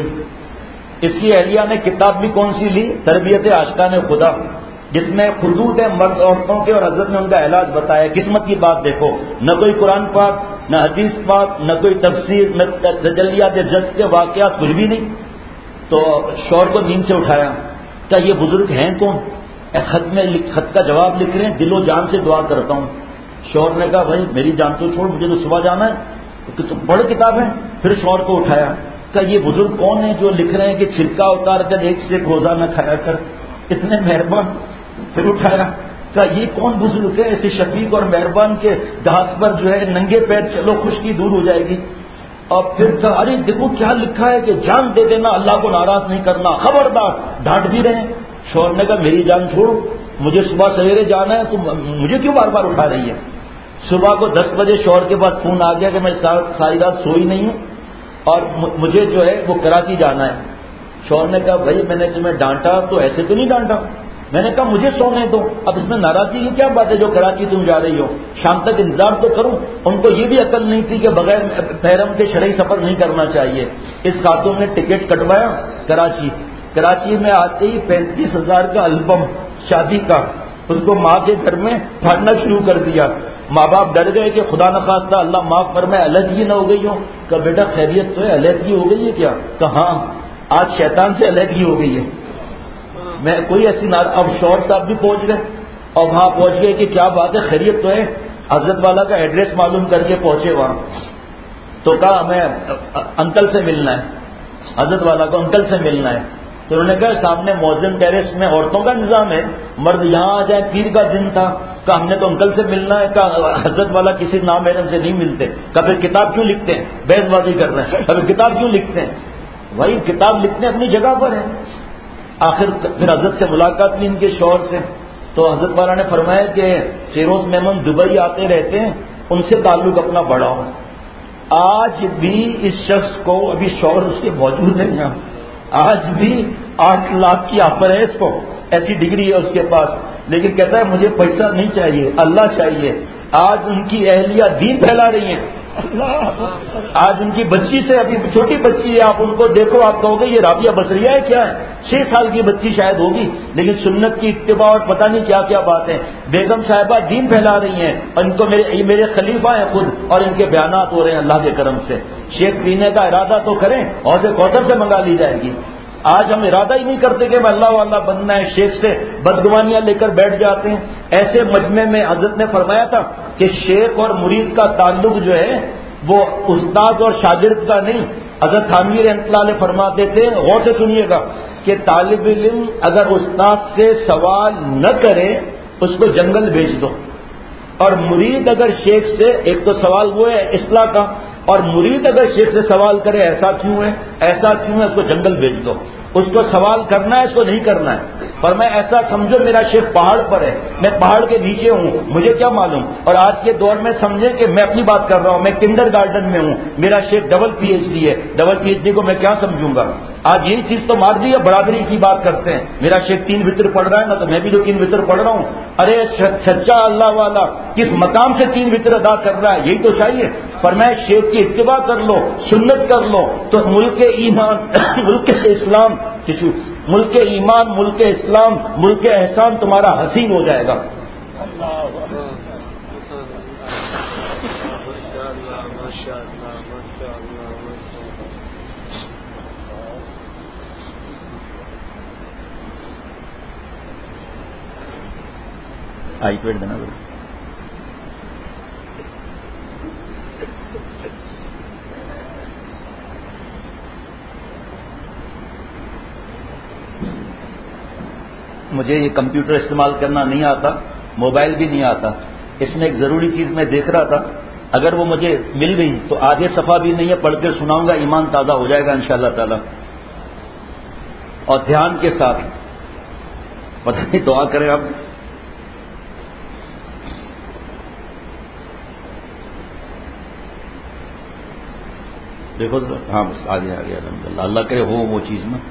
اس کی اہلیہ نے کتاب بھی کون سی لی؟ تربیت عاشقان خدا، جس میں خطوط ہے مرد عورتوں کے، اور حضرت نے ان کا علاج بتایا. قسمت کی بات دیکھو، نہ کوئی قرآن پاک، نہ حدیث پاک، نہ کوئی تفسیر، نہ تجلیات جذب کے واقعات، کچھ بھی نہیں. تو شوہر کو نیند سے اٹھایا، کیا یہ بزرگ ہیں کون؟ خط میں خط کا جواب لکھ رہے ہیں، دل و جان سے دعا کرتا ہوں. شوہر نے کہا بھائی میری جان تو چھوڑ، مجھے تو صبح جانا ہے، تو بڑھ کتاب ہے. پھر شوہر کو اٹھایا، کہا یہ بزرگ کون ہیں جو لکھ رہے ہیں کہ چھلکا اتار کر ایک سے ایک روزہ نہ کھایا کر، اتنے مہربان. پھر اٹھایا، کہا یہ کون بزرگ ہے ایسے شفیق اور مہربان کے جہاز پر جو ہے ننگے پیر چلو، خشکی دور ہو جائے گی. اور پھر کہا ارے دیکھو کیا لکھا ہے کہ جان دے دینا، اللہ کو ناراض نہیں کرنا، خبردار. ڈانٹ بھی رہے ہیں. شوہر نے کہا میری جان چھوڑو، مجھے صبح سویرے جانا ہے، تو مجھے کیوں بار بار اٹھا رہی ہے؟ صبح کو دس بجے شوہر کے بعد فون آ گیا کہ میں ساری رات سوئی نہیں ہوں اور مجھے جو ہے وہ کراچی جانا ہے. شوہر نے کہا بھائی میں نے تمہیں ڈانٹا تو ایسے تو نہیں ڈانٹا، میں نے کہا مجھے سونے دو. اب اس میں ناراضگی کی کیا بات ہے جو کراچی تم جا رہی ہو، شام تک انتظار تو کروں. ان کو یہ بھی عقل نہیں تھی کہ بغیر محرم کے شرعی سفر نہیں کرنا چاہیے. اس خاتون نے ٹکٹ کٹوایا کراچی. کراچی میں آتے ہی پینتیس ہزار کا البم شادی کا اس کو ماں کے گھر میں پھاڑنا شروع کر دیا. ماں باپ ڈر گئے کہ خدا نخواستہ اللہ معاف فرمائے علیحدگی نہ ہو گئی ہو. کہ بیٹا خیریت تو ہے، علیحدگی ہو گئی ہے کیا؟ کہ ہاں آج شیطان سے علیحدگی ہو گئی ہے. میں کوئی ایسی نار. اب شوہر صاحب بھی پہنچ گئے اور وہاں پہنچ گئے کہ کیا بات ہے خیریت تو ہے. حضرت والا کا ایڈریس معلوم کر کے پہنچے وہاں، تو کہا ہمیں انکل سے ملنا ہے، حضرت والا کو انکل سے ملنا ہے. تو انہوں نے کہا سامنے موزن ٹیرس میں عورتوں کا انتظام ہے، مرد یہاں آ جائیں، پیر کا دن تھا. کہا ہم نے تو انکل سے ملنا ہے. کہا حضرت والا کسی نام محرم سے نہیں ملتے. کہا پھر کتاب کیوں لکھتے ہیں؟ بحث بازی کر رہے ہیں. پھر کتاب کیوں لکھتے ہیں؟ وہی کتاب لکھتے اپنی جگہ پر ہے. آخر پھر حضرت سے ملاقات کی ان کے شوہر سے، تو حضرت والا نے فرمایا کہ فیروز میمن دبئی آتے رہتے ہیں، ان سے تعلق اپنا بڑھاؤ. آج بھی اس شخص کو، ابھی شوہر اس کے موجود ہیں یہاں، آج بھی آٹھ لاکھ کی آفر ہے اس کو، ایسی ڈگری ہے اس کے پاس، لیکن کہتا ہے مجھے پیسہ نہیں چاہیے، اللہ چاہیے. آج ان کی اہلیہ دین پھیلا رہی ہیں آج ان کی بچی سے، ابھی چھوٹی بچی ہے، آپ ان کو دیکھو، آپ کہو گے یہ رابعہ بصریہ ہے کیا ہے؟ چھ سال کی بچی شاید ہوگی، لیکن سنت کی اتباع اور پتہ نہیں کیا کیا بات ہے. بیگم صاحبہ دین پھیلا رہی ہیں، اور ان کو میرے یہ میرے خلیفہ ہیں خود، اور ان کے بیانات ہو رہے ہیں اللہ کے کرم سے. شیخ پینے کا ارادہ تو کریں، اور سے کوثر سے منگا لی جائے گی. آج ہم ارادہ ہی نہیں کرتے کہ اللہ والا بننا ہے، شیخ سے بدگمانیاں لے کر بیٹھ جاتے ہیں. ایسے مجمع میں حضرت نے فرمایا تھا کہ شیخ اور مرید کا تعلق جو ہے وہ استاد اور شاگرد کا نہیں. حضرت تھانوی رحمۃ اللہ علیہ فرماتے تھے، غور سے سنیے گا، کہ طالب علم اگر استاد سے سوال نہ کرے اس کو جنگل بھیج دو، اور مرید اگر شیخ سے، ایک تو سوال وہ ہے اصلاح کا، اور مرید اگر شیخ سے سوال کرے ایسا کیوں ہے ایسا کیوں ہے، اس کو جنگل بھیج دو. اس کو سوال کرنا ہے، اس کو نہیں کرنا ہے. پر میں ایسا سمجھو میرا شیخ پہاڑ پر ہے، میں پہاڑ کے نیچے ہوں، مجھے کیا معلوم. اور آج کے دور میں سمجھیں کہ میں اپنی بات کر رہا ہوں، میں کنڈر گارڈن میں ہوں، میرا شیخ ڈبل پی ایچ ڈی ہے، ڈبل پی ایچ ڈی کو میں کیا سمجھوں گا. آج یہی چیز تو مار دی ہے، برادری کی بات کرتے ہیں. میرا شیخ تین وطر پڑھ رہا ہے نا، تو میں بھی تو تین وطر پڑھ رہا ہوں. ارے سچا اللہ والا کس مقام سے تین وطر ادا کر رہا ہے، یہی تو چاہیے. پر میں شیخ کی اتباع کر لو، سنت کر لو، تو ملک ایمان ملک اسلام ملک ایمان ملک اسلام ملک احسان تمہارا حسین ہو جائے گا. آئی پیٹ دینا بڑا. مجھے یہ کمپیوٹر استعمال کرنا نہیں آتا، موبائل بھی نہیں آتا. اس میں ایک ضروری چیز میں دیکھ رہا تھا، اگر وہ مجھے مل گئی تو آگے صفحہ بھی نہیں ہے، پڑھ کے سناؤں گا، ایمان تازہ ہو جائے گا انشاءاللہ تعالی. اور دھیان کے ساتھ، پتہ نہیں دعا کریں آپ. دیکھو ہاں بس آگے آگے الحمد للہ، اللہ کرے ہو وہ چیز نا.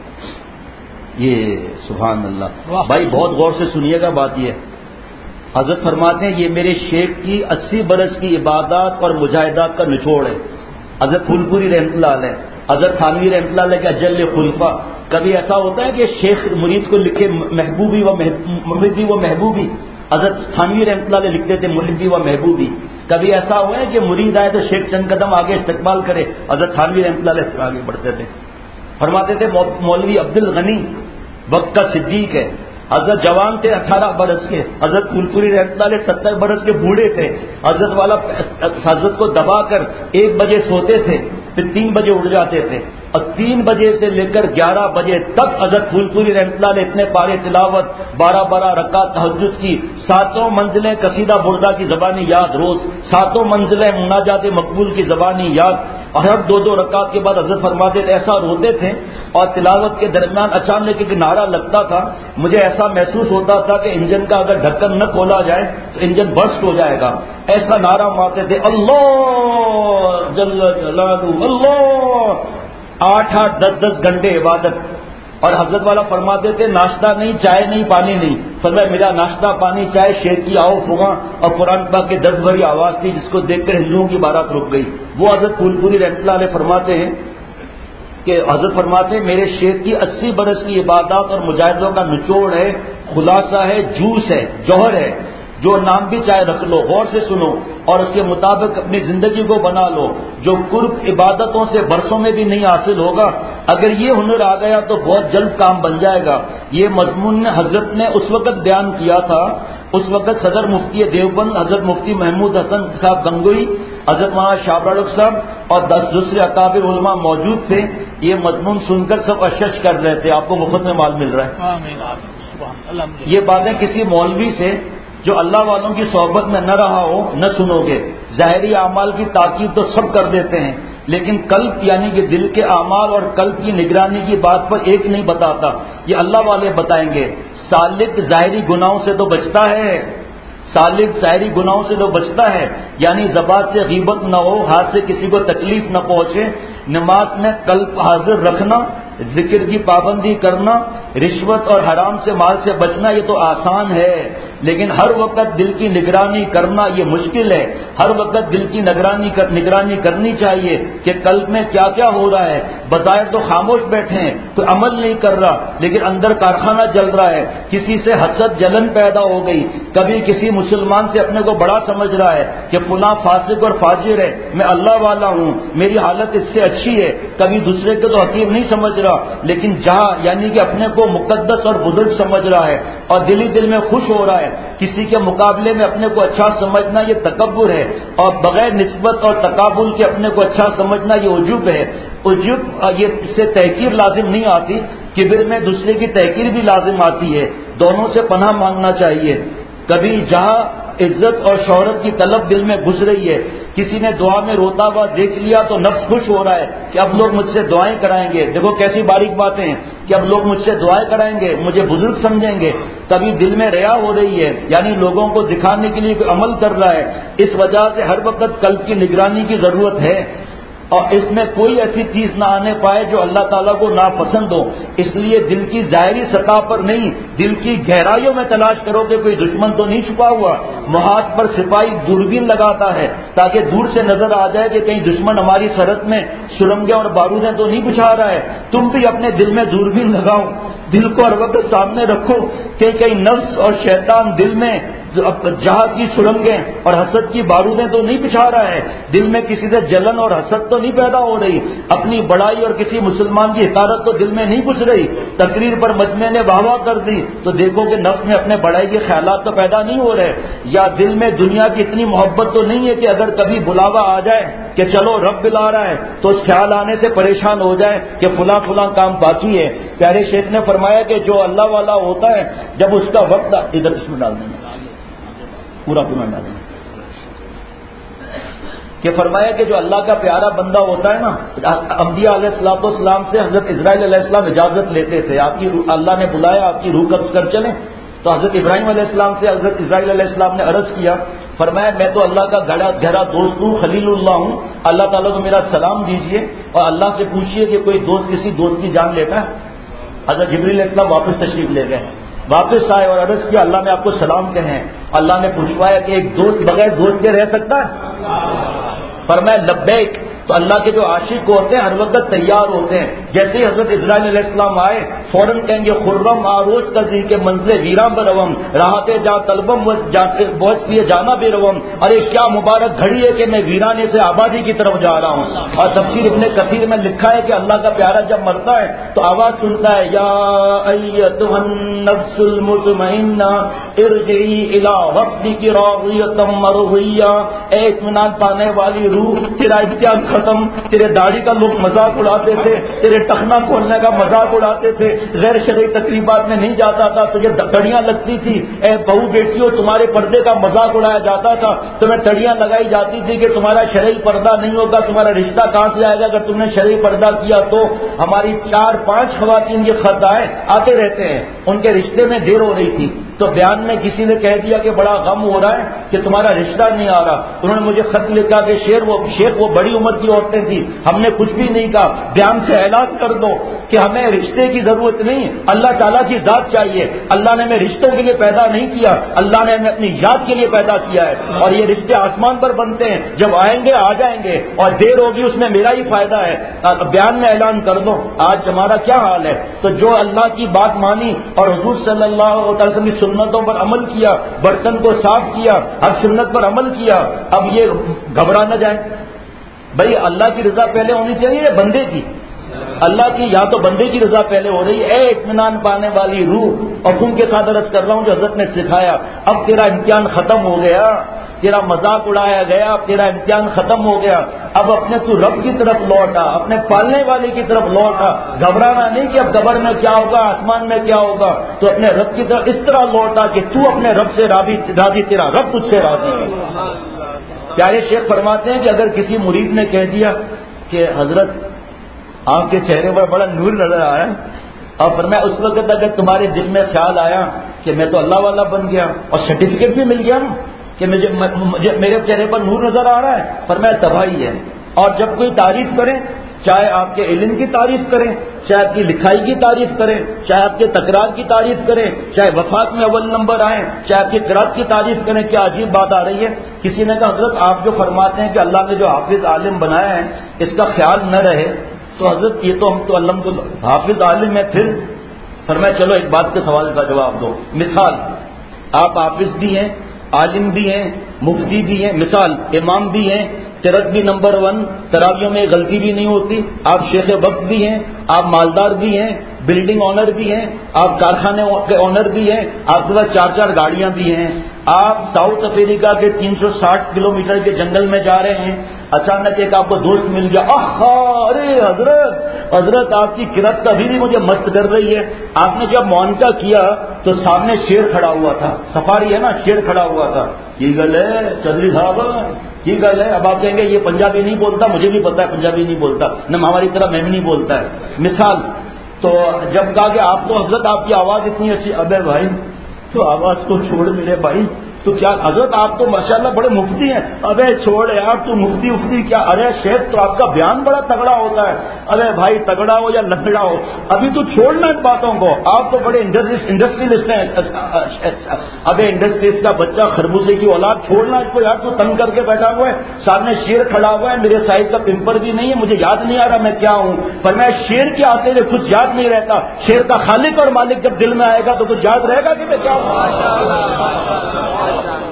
یہ سبحان اللہ بھائی، بہت غور سے سنیے گا. بات یہ حضرت فرماتے ہیں یہ میرے شیخ کی اسی برس کی عبادات اور مجاہدات کا نچوڑ ہے. حضرت پھول پوری رحمۃ اللہ علیہ، حضرت تھانوی رحمۃ اللہ علیہ کے اجل خلفا. کبھی ایسا ہوتا ہے کہ شیخ مرید کو لکھے محبوبی و محبوبی و محبوبی، حضرت تھانوی رحمۃ اللہ علیہ لکھتے تھے محبی و محبوبی. کبھی ایسا ہوا ہے کہ مرید آئے تو شیخ چند قدم آگے استقبال کرے، حضرت تھانوی رحمۃ اللہ علیہ آگے بڑھتے تھے. فرماتے تھے مولوی عبد الغنی وقت کا صدیق ہے، حضرت جوان تھے اٹھارہ برس کے، حضرت پھول پوری رحمۃ اللہ علیہ ستر برس کے بوڑھے تھے. حضرت والا حضرت کو دبا کر ایک بجے سوتے تھے، پھر تین بجے اٹھ جاتے تھے، اور تین بجے سے لے کر گیارہ بجے تک حضرت پھول پوری رحمۃ اللہ علیہ اتنے پارے تلاوت، بارہ بارہ رکعت تہجد کی، ساتوں منزلیں قصیدہ بردہ کی زبانی یاد روز، ساتوں منزلیں مناجات مقبول کی زبانی یاد. اور ہر دو دو رکعت کے بعد حضرت فرماتے تھے ایسا روتے تھے، اور تلاوت کے درمیان اچانک ایک نعرہ لگتا تھا، مجھے ایسا محسوس ہوتا تھا کہ انجن کا اگر ڈھکن نہ کھولا جائے تو انجن برسٹ ہو جائے گا. ایسا نعرہ مارتے تھے، اللہ جل جلالہ اللہ. آٹھ آٹھ دس دس گھنٹے عبادت. اور حضرت والا فرماتے تھے ناشتہ نہیں، چائے نہیں، پانی نہیں. فرمایا میرا ناشتہ پانی چائے شیر کی آؤ فغاں اور قرآن پاک کی دس بھری آواز تھی جس کو دیکھ کر ہندوؤں کی بارات رک گئی. وہ حضرت پھول پوری رحمۃ اللہ علیہ فرماتے ہیں کہ حضرت فرماتے ہیں میرے شیخ کی اسی برس کی عبادات اور مجاہدوں کا نچوڑ ہے، خلاصہ ہے، جوس ہے، جوہر ہے. جو نام بھی چاہے رکھ لو، غور سے سنو اور اس کے مطابق اپنی زندگی کو بنا لو. جو قرب عبادتوں سے برسوں میں بھی نہیں حاصل ہوگا، اگر یہ ہنر آ گیا تو بہت جلد کام بن جائے گا. یہ مضمون حضرت نے اس وقت بیان کیا تھا، اس وقت صدر مفتی دیوبند حضرت مفتی محمود حسن صاحب گنگوئی، حضرت مولانا شاہ رخ صاحب اور دس دوسرے اکابر علماء موجود تھے. یہ مضمون سن کر سب اشش کر رہے تھے، آپ کو مفت میں مال مل رہا ہے. یہ باتیں کسی مولوی سے جو اللہ والوں کی صحبت میں نہ رہا ہو نہ سنو گے. ظاہری اعمال کی تاکید تو سب کر دیتے ہیں، لیکن قلب یعنی کہ دل کے اعمال اور قلب کی نگرانی کی بات پر ایک نہیں بتاتا، یہ اللہ والے بتائیں گے. سالک ظاہری گناہوں سے تو بچتا ہے، سالک ظاہری گناہوں سے تو بچتا ہے، یعنی زبان سے غیبت نہ ہو، ہاتھ سے کسی کو تکلیف نہ پہنچے، نماز میں قلب حاضر رکھنا، ذکر کی پابندی کرنا، رشوت اور حرام سے مال سے بچنا، یہ تو آسان ہے. لیکن ہر وقت دل کی نگرانی کرنا یہ مشکل ہے. ہر وقت دل کی نگرانی کر نگرانی کرنی چاہیے کہ قلب میں کیا کیا ہو رہا ہے. بظاہر تو خاموش بیٹھے ہیں, کوئی عمل نہیں کر رہا, لیکن اندر کارخانہ چل رہا ہے. کسی سے حسد جلن پیدا ہو گئی, کبھی کسی مسلمان سے اپنے کو بڑا سمجھ رہا ہے کہ فلاں فاسق اور فاجر ہے, میں اللہ والا ہوں, میری حالت اس سے اچھی ہے. کبھی دوسرے کو تو حقیر نہیں سمجھ رہا, لیکن جہاں یعنی کہ اپنے کو مقدس اور بزرگ سمجھ رہا ہے اور دلی دل میں خوش ہو رہا ہے. کسی کے مقابلے میں اپنے کو اچھا سمجھنا یہ تکبر ہے, اور بغیر نسبت اور تقابل کے اپنے کو اچھا سمجھنا یہ عجب ہے. عجب یہ اس سے تحقیر لازم نہیں آتی, کبر میں دوسرے کی تحقیر بھی لازم آتی ہے. دونوں سے پناہ مانگنا چاہیے. کبھی جہاں عزت اور شہرت کی طلب دل میں گھس رہی ہے, کسی نے دعا میں روتا ہوا دیکھ لیا تو نفس خوش ہو رہا ہے کہ اب لوگ مجھ سے دعائیں کرائیں گے. دیکھو کیسی باریک باتیں ہیں کہ اب لوگ مجھ سے دعائیں کرائیں گے, مجھے بزرگ سمجھیں گے. کبھی دل میں ریا ہو رہی ہے, یعنی لوگوں کو دکھانے کے لیے کوئی عمل کر رہا ہے. اس وجہ سے ہر وقت قلب کی نگرانی کی ضرورت ہے, اور اس میں کوئی ایسی چیز نہ آنے پائے جو اللہ تعالیٰ کو ناپسند ہو. اس لیے دل کی ظاہری سطح پر نہیں, دل کی گہرائیوں میں تلاش کرو کہ کوئی دشمن تو نہیں چھپا ہوا. محاذ پر سپاہی دوربین لگاتا ہے تاکہ دور سے نظر آ جائے کہ کہیں دشمن ہماری سرحد میں سرنگیں اور بارودیں تو نہیں بچھا رہا ہے. تم بھی اپنے دل میں دوربین لگاؤ, دل کو ہر وقت سامنے رکھو کہ کہیں نفس اور شیطان دل میں جہاد کی سرنگیں اور حسد کی بارودیں تو نہیں بچھا رہا ہے. دل میں کسی سے جلن اور حسد تو نہیں پیدا ہو رہی. اپنی بڑائی اور کسی مسلمان کی حقارت تو دل میں نہیں گھس رہی. تقریر پر مجمع نے واہ واہ کر دی تو دیکھو کہ نفس میں اپنے بڑائی کے خیالات تو پیدا نہیں ہو رہے. یا دل میں دنیا کی اتنی محبت تو نہیں ہے کہ اگر کبھی بلاوا آ جائے کہ چلو رب بلا رہا ہے تو اس خیال آنے سے پریشان ہو جائے کہ فلاں فلاں کام باقی ہے. پیارے شیخ نے فرمایا کہ جو اللہ والا ہوتا ہے جب اس کا وقت ادھر اس میں ڈال دیں گے پورا پورا ڈال دیں کہ فرمایا کہ جو اللہ کا پیارا بندہ ہوتا ہے نا, انبیاء علیہ الصلوۃ والسلام سے حضرت اسرائیل علیہ السلام اجازت لیتے تھے, آپ کی اللہ نے بلایا آپ کی روح قبض کر چلیں. تو حضرت ابراہیم علیہ السلام سے حضرت اسرائیل علیہ السلام نے عرض کیا, فرمایا میں تو اللہ کا گہرا گہرا دوست ہوں, خلیل اللہ ہوں, اللہ تعالیٰ کو میرا سلام دیجیے اور اللہ سے پوچھیے کہ کوئی دوست کسی دوست کی جان لیتا ہے. حضرت جبریل علیہ السلام واپس تشریف لے گئے, واپس آئے اور عرض کیا اللہ نے آپ کو سلام کہیں. اللہ نے پوچھوایا کہ ایک دوست بغیر دوست کے رہ سکتا ہے؟ فرمایا لبیک. تو اللہ کے جو عاشق ہوتے ہیں ہر وقت تیار ہوتے ہیں. جیسے ہی حضرت اسرائیل علیہ السلام آئے فوراً کہیں گے خرم آروز کزی کے منزل ویراں بروم راحتے جا طلبم بہت پیے جانا بے روم. ارے کیا مبارک گھڑی ہے کہ میں ویرانے سے آبادی کی طرف جا رہا ہوں. اور تفسیر ابن کثیر میں لکھا ہے کہ اللہ کا پیارا جب مرتا ہے تو آواز سنتا ہے یا ایتھا النفس المطمئنہ ارجعی الی ربک راضیۃ مرضیہ. اے اطمینان پانے والی روح, تیرا امتحان ختم. تیرے داڑھی کا لوگ مذاق اڑاتے تھے, تیرے ٹخنا کھولنے کا مذاق اڑاتے تھے, غیر شرعی تقریبات میں نہیں جاتا تھا, تجھے تڑیاں لگتی تھی. اے بہو بیٹیوں تمہارے پردے کا مذاق اڑایا جاتا تھا, تمہیں تڑیاں لگائی جاتی تھی کہ تمہارا شرعی پردہ نہیں ہوگا, تمہارا رشتہ کہاں سے آئے گا اگر تم نے شرعی پردہ کیا تو. ہماری چار پانچ خواتین یہ خط آئے آتے رہتے ہیں, ان کے رشتے میں دیر ہو رہی تھی تو بیان میں کسی نے کہہ دیا کہ بڑا غم ہو رہا ہے کہ تمہارا رشتہ نہیں آ رہا. انہوں نے مجھے خط لکھا کہ شیر وہ شیخ وہ بڑی عمر کی عورتیں تھی, ہم نے کچھ بھی نہیں کہا, بیان سے اعلان کر دو کہ ہمیں رشتے کی ضرورت نہیں, اللہ تعالیٰ کی ذات چاہیے. اللہ نے ہمیں رشتوں کے لیے پیدا نہیں کیا, اللہ نے ہمیں اپنی یاد کے لیے پیدا کیا ہے. اور یہ رشتے آسمان پر بنتے ہیں, جب آئیں گے آ جائیں گے, اور دیر ہوگی اس میں میرا ہی فائدہ ہے. بیان میں اعلان کر دو. آج ہمارا کیا حال ہے؟ تو جو اللہ کی بات مانی اور حضور صلی اللہ علیہ وسلم کی سنتوں پر عمل کیا, برتن کو صاف کیا, ہر سنت پر عمل کیا, اب یہ گھبرا نہ جائے. بھائی اللہ کی رضا پہلے ہونی چاہیے بندے کی. اللہ کی یا تو بندے کی رضا پہلے ہو رہی ہے. اے اطمینان پانے والی روح, اور خون کے ساتھ عرض کر رہا ہوں جو حضرت نے سکھایا, اب تیرا امتحان ختم ہو گیا, تیرا مذاق اڑایا گیا, اب تیرا امتحان ختم ہو گیا. اب اپنے تو رب کی طرف لوٹا, اپنے پالنے والے کی طرف لوٹا. گھبرانا نہیں کہ اب قبر میں کیا ہوگا, آسمان میں کیا ہوگا, تو اپنے رب کی طرف اس طرح لوٹا کہ تو اپنے رب سے راضی, تیرا رب تجھ سے راضی ہے. پیارے شیخ فرماتے ہیں کہ اگر کسی مرید نے کہہ دیا کہ حضرت آپ کے چہرے پر بڑا نور نظر آ رہا ہے, اور فرمایا اس وقت اگر تمہارے دل میں خیال آیا کہ میں تو اللہ والا بن گیا اور سرٹیفکیٹ بھی مل گیا نا کہ مجھے میرے چہرے پر نور نظر آ رہا ہے, فرمایا تباہی ہے. اور جب کوئی تعریف کرے چاہے آپ کے علم کی تعریف کریں، چاہے آپ کی لکھائی کی تعریف کریں، چاہے آپ کے تکرار کی تعریف کریں، چاہے وفات میں اول نمبر آئیں، چاہے آپ کی قرات کی تعریف کریں. کیا عجیب بات آ رہی ہے. کسی نے کہا حضرت آپ جو فرماتے ہیں کہ اللہ نے جو حافظ عالم بنایا ہے اس کا خیال نہ رہے تو حضرت یہ تو ہم تو الحمدللہ حافظ عالم ہے. پھر فرمایا چلو ایک بات کے سوال کا جواب دو. مثال، آپ حافظ بھی ہیں، عالم بھی ہیں، مفتی بھی ہیں، مثال امام بھی ہیں، قرات بھی نمبر ون، تراویحوں میں غلطی بھی نہیں ہوتی، آپ شیخ وقت بھی ہیں، آپ مالدار بھی ہیں، بلڈنگ آنر بھی ہیں، آپ کارخانے کے آنر بھی ہیں، آپ کے پاس چار چار گاڑیاں بھی ہیں، آپ ساؤتھ افریقہ کے تین سو ساٹھ کلو میٹر کے جنگل میں جا رہے ہیں، اچانک ایک آپ کو دوست مل گیا، آہا ارے حضرت حضرت آپ کی قرات ابھی بھی مجھے مست کر رہی ہے. آپ نے جب معانقہ کیا تو سامنے شیر کھڑا ہوا تھا، سفاری ہے نا، شیر کھڑا ہوا تھا. یہ گل ہے چودھری صاحب، یہ گل ہے. اب آپ کہیں گے یہ پنجابی نہیں بولتا، مجھے بھی پتا ہے پنجابی نہیں بولتا، نہ ہماری طرح میں بھی نہیں بولتا ہے. مثال، تو جب کہا کہ آپ تو حضرت آپ کی آواز اتنی اچھی، ابے بھائی تو آواز کو چھوڑ میرے بھائی، تو کیا حضرت آپ تو ماشاءاللہ بڑے مفتی ہیں. ابے چھوڑ یار تو مفتی افتی کیا، ارے شیخ تو آپ کا بیان بڑا تگڑا ہوتا ہے. ارے بھائی تگڑا ہو یا لنگڑا ہو ابھی تو چھوڑنا ان باتوں کو، آپ تو بڑے انڈسٹریلسٹ ہیں. ابے انڈسٹریز کا بچہ خربوزے کی اولاد، چھوڑنا اس کو یار، تو تنگ کر کے بیٹھا ہوا ہے، سامنے شیر کھڑا ہوا ہے، میرے سائز کا پمپر بھی نہیں ہے، مجھے یاد نہیں آ رہا میں کیا ہوں. پر میں شیر کے آتے ہوئے کچھ یاد نہیں رہتا. شیر کا خالق اور مالک جب دل میں آئے گا تو کچھ یاد رہے گا کہ میں کیا ہوں.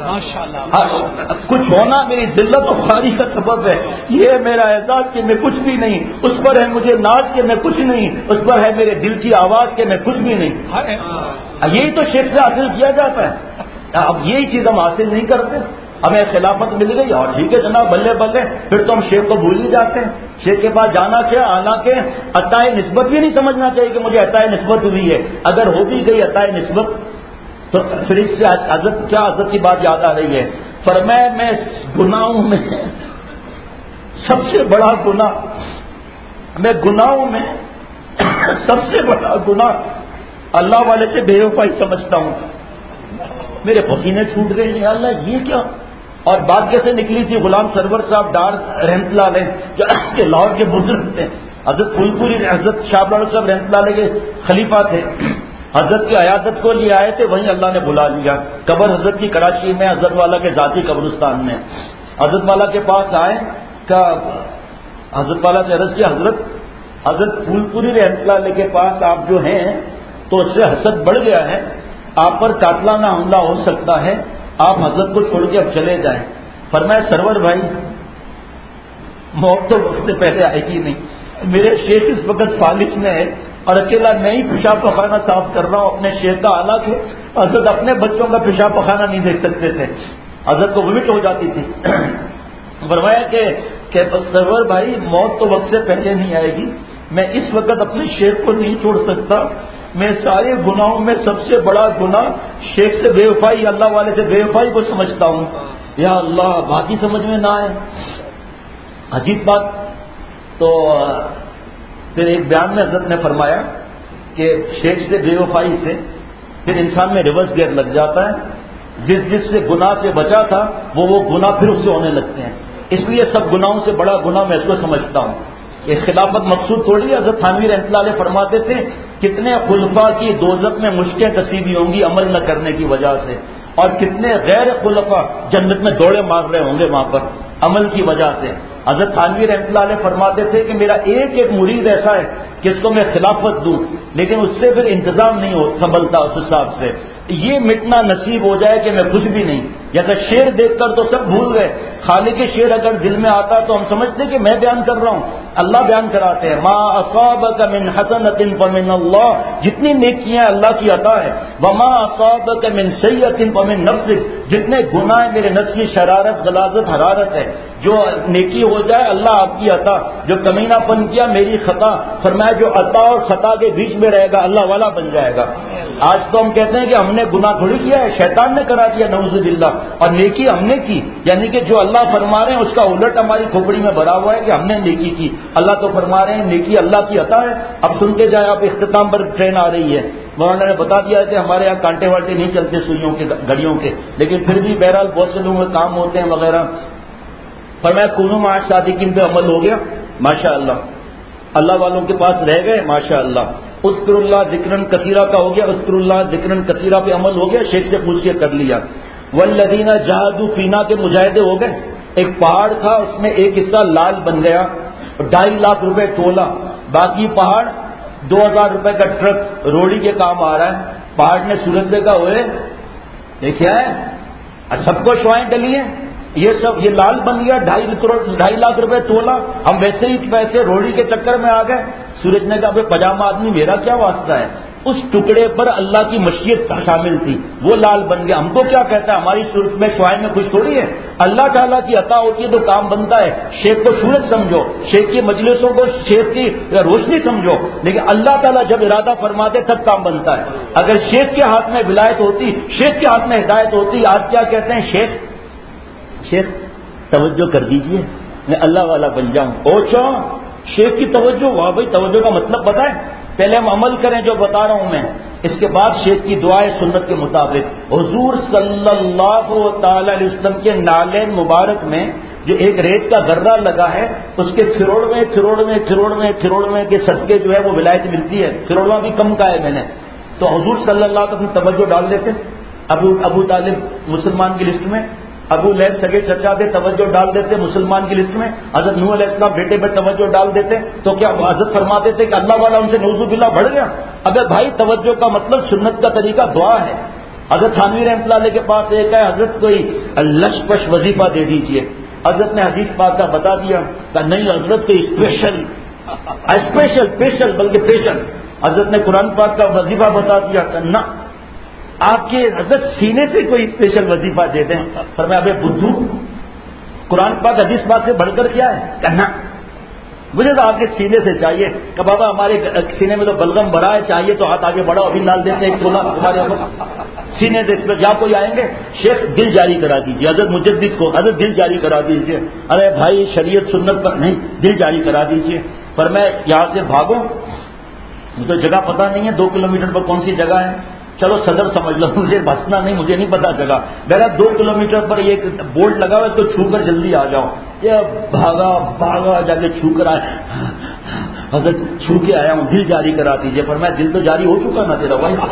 کچھ ہونا میری ذلت و خواری کا سبب ہے. یہ میرا احساس کہ میں کچھ بھی نہیں، اس پر ہے مجھے ناز کہ میں کچھ نہیں، اس پر ہے میرے دل کی آواز کہ میں کچھ بھی نہیں. یہی تو شیخ سے حاصل کیا جاتا ہے. اب یہی چیز ہم حاصل نہیں کرتے. ہمیں خلافت مل گئی اور ٹھیک ہے جناب بلے بلے، پھر تو ہم شیخ کو بھول ہی جاتے ہیں. شیخ کے پاس جانا چاہیے، حالانکہ عطا نسبت بھی نہیں سمجھنا چاہیے کہ مجھے عطا نسبت ہوئی ہے. اگر ہو بھی گئی عطا نسبت تو پھر اس سے حضرت کیا حضرت کی بات یاد آ رہی ہے. فرمایا میں گناہوں میں سب سے بڑا گناہ، میں گناہوں میں سب سے بڑا گناہ اللہ والے سے بے وفائی سمجھتا ہوں. میرے پسینے چھوٹ گئے ہیں اللہ یہ کیا. اور بات کیسے نکلی تھی، غلام سرور صاحب ڈار رحمت اللہ علیہ جو کہ لاہور کے بزرگ تھے، حضرت پھول پوری حضرت شاہ لاہور صاحب رحمت اللہ علیہ کے خلیفہ تھے، حضرت کی عیادت کو لیے آئے تھے، وہیں اللہ نے بلا لیا. قبر حضرت کی کراچی میں حضرت والا کے ذاتی قبرستان میں. حضرت والا کے پاس آئے کہ حضرت والا سے عرض کیا حضرت حضرت پھول پوری رحمت اللہ علیہ کے پاس آپ جو ہیں تو اس سے حسد بڑھ گیا ہے، آپ پر قاتلانہ حملہ ہو سکتا ہے، آپ حضرت کو چھوڑ کے اب چلے جائیں. فرمایا سرور بھائی موت تو وقت سے پہلے آئے گی نہیں. میرے شیخ اس وقت فالج میں ہے اور اکیلا میں ہی پیشاب پخانہ صاف کر رہا ہوں اپنے شیخ کا، حالانکہ حضرت اپنے بچوں کا پیشاب پخانہ نہیں دیکھ سکتے تھے، حضرت کو ومٹ ہو جاتی تھی. فرمایا کہ کہ سرور بھائی موت تو وقت سے پہلے نہیں آئے گی، میں اس وقت اپنے شیخ کو نہیں چھوڑ سکتا. میں سارے گناہوں میں سب سے بڑا گناہ شیخ سے بے وفائی، اللہ والے سے بے وفائی کو سمجھتا ہوں. یا اللہ باقی سمجھ میں نہ آئے. عجیب بات. تو پھر ایک بیان میں حضرت نے فرمایا کہ شیخ سے بے وفائی سے پھر انسان میں ریورس گیئر لگ جاتا ہے. جس جس سے گناہ سے بچا تھا وہ وہ گناہ پھر اس سے ہونے لگتے ہیں. اس لیے سب گناہوں سے بڑا گناہ میں اس کو سمجھتا ہوں. یہ خلافت مقصود تھوڑی ہے. حضرت تھانوی رحمۃ اللہ علیہ فرماتے تھے کتنے خلفاء کی دوزخ میں مشکیں نصیبی ہوں گی عمل نہ کرنے کی وجہ سے، اور کتنے غیر خلفاء جنت میں دوڑے مار رہے ہوں گے وہاں پر عمل کی وجہ سے. حضرت تھانوی رحمۃ اللہ علیہ فرماتے تھے کہ میرا ایک ایک مرید ایسا ہے کہ اس کو میں خلافت دوں لیکن اس سے پھر انتظام نہیں ہو سنبھلتا اس حساب سے. یہ مٹنا نصیب ہو جائے کہ میں کچھ بھی نہیں. جیسا شعر دیکھ کر تو سب بھول گئے، خالق شعر اگر دل میں آتا تو ہم سمجھتے کہ میں بیان کر رہا ہوں، اللہ بیان کراتے ہیں. ما اصابک من حسنۃ فمن اللہ، جتنی نیکیاں اللہ کی عطا ہے. وما اصابک من سیئۃ فمن نفسک، جتنے گناہ میرے نفس کی شرارت غلاظت حرارت ہے. جو نیکی ہو جائے اللہ آپ کی عطا، جو کمینہ پن کیا میری خطا. فرمایا جو عطا اور خطا کے بیچ میں رہے گا اللہ والا بن جائے گا. آج تو ہم کہتے ہیں کہ ہم نے گناہ تھوڑی کیا ہے، شیطان نے کرا دیا نعوذ باللہ، اور نیکی ہم نے کی. یعنی کہ جو اللہ فرما رہے ہیں اس کا الٹ ہماری کھوپڑی میں بھرا ہوا ہے کہ ہم نے نیکی کی. اللہ تو فرما رہے ہیں نیکی اللہ کی عطا ہے. اب سنتے جائیں، آپ اختتام پر ٹرین آ رہی ہے. مولانا نے بتا دیا کہ ہمارے یہاں کانٹے وانٹے نہیں چلتے سوئیوں کے گھڑیوں کے، لیکن پھر بھی بہرحال بہت سے لوگوں کے کام ہوتے ہیں وغیرہ. فرمایا کونوا مع صادقین پہ عمل ہو گیا ماشاء اللہ. اللہ والوں کے پاس رہ گئے ماشاء اللہ، اذکر اللہ ذکرن کثیرہ کا ہو گیا، اذکر اللہ ذکرن کثیرہ پہ عمل ہو گیا، شیخ سے پوچھ کے کر لیا۔ والذین جاہدوا فینا کے مجاہدے ہو گئے۔ ایک پہاڑ تھا، اس میں ایک حصہ لال بن گیا، ڈھائی لاکھ روپے تولا، باقی پہاڑ دو ہزار روپے کا ٹرک روڑی کے کام آ رہا ہے۔ پہاڑ نے سورج دیکھا، ہوئے یہ کیا ہے، سب کو شوائیں ڈلی ہیں، یہ سب یہ لال بن گیا، ڈھائی کروڑ ڈھائی لاکھ روپے تولا، ہم ویسے ہی پیسے روڑی کے چکر میں آ گئے۔ سورج نے کہا پجامہ آدمی میرا کیا واسطہ ہے، اس ٹکڑے پر اللہ کی مشیت شامل تھی، وہ لال بن گیا، ہم کو کیا کہتا ہے، ہماری صورت میں شوائیں میں کچھ تھوڑی ہے، اللہ تعالیٰ کی عطا ہوتی ہے تو کام بنتا ہے۔ شیخ کو سورج سمجھو، شیخ کی مجلسوں کو شیخ کی روشنی سمجھو، لیکن اللہ تعالیٰ جب ارادہ فرماتے تب کام بنتا ہے۔ اگر شیخ کے ہاتھ میں ولایت ہوتی، شیخ کے ہاتھ میں ہدایت ہوتی، آج کیا کہتے ہیں، شیخ شیخ توجہ کر دیجئے میں اللہ والا بن جاؤں، اوچھا شیخ کی توجہ، واہ بھائی توجہ کا مطلب پتہ ہے، پہلے ہم عمل کریں جو بتا رہا ہوں میں، اس کے بعد شیخ کی دعائیں سنت کے مطابق۔ حضور صلی اللہ تعالی علیہ وسلم کے نالین مبارک میں جو ایک ریت کا ذرہ لگا ہے، اس کے کروڑویں کروڑویں کروڑویں کروڑویں کے صدقے جو ہے وہ ولایت ملتی ہے، کروڑواں بھی کم کا ہے میں نے، تو حضور صلی اللہ علیہ وسلم توجہ ڈال دیتے، ابو ابو طالب مسلمان کی لسٹ میں، ابو لہب سگے چچا دے توجہ ڈال دیتے مسلمان کی لسٹ میں، حضرت نوح علیہ السلام بیٹے پہ توجہ ڈال دیتے، تو کیا حضرت فرماتے تھے کہ اللہ والا ان سے نعوذ باللہ بڑھ گیا؟ ابے بھائی توجہ کا مطلب سنت کا طریقہ دعا ہے۔ حضرت تھانوی رحمۃ اللہ علیہ کے پاس ایک ہے، حضرت کوئی لش پش وظیفہ دے دیجئے، حضرت نے حدیث پاک کا بتا دیا کہ نہیں حضرت کوئی اسپیشل اسپیشل اسپیشل بلکہ اسپیشل، حضرت نے قرآن پاک کا وظیفہ بتا دیا کہ نہ آپ کے حضرت سینے سے کوئی اسپیشل وظیفہ دے دیں، فرمایا ابے بدھو قرآن پاک حدیث پاک سے بڑھ کر کیا ہے، کہنا مجھے تو آپ کے سینے سے چاہیے، کہ بابا ہمارے سینے میں تو بلغم بھرا ہے، چاہیے تو ہاتھ آگے بڑھاؤ ابھی ڈال دیتے ہیں ایک تولا ہمارے سینے سے، اس پہ جہاں کوئی آئیں گے شیخ دل جاری کرا دیجیے، حضرت مجدد کو حضرت دل جاری کرا دیجیے، ارے بھائی شریعت سنت پر نہیں دل جاری کرا دیجیے، پر میں یہاں سے بھاگوں مجھے جگہ پتہ نہیں ہے، دو کلو میٹر پر کون سی جگہ ہے، چلو صدر سمجھ لو، مجھے بسنا نہیں، مجھے نہیں پتا جگہ، میرا دو کلو میٹر پر ایک بورڈ لگا ہوا ہے، اس کو چھو کر جلدی آ جاؤ، یہ بھاگا بھاگا جا کے چھو کر آیا، حضرت چھو کے آیا ہوں دل جاری کرا دیجیے، پر میں دل تو جاری ہو چکا نا تیرا بھائی،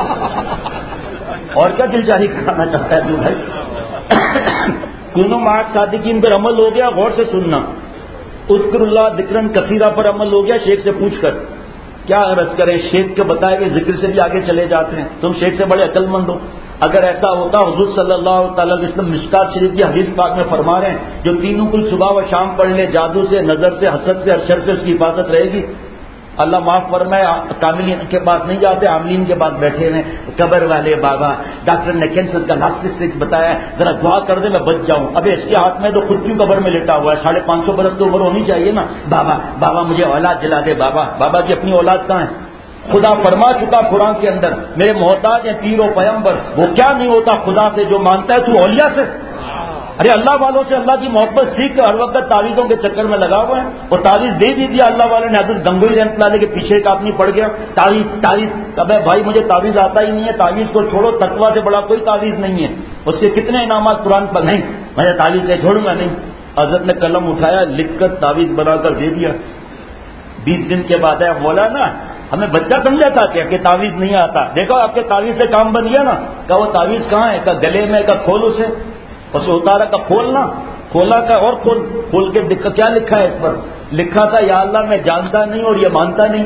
اور کیا دل جاری کرانا چاہتا ہے تو بھائی۔ کونوا مع الصادقین پر عمل ہو گیا، غور سے سننا، اذکر اللہ ذکرن کثیرہ پر عمل ہو گیا، شیخ سے پوچھ کر کیا عرض کریں، شیخ کے بتائے ہوئے ذکر سے بھی آگے چلے جاتے ہیں، تم شیخ سے بڑے عقل مند ہو۔ اگر ایسا ہوتا حضور صلی اللہ تعالی علیہ وسلم مشکات شریف کی حدیث پاک میں فرما رہے ہیں جو تینوں کل صبح و شام پڑھ لے، جادو سے، نظر سے، حسد سے، ہر شر سے اس کی حفاظت رہے گی۔ اللہ معاف فرمائے، کاملین کے پاس نہیں جاتے، عاملین کے پاس بیٹھے ہوئے، قبر والے بابا ڈاکٹر نے کینسر کا لاسٹ اسٹیج بتایا، ذرا دعا کر دے میں بچ جاؤں، ابھی اس کے ہاتھ میں تو خود کیوں قبر میں لیٹا ہوا ہے، ساڑھے پانچ سو برس تو عمر ہونی چاہیے نا، بابا بابا مجھے اولاد دلا دے، بابا بابا کی اپنی اولاد کہاں ہے؟ خدا فرما چکا قرآن کے اندر میرے محتاج ہیں پیر و پیمبر، وہ کیا نہیں ہوتا خدا سے جو مانتا ہے تو اولیاء سے، ارے اللہ والوں سے اللہ کی محبت سیکھ کر ہر وقت تعویذوں کے چکر میں لگا ہوا ہے، وہ تعویذ دے دی دیا اللہ والے نے، حضرت گنگوئی رحمۃ اللہ علیہ کے پیچھے ایک آدمی پڑ گیا، تعویذ تعویذ ابے بھائی مجھے تعویذ آتا ہی نہیں ہے، تعویذ کو چھوڑو، تقویٰ سے بڑا کوئی تعویذ نہیں ہے، اس کے کتنے انعامات قرآن پر، نہیں میں تعویذ سے چھوڑوں گا نہیں، حضرت نے قلم اٹھایا لکھ کر تعویذ بنا کر دے دیا، بیس دن کے بعد ہے مولانا ہمیں بچہ سمجھا تھا کیا کہ تعویذ نہیں آتا، دیکھو آپ کے تعویذ سے کام بن گیا نا، کہ وہ تعویذ کہاں ہے، کہ گلے میں، کہ کھول اسے، اسے اتارا کا کھولنا، کھولا کا اور کھول کھول کے کیا لکھا ہے اس پر، لکھا تھا یا اللہ میں جانتا نہیں اور یہ مانتا نہیں،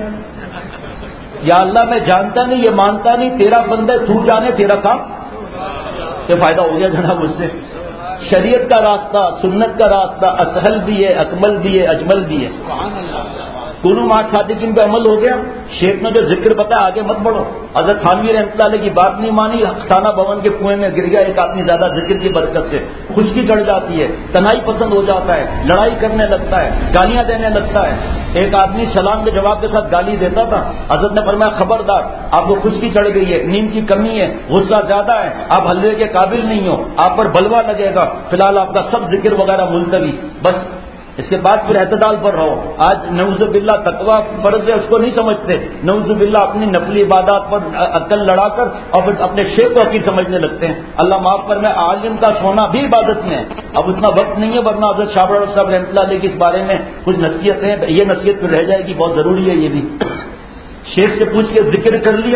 یا اللہ میں جانتا نہیں یہ مانتا نہیں، تیرا بندہ تو جانے تیرا کام، یہ فائدہ ہو گیا جناب اس سے۔ شریعت کا راستہ، سنت کا راستہ اسہل بھی ہے، اکمل بھی ہے، اجمل بھی ہے۔ کونوا مع الصادقین پہ عمل ہو گیا، شیخ نے جو ذکر بتایا آگے مت بڑھو، حضرت تھانوی رحمۃ اللہ علیہ کی بات نہیں مانی، خانہ بھون کے کنویں میں گر گیا ایک آدمی زیادہ ذکر کی برکت سے، خشکی چڑھ جاتی ہے، تنہائی پسند ہو جاتا ہے، لڑائی کرنے لگتا ہے، گالیاں دینے لگتا ہے، ایک آدمی سلام کے جواب کے ساتھ گالی دیتا تھا، حضرت نے فرمایا خبردار آپ کو خشکی چڑھ گئی ہے، نیند کی کمی ہے، غصہ زیادہ ہے، آپ حلوے کے قابل نہیں ہو، آپ پر بلوا لگے گا، فی الحال آپ کا سب ذکر وغیرہ ملتوی، بس اس کے بعد پھر اعتدال پر رہو. آج نعوذ باللہ تقویٰ فرض ہے اس کو نہیں سمجھتے, نعوذ باللہ اپنی نفلی عبادات پر عقل لڑا کر اور پھر اپنے شیخ کو حقیر سمجھنے لگتے ہیں. اللہ معاف کر, میں عالم کا سونا بھی عبادت میں ہے. اب اتنا وقت نہیں ہے, ورنہ حضرت شاہ بڑا صاحب رحمۃ اللہ علیہ کی اس بارے میں کچھ نصیحتیں ہیں, یہ نصیحت پھر رہ جائے گی, بہت ضروری ہے یہ بھی. شیخ سے پوچھ کے ذکر کر لیا,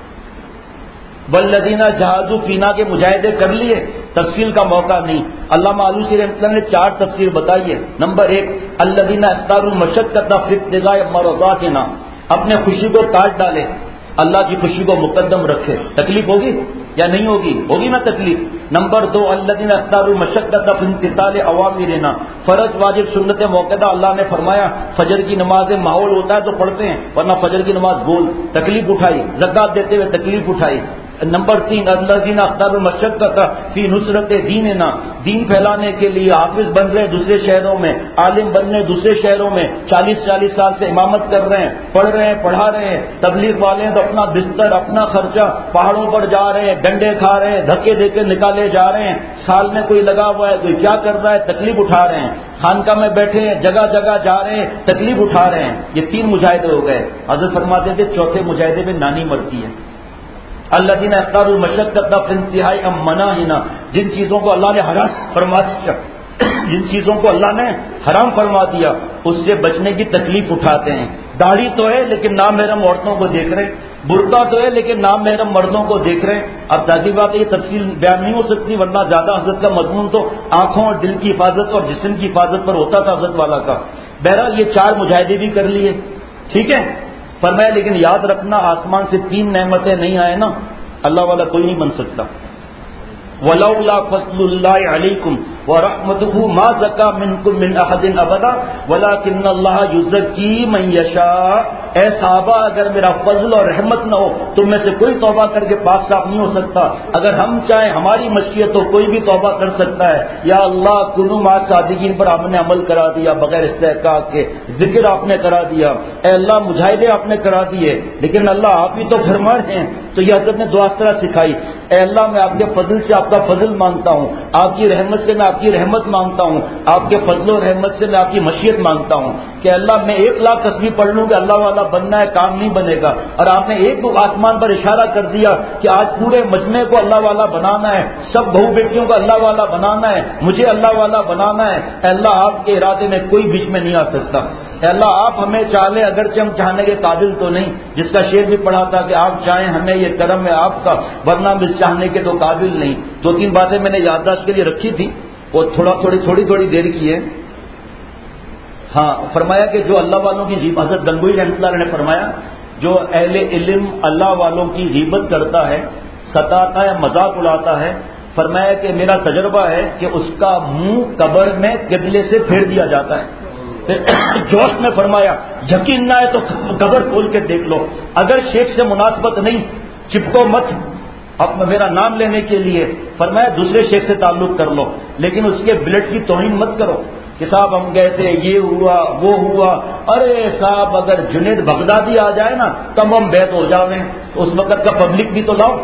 والذین جہادوا فینا کے مجاہدے کر لیے, تفصیل کا موقع نہیں. علامہ آلوسی رحمۃ اللہ نے چار تفسیر بتائی ہے. نمبر ایک, الذین اختاروا المشقۃ فی ابتغاء مرضاتنا, اپنے خوشی کو کاٹ ڈالے, اللہ کی خوشی کو مقدم رکھے. تکلیف ہوگی یا نہیں ہوگی؟ ہوگی نا تکلیف. نمبر دو, الذین اختاروا المشقۃ فی امتثال اوامرنا, فرض واجب سنت موقعہ اللہ نے فرمایا فجر کی نماز ماحول ہوتا ہے تو پڑھتے ہیں, ورنہ فجر کی نماز بول, تکلیف اٹھائی, زکات دیتے ہوئے تکلیف اٹھائی. نمبر تین, الذین اختاروا المشقۃ فی نصرت دیننا, دین پھیلانے کے لیے حافظ بن رہے دوسرے شہروں میں, عالم بن رہے دوسرے شہروں میں, چالیس چالیس سال سے امامت کر رہے ہیں, پڑھ رہے ہیں, پڑھا رہے ہیں. تبلیغ والے ہیں تو اپنا بستر اپنا خرچہ, پہاڑوں پر جا رہے ہیں, ڈنڈے کھا رہے ہیں, دھکے دے کے نکالے جا رہے ہیں, سال میں کوئی لگا ہوا ہے, کوئی کیا کر رہا ہے, تکلیف اٹھا رہے ہیں. خانقاہ میں بیٹھے ہیں, جگہ جگہ جا رہے ہیں, تکلیف اٹھا رہے ہیں. یہ تین مجاہدے ہو گئے. حضرت فرماتے تھے چوتھے مجاہدے میں نانی مرتی ہے. الذین اختاروا المشقۃ فی انتہاء مناہنا, جن چیزوں کو اللہ نے حرام فرما دیا, جن چیزوں کو اللہ نے حرام فرما دیا اس سے بچنے کی تکلیف اٹھاتے ہیں. داڑھی تو ہے لیکن نامحرم عورتوں کو دیکھ رہے ہیں, برقع تو ہے لیکن نامحرم مردوں کو دیکھ رہے ہیں. اب ظاہری بات ہے یہ تفصیل بیان نہیں ہو سکتی, ورنہ زیادہ حضرت کا مضمون تو آنکھوں اور دل کی حفاظت اور جسم کی حفاظت پر ہوتا تھا حضرت والا کا. بہرحال یہ چار مجاہدے بھی کر لیے, ٹھیک ہے. فرمایا لیکن یاد رکھنا آسمان سے تین نعمتیں نہیں آئے نا, اللہ والا کوئی نہیں بن سکتا. ولولا فضل اللہ علیکم ورحمتہ ما زکا منکم من احد ابدا ولکن اللہ یزکی من یشاء. اے صحابہ اگر میرا فضل اور رحمت نہ ہو تم میں سے کوئی توبہ کر کے پاک صاف نہیں ہو سکتا. اگر ہم چاہیں ہماری مشیت تو کوئی بھی توبہ کر سکتا ہے. یا اللہ کنوا مع صادقین پر آپ نے عمل کرا دیا بغیر استحقاق کے, ذکر آپ نے کرا دیا, اے اللہ مجاہدے آپ نے کرا دیے, لیکن اللہ آپ ہی تو فرما رہے ہیں. تو یہ حضرت نے دعا اس طرح سکھائی, اے اللہ میں آپ کے فضل سے آپ کا فضل مانگتا ہوں, آپ کی رحمت سے میں آپ کی رحمت مانگتا ہوں, آپ کے فضل و رحمت سے میں آپ کی مشیت مانگتا ہوں کہ اللہ میں ایک لاکھ تسبیح پڑھ لوں کہ اللہ والا بننا ہے, کام نہیں بنے گا. اور آپ نے ایک آسمان پر اشارہ کر دیا کہ آج پورے مجمع کو اللہ والا بنانا ہے, سب بہو بیٹیوں کو اللہ والا بنانا ہے, مجھے اللہ والا بنانا ہے. اے اللہ آپ کے ارادے میں کوئی بیچ میں نہیں آ سکتا. اے اللہ آپ ہمیں چاہے, اگرچہ ہم چاہنے کے قابل تو نہیں, جس کا شعر بھی پڑھا تھا کہ آپ چاہیں ہمیں یہ کرم ہے آپ کا, ورنہ ہم اس چاہنے کے تو قابل نہیں. دو تین باتیں میں نے یادداشت کے لیے رکھی تھی, وہ تھوڑا تھوڑی تھوڑی تھوڑی دیر کی ہے. ہاں, فرمایا کہ جو اللہ والوں کی غیبت, حضرت گنگوئی رحمۃ اللہ علیہ نے فرمایا جو اہل علم اللہ والوں کی غیبت کرتا ہے, ستاتا ہے, مذاق اڑاتا ہے, فرمایا کہ میرا تجربہ ہے کہ اس کا منہ قبر میں قبلے سے پھیر دیا جاتا ہے. جوش میں فرمایا یقین نہ ہے تو قبر کھول کے دیکھ لو, اگر شیخ سے مناسبت نہیں چپکو مت, اب میرا نام لینے کے لیے فرمایا دوسرے شیخ سے تعلق کر لو, لیکن اس کے بلڈ کی توہین مت کرو کہ صاحب ہم گئے تھے, یہ ہوا وہ ہوا. ارے صاحب اگر جنید بغدادی آ جائے نا تب ہم بیت ہو جاویں, تو اس وقت کا پبلک بھی تو لاؤ.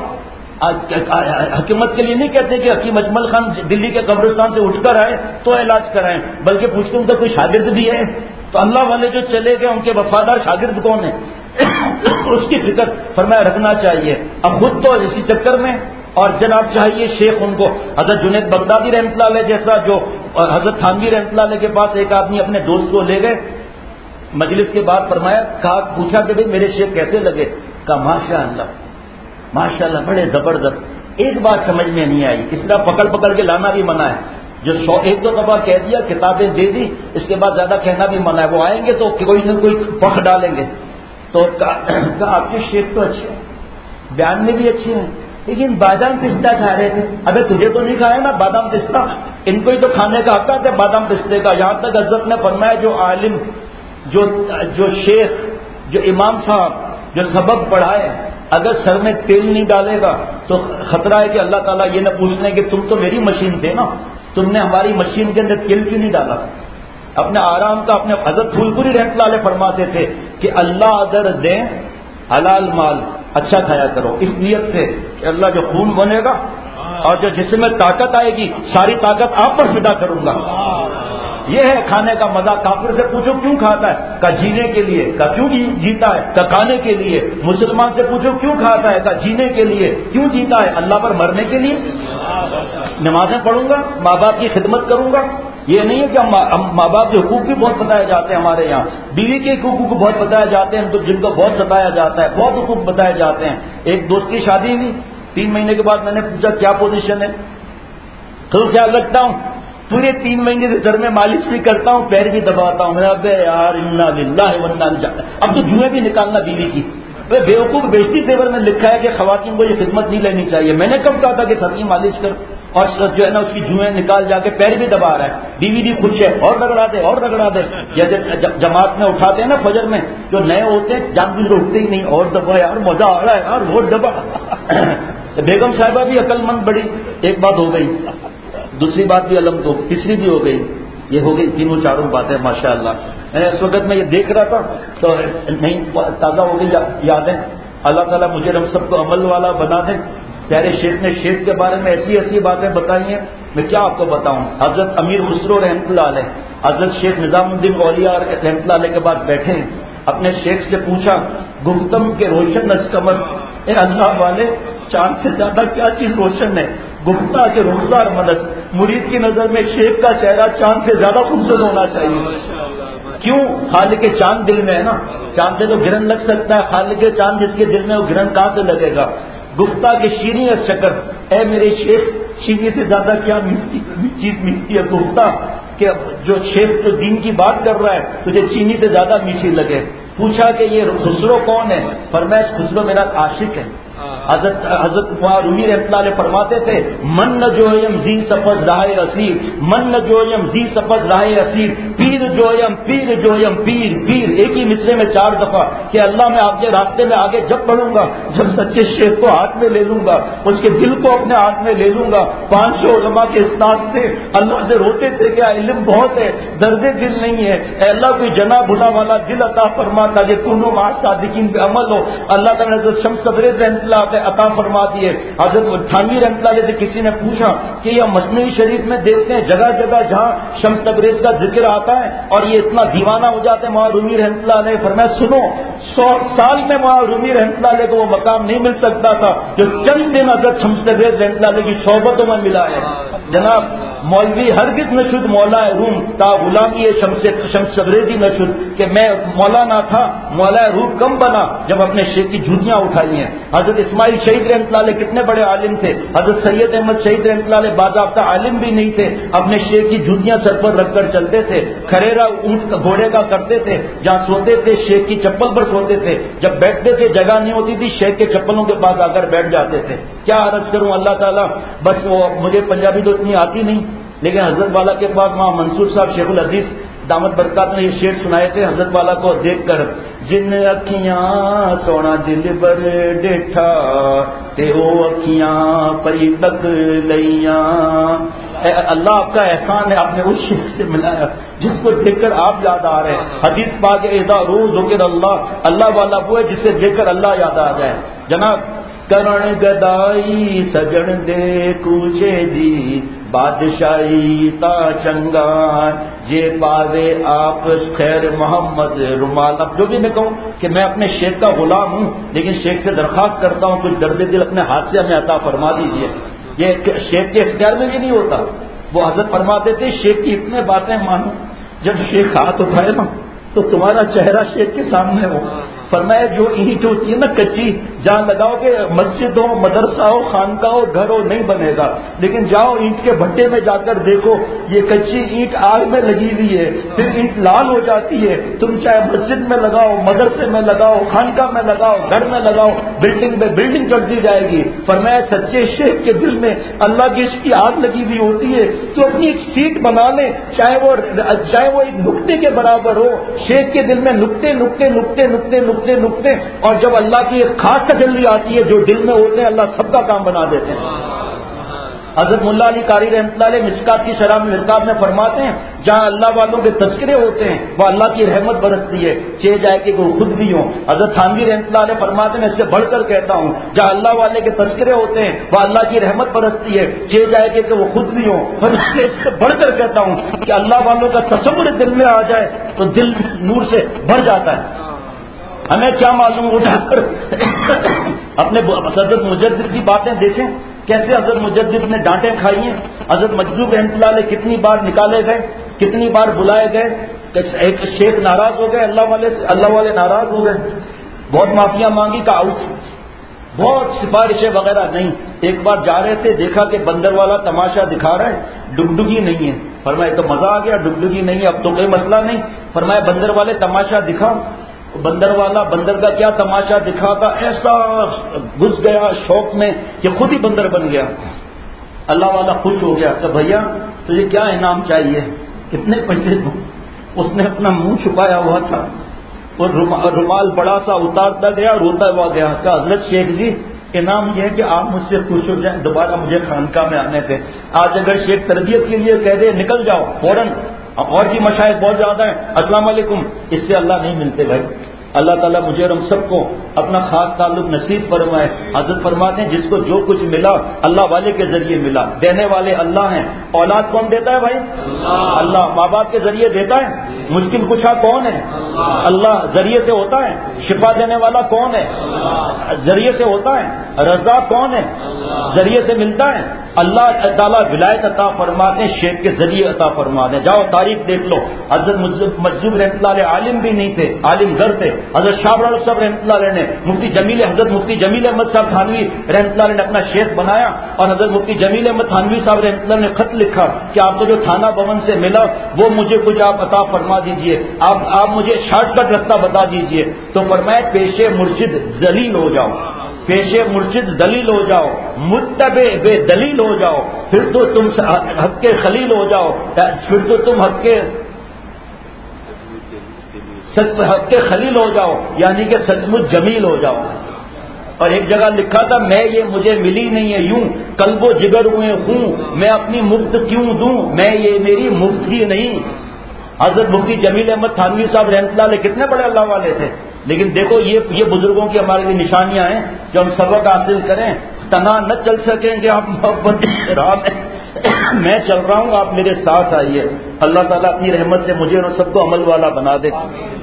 حکومت کے لیے نہیں کہتے کہ حکیم اجمل خان دلی کے قبرستان سے اٹھ کر آئے تو علاج کرائیں, بلکہ پوچھتے ان کا کوئی شاگرد بھی ہے. تو اللہ والے جو چلے گئے ان کے وفادار شاگرد کون ہیں, اس کی فکر فرمایا رکھنا چاہیے. اب خود تو اسی چکر میں, اور جناب چاہیے شیخ ان کو حضرت جنید بغدادی رحمۃ اللہ علیہ جیسا, جو حضرت تھانوی رحمۃ اللہ علیہ کے پاس ایک آدمی اپنے دوست کو لے گئے, مجلس کے بعد فرمایا کہا پوچھا کہ بھائی میرے شیخ کیسے لگے, کہا ماشاء اللہ ماشاء اللہ بڑے زبردست. ایک بات سمجھ میں نہیں آئی, اس طرح پکڑ پکڑ کے لانا بھی منع ہے. جو سو ایک دو دفعہ کہہ دیا, کتابیں دے دی, اس کے بعد زیادہ کہنا بھی منع ہے. وہ آئیں گے تو کوئی نہ کوئی پخ ڈالیں گے. تو کہا آپ کے شیخ تو اچھے ہیں, بیان میں بھی اچھے ہیں, لیکن بادام پستہ کھا رہے تھے. ابے تجھے تو نہیں کھایا نا بادام پستہ, ان کو ہی تو کھانے کا حق ہے بادام پستے کا. یہاں تک حضرت نے فرمایا جو عالم, جو جو شیخ, جو امام صاحب جو سبق پڑھائے, اگر سر میں تیل نہیں ڈالے گا تو خطرہ ہے کہ اللہ تعالیٰ یہ نہ پوچھ لیں کہ تم تو میری مشین تھے نا, تم نے ہماری مشین کے اندر تیل کیوں نہیں ڈالا. اپنے آرام کا اپنے حضرت پھول پوری رحمۃ اللہ علیہ فرماتے تھے کہ اللہ اگر دیں حلال مال اچھا کھایا کرو, اس نیت سے کہ اللہ جو خون بنے گا اور جو جسم میں طاقت آئے گی ساری طاقت آپ پر فدا کروں گا. یہ ہے کھانے کا مزہ. کافر سے پوچھو کیوں کھاتا ہے؟ کہا جینے کے لیے. کہا کیوں جیتا ہے؟ کہا کھانے کے لیے. مسلمان سے پوچھو کیوں کھاتا ہے؟ کہا جینے کے لیے. کیوں جیتا ہے؟ اللہ پر مرنے کے لیے. نمازیں پڑھوں گا, ماں باپ کی خدمت کروں گا. یہ نہیں ہے کہ ماں باپ کے حقوق بھی بہت بتائے جاتے ہیں ہمارے یہاں, بیوی کے حقوق کو بہت بتایا جاتے ہیں, تو جن کو بہت ستایا جاتا ہے, بہت حقوق بتائے جاتے ہیں. ایک دوست کی شادی ہوئی, تین مہینے کے بعد میں نے پوچھا کیا پوزیشن ہے؟ تو خیال رکھتا ہوں, پورے تین مہینے سے سر میں مالش بھی کرتا ہوں, پیر بھی دباتا ہوں. ابے یار انا للہ و انا الیہ. اب تو جوئیں بھی نکالنا بیوی کی. بیوقوف بیشتی تیور میں لکھا ہے کہ خواتین کو یہ خدمت نہیں لینی چاہیے. میں نے کب کہا تھا کہ سر کی مالش کر, اور جو ہے نا اس کی جوئیں نکال جا کے پیر بھی دبا رہا ہے. بیوی بھی خوش ہے, اور رگڑا دے اور رگڑا دے. جیسے جماعت میں اٹھاتے ہیں نا فجر میں, جو نئے ہوتے ہیں جان بھی اٹھتے ہی نہیں, اور دبا یار مزہ آ رہا ہے یار, وہ دبا. بیگم صاحبہ بھی عقل مند بڑی. ایک بات ہو گئی, دوسری بات بھی علم تو, تیسری بھی ہو گئی. یہ ہو گئی تینوں چاروں باتیں ماشاء اللہ. میں اس وقت میں یہ دیکھ رہا تھا تو نہیں تازہ ہو گئی یادیں. اللہ تعالیٰ مجھے ہم سب کو عمل والا بنا دیں. پیارے شیخ نے شیخ کے بارے میں ایسی ایسی باتیں بتائی ہیں, میں کیا آپ کو بتاؤں. حضرت امیر خسرو رحمۃ اللہ علیہ, حضرت شیخ نظام الدین اولیاء رحمۃ اللہ علیہ کے پاس بیٹھے ہیں. اپنے شیخ سے پوچھا گفتم کے روشن نسکمر, اے اللہ والے چاند سے زیادہ کیا چیز روشن ہے؟ گفتہ کے روزگار مدد. مرید کی نظر میں شیخ کا چہرہ چاند سے زیادہ خوبصورت ہونا چاہیے. کیوں؟ خالق چاند دل میں ہے نا. چاند سے تو گرہن لگ سکتا ہے, خالق چاند جس کے دل میں وہ گرہن کہاں سے لگے گا؟ گفتہ کے شیریں شکر, اے میرے شیخ شیریں سے زیادہ کیا چیز میٹھی ہے؟ گفتہ کہ جو شیخ جو دین کی بات کر رہا ہے تجھے چینی سے زیادہ میٹھی لگے. پوچھا کہ یہ خسرو کون ہے؟ فرمایا خسرو میرا عاشق ہے. حضرت حضرت رومی رحمۃ اللہ علیہ فرماتے تھے من نہ جو یم زی سفز راہ اسیر, من نہ جو یم زی سفز راہ اسیر, پیر جو یم پیر جو یم پیر پیر. ایک ہی مصرے میں چار دفعہ کہ اللہ میں آپ کے راستے میں آگے جب بڑھوں گا, جب سچے شیخ کو ہاتھ میں لے لوں گا, اس کے دل کو اپنے ہاتھ میں لے لوں گا. پانچ سو علماء کے استاد تھے, اللہ سے روتے تھے کہ علم بہت ہے, درد دل نہیں ہے. اے اللہ کوئی جنا بھلا والا دل عطا فرما تاکہ کنو مع صادقین پہ عمل ہو. اللہ تعالیٰ نے حضرت شمس تبریز رحمۃ اللہ عطا فرما دیے. حضرت تھانوی رحمۃ اللہ علیہ سے کسی نے پوچھا کہ یہ مثنوی شریف میں دیکھتے ہیں جگہ جگہ جہاں شمس تبریز کا ذکر آتا ہے اور یہ اتنا دیوانہ ہو جاتے ہیں. مولانا رومی رحمۃ اللہ علیہ فرمایا سنو, سو سال میں مولانا رومی رحمۃ اللہ علیہ کو وہ مقام نہیں مل سکتا تھا جو چند دن حضرت شمس تبریز رحمۃ اللہ علیہ کی صحبتوں میں ملا ہے. جناب مولوی ہرگز نہ شد مولا روم تا غلامی شمس شمس تبریزی نہ شد, کہ میں مولانا تھا مولا روم کم بنا جب اپنے شیخ کی جھوٹیاں اٹھائی ہیں. حضرت اسماعیل شہید رحمۃ اللہ علیہ کتنے بڑے عالم تھے. حضرت سید احمد شہید رحمۃ اللہ علیہ باضابطہ عالم بھی نہیں تھے, اپنے شیخ کی جھوٹیاں سر پر رکھ کر چلتے تھے. کھریرا اونٹ گھوڑے کا کرتے تھے, جہاں سوتے تھے شیخ کی چپل پر سوتے تھے, جب بیٹھتے تھے جگہ نہیں ہوتی تھی شیخ کے چپلوں کے پاس آ کر بیٹھ جاتے تھے. کیا عرض کروں, اللہ تعالیٰ بس وہ مجھے پنجابی تو اتنی آتی نہیں, لیکن حضرت والا کے پاس وہاں منصور صاحب شیخ الحدیث دامت برکات نے یہ شعر سنائے تھے حضرت والا کو دیکھ کر. جن اکھیاں سونا دل بر ڈیٹھا تے او اکھیاں پری تک لیاں. اے اللہ آپ کا احسان ہے, آپ نے اس شیخ سے ملایا جس کو دیکھ کر آپ یاد آ رہے ہیں. حدیث پاک اذا روح ذکر اللہ, اللہ والا وہ ہے جسے دیکھ کر اللہ یاد آ جائے. جناب کرن گدائی سجن دے کوچے دی بادشاہی تا چنگا جے پاوے آپ خیر محمد رومال. اب جو بھی میں کہوں کہ میں اپنے شیخ کا غلام ہوں, لیکن شیخ سے درخواست کرتا ہوں کچھ درد دل اپنے ہاتھ سے ہمیں عطا فرما دیجیے. یہ شیخ کے اختیار میں بھی نہیں ہوتا. وہ حضرت فرماتے تھے شیخ کی اتنے باتیں مانو, جب شیخ ہاتھ اٹھائے نا تو تمہارا چہرہ شیخ کے سامنے ہو. فرمایا جو اینٹ ہوتی ہے نا کچی, جہاں لگاؤ کہ مسجد ہو مدرسہ ہو خانقاہ ہو گھر ہو نہیں بنے گا, لیکن جاؤ اینٹ کے بھٹے میں جا کر دیکھو یہ کچی اینٹ آگ میں لگی ہوئی ہے, پھر اینٹ لال ہو جاتی ہے. تم چاہے مسجد میں لگاؤ مدرسے میں لگاؤ خانقاہ میں لگاؤ گھر میں لگاؤ, بلڈنگ میں بلڈنگ کر دی جائے گی. فرمایا سچے شیخ کے دل میں اللہ کی عشق کی آگ لگی ہوئی ہوتی ہے تو اپنی ایک سیٹ بنا لیں, چاہے وہ چاہے وہ ایک نقطے کے برابر ہو. شیخ کے دل میں نقطے نقطے نقطے نقطے نقطے نقطے, اور جب اللہ کی ایک خاص تجلی آتی ہے جو دل میں ہوتے ہیں اللہ سب کا کام بنا دیتے ہیں. حضرت ملا علی قاری رحمۃ اللہ علیہ مشکات کی شرح میں القاب میں فرماتے ہیں جہاں اللہ والوں کے تذکرے ہوتے ہیں وہ اللہ کی رحمت برستی ہے چاہے جائے کہ وہ خود بھی ہوں. حضرت تھانوی رحمۃ اللہ علیہ فرماتے ہیں میں اس سے بڑھ کر کہتا ہوں جہاں اللہ والے کے تذکرے ہوتے ہیں وہ اللہ کی رحمت برستی ہے چاہے جائے کہ وہ خود بھی ہوں. پھر میں اس سے بڑھ کر کہتا ہوں کہ اللہ والوں کا تصور دل میں آ جائے تو دل نور سے بھر جاتا ہے. ہمیں کیا معلوم اٹھا کر اپنے حضرت مجدد کی باتیں دیکھیں کیسے حضرت مجدد نے ڈانٹیں کھائی ہیں. حضرت مجذوب رحمۃ اللہ علیہ کتنی بار نکالے گئے, کتنی بار بلائے گئے. ایک شیخ ناراض ہو گئے, اللہ والے اللہ والے ناراض ہو گئے, بہت معافیاں مانگی کا آؤٹ, بہت سفارشیں وغیرہ نہیں. ایک بار جا رہے تھے دیکھا کہ بندر والا تماشا دکھا رہا ہے, ڈگڈگی نہیں ہے. فرمایا تو مزہ آ گیا, ڈگڈگی نہیں ہے اب تو کوئی مسئلہ نہیں. فرمایا بندر والے تماشا دکھا. بندر والا بندر کا کیا تماشا دکھا تھا, ایسا گھس گیا شوق میں کہ خود ہی بندر بن گیا. اللہ والا خوش ہو گیا کہ بھیا تجھے کیا انعام چاہیے, کتنے پیسے دوں. اس نے اپنا منہ چھپایا ہوا تھا اور رومال بڑا سا اتارتا گیا, روتا ہوا گیا کہ حضرت شیخ جی انعام یہ ہے کہ آپ مجھ سے خوش ہو جائیں, دوبارہ مجھے خانقاہ میں آنے تھے. آج اگر شیخ تربیت کے لیے کہہ دے نکل جاؤ فوراً, اور بھی مشاہد بہت زیادہ ہیں, السلام علیکم, اس سے اللہ نہیں ملتے بھائی. اللہ تعالیٰ مجھے اور ہم سب کو اپنا خاص تعلق نصیب فرمائے. حضرت فرماتے ہیں جس کو جو کچھ ملا اللہ والے کے ذریعے ملا. دینے والے اللہ ہیں. اولاد کون دیتا ہے بھائی؟ اللہ. ماں باپ کے ذریعے دیتا ہے. مشکل کشا کون ہے؟ اللہ. ذریعے سے ہوتا ہے. شفا دینے والا کون ہے؟ ذریعے سے ہوتا ہے. رضا کون ہے؟ ذریعے سے ملتا ہے. اللہ تعالیٰ ولایت عطا فرماتے ہیں, شیخ کے ذریعے عطا فرماتے ہیں. جاؤ تاریخ دیکھ لو. حضرت مجذوب رحمۃ اللہ علیہ عالم بھی نہیں تھے, عالم گر تھے. حضرت شاہ بلال صاحب رحمۃ اللہ علیہ نے مفتی جمیل حضرت مفتی جمیل احمد صاحب تھانوی رحمۃ اللہ علیہ نے اپنا شیخ بنایا, اور حضرت مفتی جمیل احمد تھانوی صاحب رحمۃ اللہ نے خط لکھا کہ آپ کو جو تھانہ بھون سے ملا وہ مجھے کچھ آپ عطا فرما دیجئے, آپ آپ مجھے شارٹ کٹ رستہ بتا دیجئے. تو فرمایا پیش مرشد ذلیل ہو جاؤ, پیش مرشد دلیل ہو جاؤ, متبع بے دلیل ہو جاؤ, پھر تو تم حق کے خلیل ہو جاؤ, پھر تو تم حق کے حق کے خلیل ہو جاؤ, یعنی کہ سچ مچ جمیل ہو جاؤ. اور ایک جگہ لکھا تھا میں یہ مجھے ملی نہیں ہے یوں, قلب و جگر ہوئے ہوں, میں اپنی مفت کیوں دوں, میں یہ میری مفت ہی نہیں. حضرت مفتی جمیل احمد تھانوی صاحب رحمۃ اللہ علیہ کتنے بڑے اللہ والے تھے. لیکن دیکھو یہ یہ بزرگوں کی ہمارے لیے نشانیاں ہیں جو ہم سبق حاصل کریں. تنا نہ چل سکیں گے آپ محبت راہ میں, میں چل رہا ہوں آپ میرے ساتھ آئیے. اللہ تعالیٰ اپنی رحمت سے مجھے اور سب کو عمل والا بنا دے.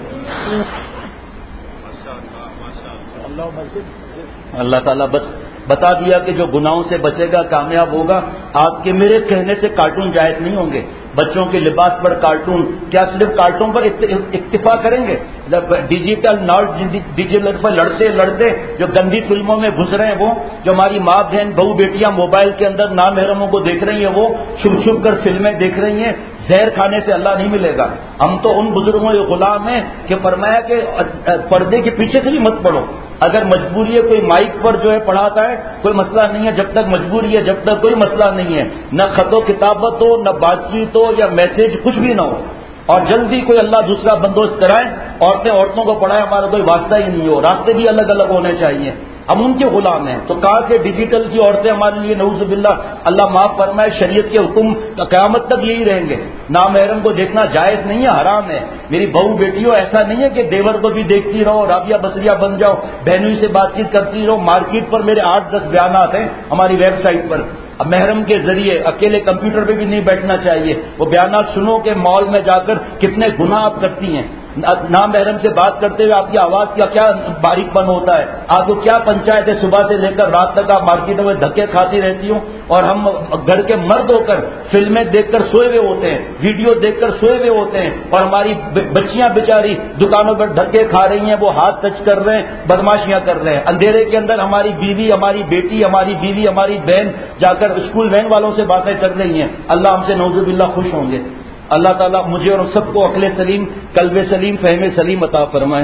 اللہ تعالیٰ بس بتا دیا کہ جو گناہوں سے بچے گا کامیاب ہوگا. آپ کے میرے کہنے سے کارٹون جائز نہیں ہوں گے. بچوں کے لباس پر کارٹون, کیا صرف کارٹون پر اکتفا کریں گے؟ ڈیجیٹل ڈیجیٹل پر لڑتے لڑتے جو گندی فلموں میں گھس رہے ہیں, وہ جو ہماری ماں بہن بہو بیٹیاں موبائل کے اندر نامحرموں کو دیکھ رہی ہیں, وہ چھپ چھپ کر فلمیں دیکھ رہی ہیں. زہر کھانے سے اللہ نہیں ملے گا. ہم تو ان بزرگوں کے غلام ہیں کہ فرمایا کہ پردے کے پیچھے سے بھی مت پڑھو. اگر مجبوری ہے کوئی مائک پر جو ہے پڑھاتا ہے کوئی مسئلہ نہیں ہے, جب تک مجبوری ہے جب تک کوئی مسئلہ نہیں ہے. نہ خط و کتابت ہو, نہ بات چیت ہو یا میسج, کچھ بھی نہ ہو. اور جلدی کوئی اللہ دوسرا بندوبست کرائے, عورتیں عورتوں کو پڑھائے, ہمارا کوئی واسطہ ہی نہیں ہو. راستے بھی الگ الگ ہونے چاہیے. ہم ان کے غلام ہیں. تو کہا کہ ڈیجیٹل کی عورتیں ہمارے لیے نعوذ باللہ اللہ معاف فرمائے شریعت کے حکم قیامت تک یہی رہیں گے. نامحرم کو دیکھنا جائز نہیں ہے, حرام ہے. میری بہو بیٹیوں ایسا نہیں ہے کہ دیور کو بھی دیکھتی رہو, رابعہ بصریہ بن جاؤ, بہنوئی سے بات چیت کرتی رہو. مارکیٹ پر میرے آٹھ دس بیانات ہیں ہماری ویب سائٹ پر. اب محرم کے ذریعے اکیلے کمپیوٹر پہ بھی نہیں بیٹھنا چاہیے. وہ بیانات سنو کہ مال میں جا کر کتنے گناہ آپ کرتی ہیں. نام محرم سے بات کرتے ہوئے آپ کی آواز کا کیا باریک پن ہوتا ہے, آپ کو کیا پنچایت ہے, صبح سے لے کر رات تک آپ مارکیٹوں میں دھکے کھاتی رہتی ہوں, اور ہم گھر کے مرد ہو کر فلمیں دیکھ کر سوئے ہوئے ہوتے ہیں, ویڈیو دیکھ کر سوئے ہوئے ہوتے ہیں, اور ہماری بچیاں بیچاری دکانوں پر دھکے کھا رہی ہیں, وہ ہاتھ ٹچ کر رہے ہیں, بدماشیاں کر رہے ہیں. اندھیرے کے اندر ہماری بیوی, ہماری بیٹی, ہماری بیوی, ہماری بہن جا کر اسکول وین والوں سے باتیں کر رہی ہیں. اللہ ہم سے نعوذ باللہ خوش ہوں گے. اللہ تعالیٰ مجھے اور سب کو عقل سلیم, قلب سلیم, فہم سلیم عطا فرمائے.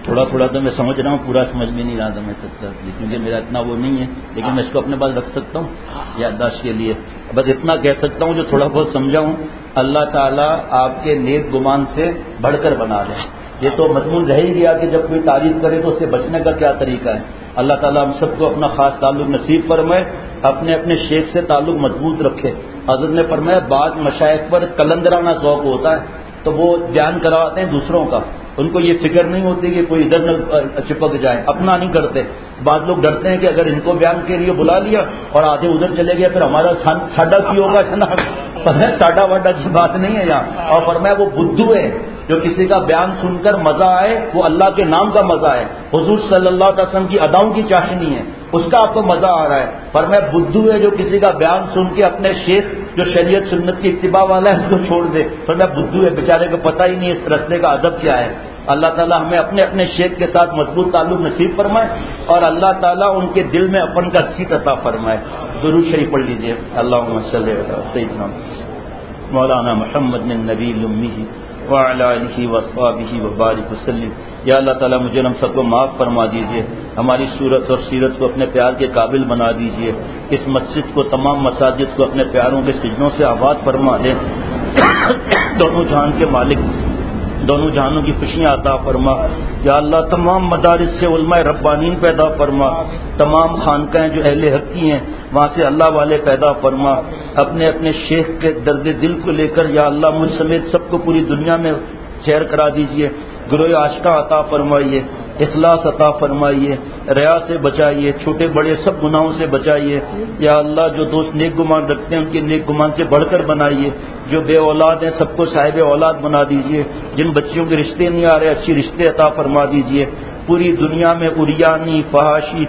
تھوڑا تھوڑا تو میں سمجھ رہا ہوں، پورا سمجھ میں نہیں رہا تھا میں کیونکہ میرا اتنا وہ نہیں ہے، لیکن میں اس کو اپنے پاس رکھ سکتا ہوں یادداشت کے لیے. بس اتنا کہہ سکتا ہوں جو تھوڑا بہت سمجھا ہوں. اللہ تعالیٰ آپ کے نیک گمان سے بڑھ کر بنا دے. یہ تو مضمون رہ ہی گیا کہ جب کوئی تعریف کرے تو اس سے بچنے کا کیا طریقہ ہے. اللہ تعالیٰ ہم سب کو اپنا خاص تعلق نصیب فرمائے، اپنے اپنے شیخ سے تعلق مضبوط رکھے. حضرت نے فرمایا بعض مشائخ پر کلندرانہ ذوق ہوتا ہے تو وہ بیان کرواتے ہیں دوسروں کا، ان کو یہ فکر نہیں ہوتی کہ کوئی ادھر نہ چپک جائے، اپنا نہیں کرتے. بعض لوگ ڈرتے ہیں کہ اگر ان کو بیان کے لیے بلا لیا اور آدھے ادھر چلے گئے پھر ہمارا ساڈا کی ہوگا جناب. ساڈا واڈا کی بات نہیں ہے یہاں. اور فرمایا وہ بدھو ہے جو کسی کا بیان سن کر مزہ آئے، وہ اللہ کے نام کا مزہ ہے. حضور صلی اللہ علیہ وسلم کی اداؤں کی چاشنی ہے، اس کا آپ کو مزہ آ رہا ہے. فرمایا بدھو ہے جو کسی کا بیان سن کے اپنے شیخ جو شریعت سنت کی اتباع والا ہے اس کو چھوڑ دے. فرمایا بدھو ہے، بیچارے کو پتہ ہی نہیں اس رستے کا ادب کیا ہے. اللہ تعالیٰ ہمیں اپنے اپنے شیخ کے ساتھ مضبوط تعلق نصیب فرمائے اور اللہ تعالیٰ ان کے دل میں اپن کا سیٹ عطا فرمائے. درود شریف پڑھ لیجیے. اللہم صلی علی سیدنا مولانا محمد النبی الامی وعلی آلہ وصحبہ وبارک وسلم. یا اللہ تعالیٰ مجھے ہم سب کو معاف فرما دیجیے، ہماری صورت اور سیرت کو اپنے پیار کے قابل بنا دیجیے. اس مسجد کو، تمام مساجد کو اپنے پیاروں کے سجنوں سے آباد فرما دیں. دونوں جہان کے مالک، دونوں جہانوں کی خوشیاں عطا فرما. یا اللہ تمام مدارس سے علماء ربانین پیدا فرما، تمام خانقاہیں جو اہل حق کی ہیں وہاں سے اللہ والے پیدا فرما. اپنے اپنے شیخ کے درد دل کو لے کر یا اللہ مجھ سمیت سب کو پوری دنیا میں شیئر کرا دیجئے. گروہ عاشقہ عطا فرمائیے، اخلاص عطا فرمائیے، ریا سے بچائیے، چھوٹے بڑے سب گناہوں سے بچائیے. یا اللہ جو دوست نیک گمان رکھتے ہیں ان کے نیک گمان سے بڑھ کر بنائیے. جو بے اولاد ہیں سب کو صاحب اولاد بنا دیجئے. جن بچیوں کے رشتے نہیں آ رہے اچھی رشتے عطا فرما دیجئے. پوری دنیا میں عریانی، فحاشی،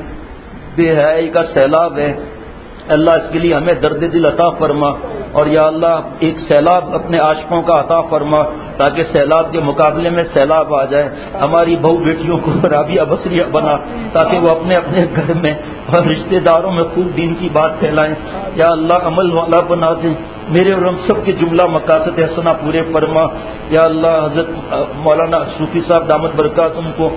بے حیائی کا سیلاب ہے، اللہ اس کے لیے ہمیں درد دل عطا فرما. اور یا اللہ ایک سیلاب اپنے عاشقوں کا عطا فرما تاکہ سیلاب کے مقابلے میں سیلاب آ جائے. ہماری بہو بیٹیوں کو رابعہ بصریہ بنا تاکہ وہ اپنے اپنے گھر میں اور رشتہ داروں میں خوب دین کی بات پھیلائیں. یا اللہ عمل والا بنا دیں. میرے اور ہم سب کے جملہ مقاصد حسنہ پورے فرما. یا اللہ حضرت مولانا صوفی صاحب دامت برکاتہم کو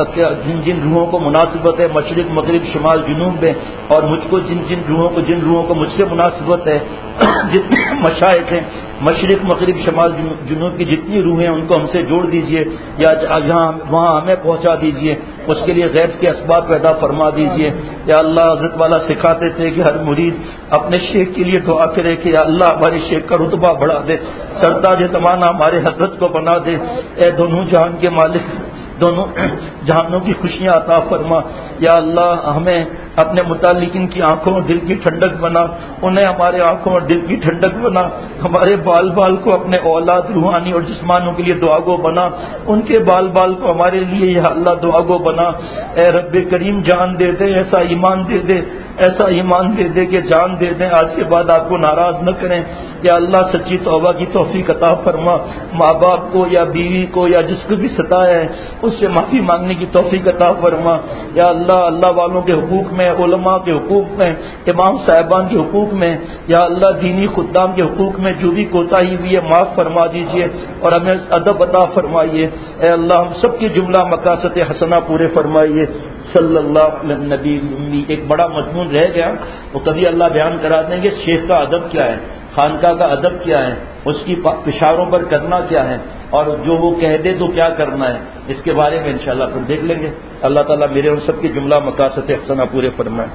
جن جن روحوں کو مناسبت ہے مشرق مغرب شمال جنوب میں، اور مجھ کو جن جن روحوں کو جن روحوں کو مجھ سے مناسبت ہے، جتنے مشائخ ہیں مشرق مغرب شمال جنوب کی جتنی روحیں ہیں ان کو ہم سے جوڑ دیجئے یا جہاں وہاں ہمیں پہنچا دیجئے. اس کے لیے غیب کے اسباب پیدا فرما دیجئے. یا اللہ حضرت والا سکھاتے تھے کہ ہر مرید اپنے شیخ کے لیے دعا کرے کہ یا اللہ ہمارے شیخ کا رتبہ بڑھا دے، سرتاج زمانہ ہمارے حضرت کو بنا دے. اے دونوں جہان کے مالک، دونوں جہانوں کی خوشیاں عطا فرما. یا اللہ ہمیں اپنے متعلقین کی آنکھوں اور دل کی ٹھنڈک بنا، انہیں ہمارے آنکھوں اور دل کی ٹھنڈک بنا. ہمارے بال بال کو اپنے اولاد روحانی اور جسمانوں کے لیے دعا گو بنا، ان کے بال بال کو ہمارے لیے یا اللہ دعا گو بنا. اے رب کریم جان دے دے، ایسا ایمان دے دے، ایسا ایمان دے دے کہ جان دے دیں آج کے بعد آپ کو ناراض نہ کریں. یا اللہ سچی توبہ کی توفیق عطا فرما. ماں باپ کو یا بیوی کو یا جس کو بھی ستایا ہے اس سے معافی مانگنے کی توفیق عطا فرما. یا اللہ اللہ والوں کے حقوق میں، علماء کے حقوق میں، امام صاحبان کے حقوق میں، یا اللہ دینی خدام کے حقوق میں جو بھی کوتاہی ہوئی ہے معاف فرما دیجئے اور ہمیں ادب عطا فرمائیے. اے اللہ ہم سب کی جملہ مقاصد حسنہ پورے فرمائیے. صلی اللہ علیہ نبی الامی. ایک بڑا مضمون رہ گیا وہ کبھی اللہ بیان کرا دیں گے. شیخ کا ادب کیا ہے، خانقاہ کا ادب کیا ہے، اس کی اشاروں پر کرنا کیا ہے، اور جو وہ کہہ دے تو کیا کرنا ہے، اس کے بارے میں انشاءاللہ پھر دیکھ لیں گے. اللہ تعالیٰ میرے اور سب کی جملہ مقاصد حسنہ پورے فرمائے.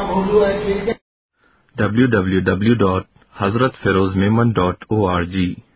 W W W dot Hazrat Feroze Memon dot O R جی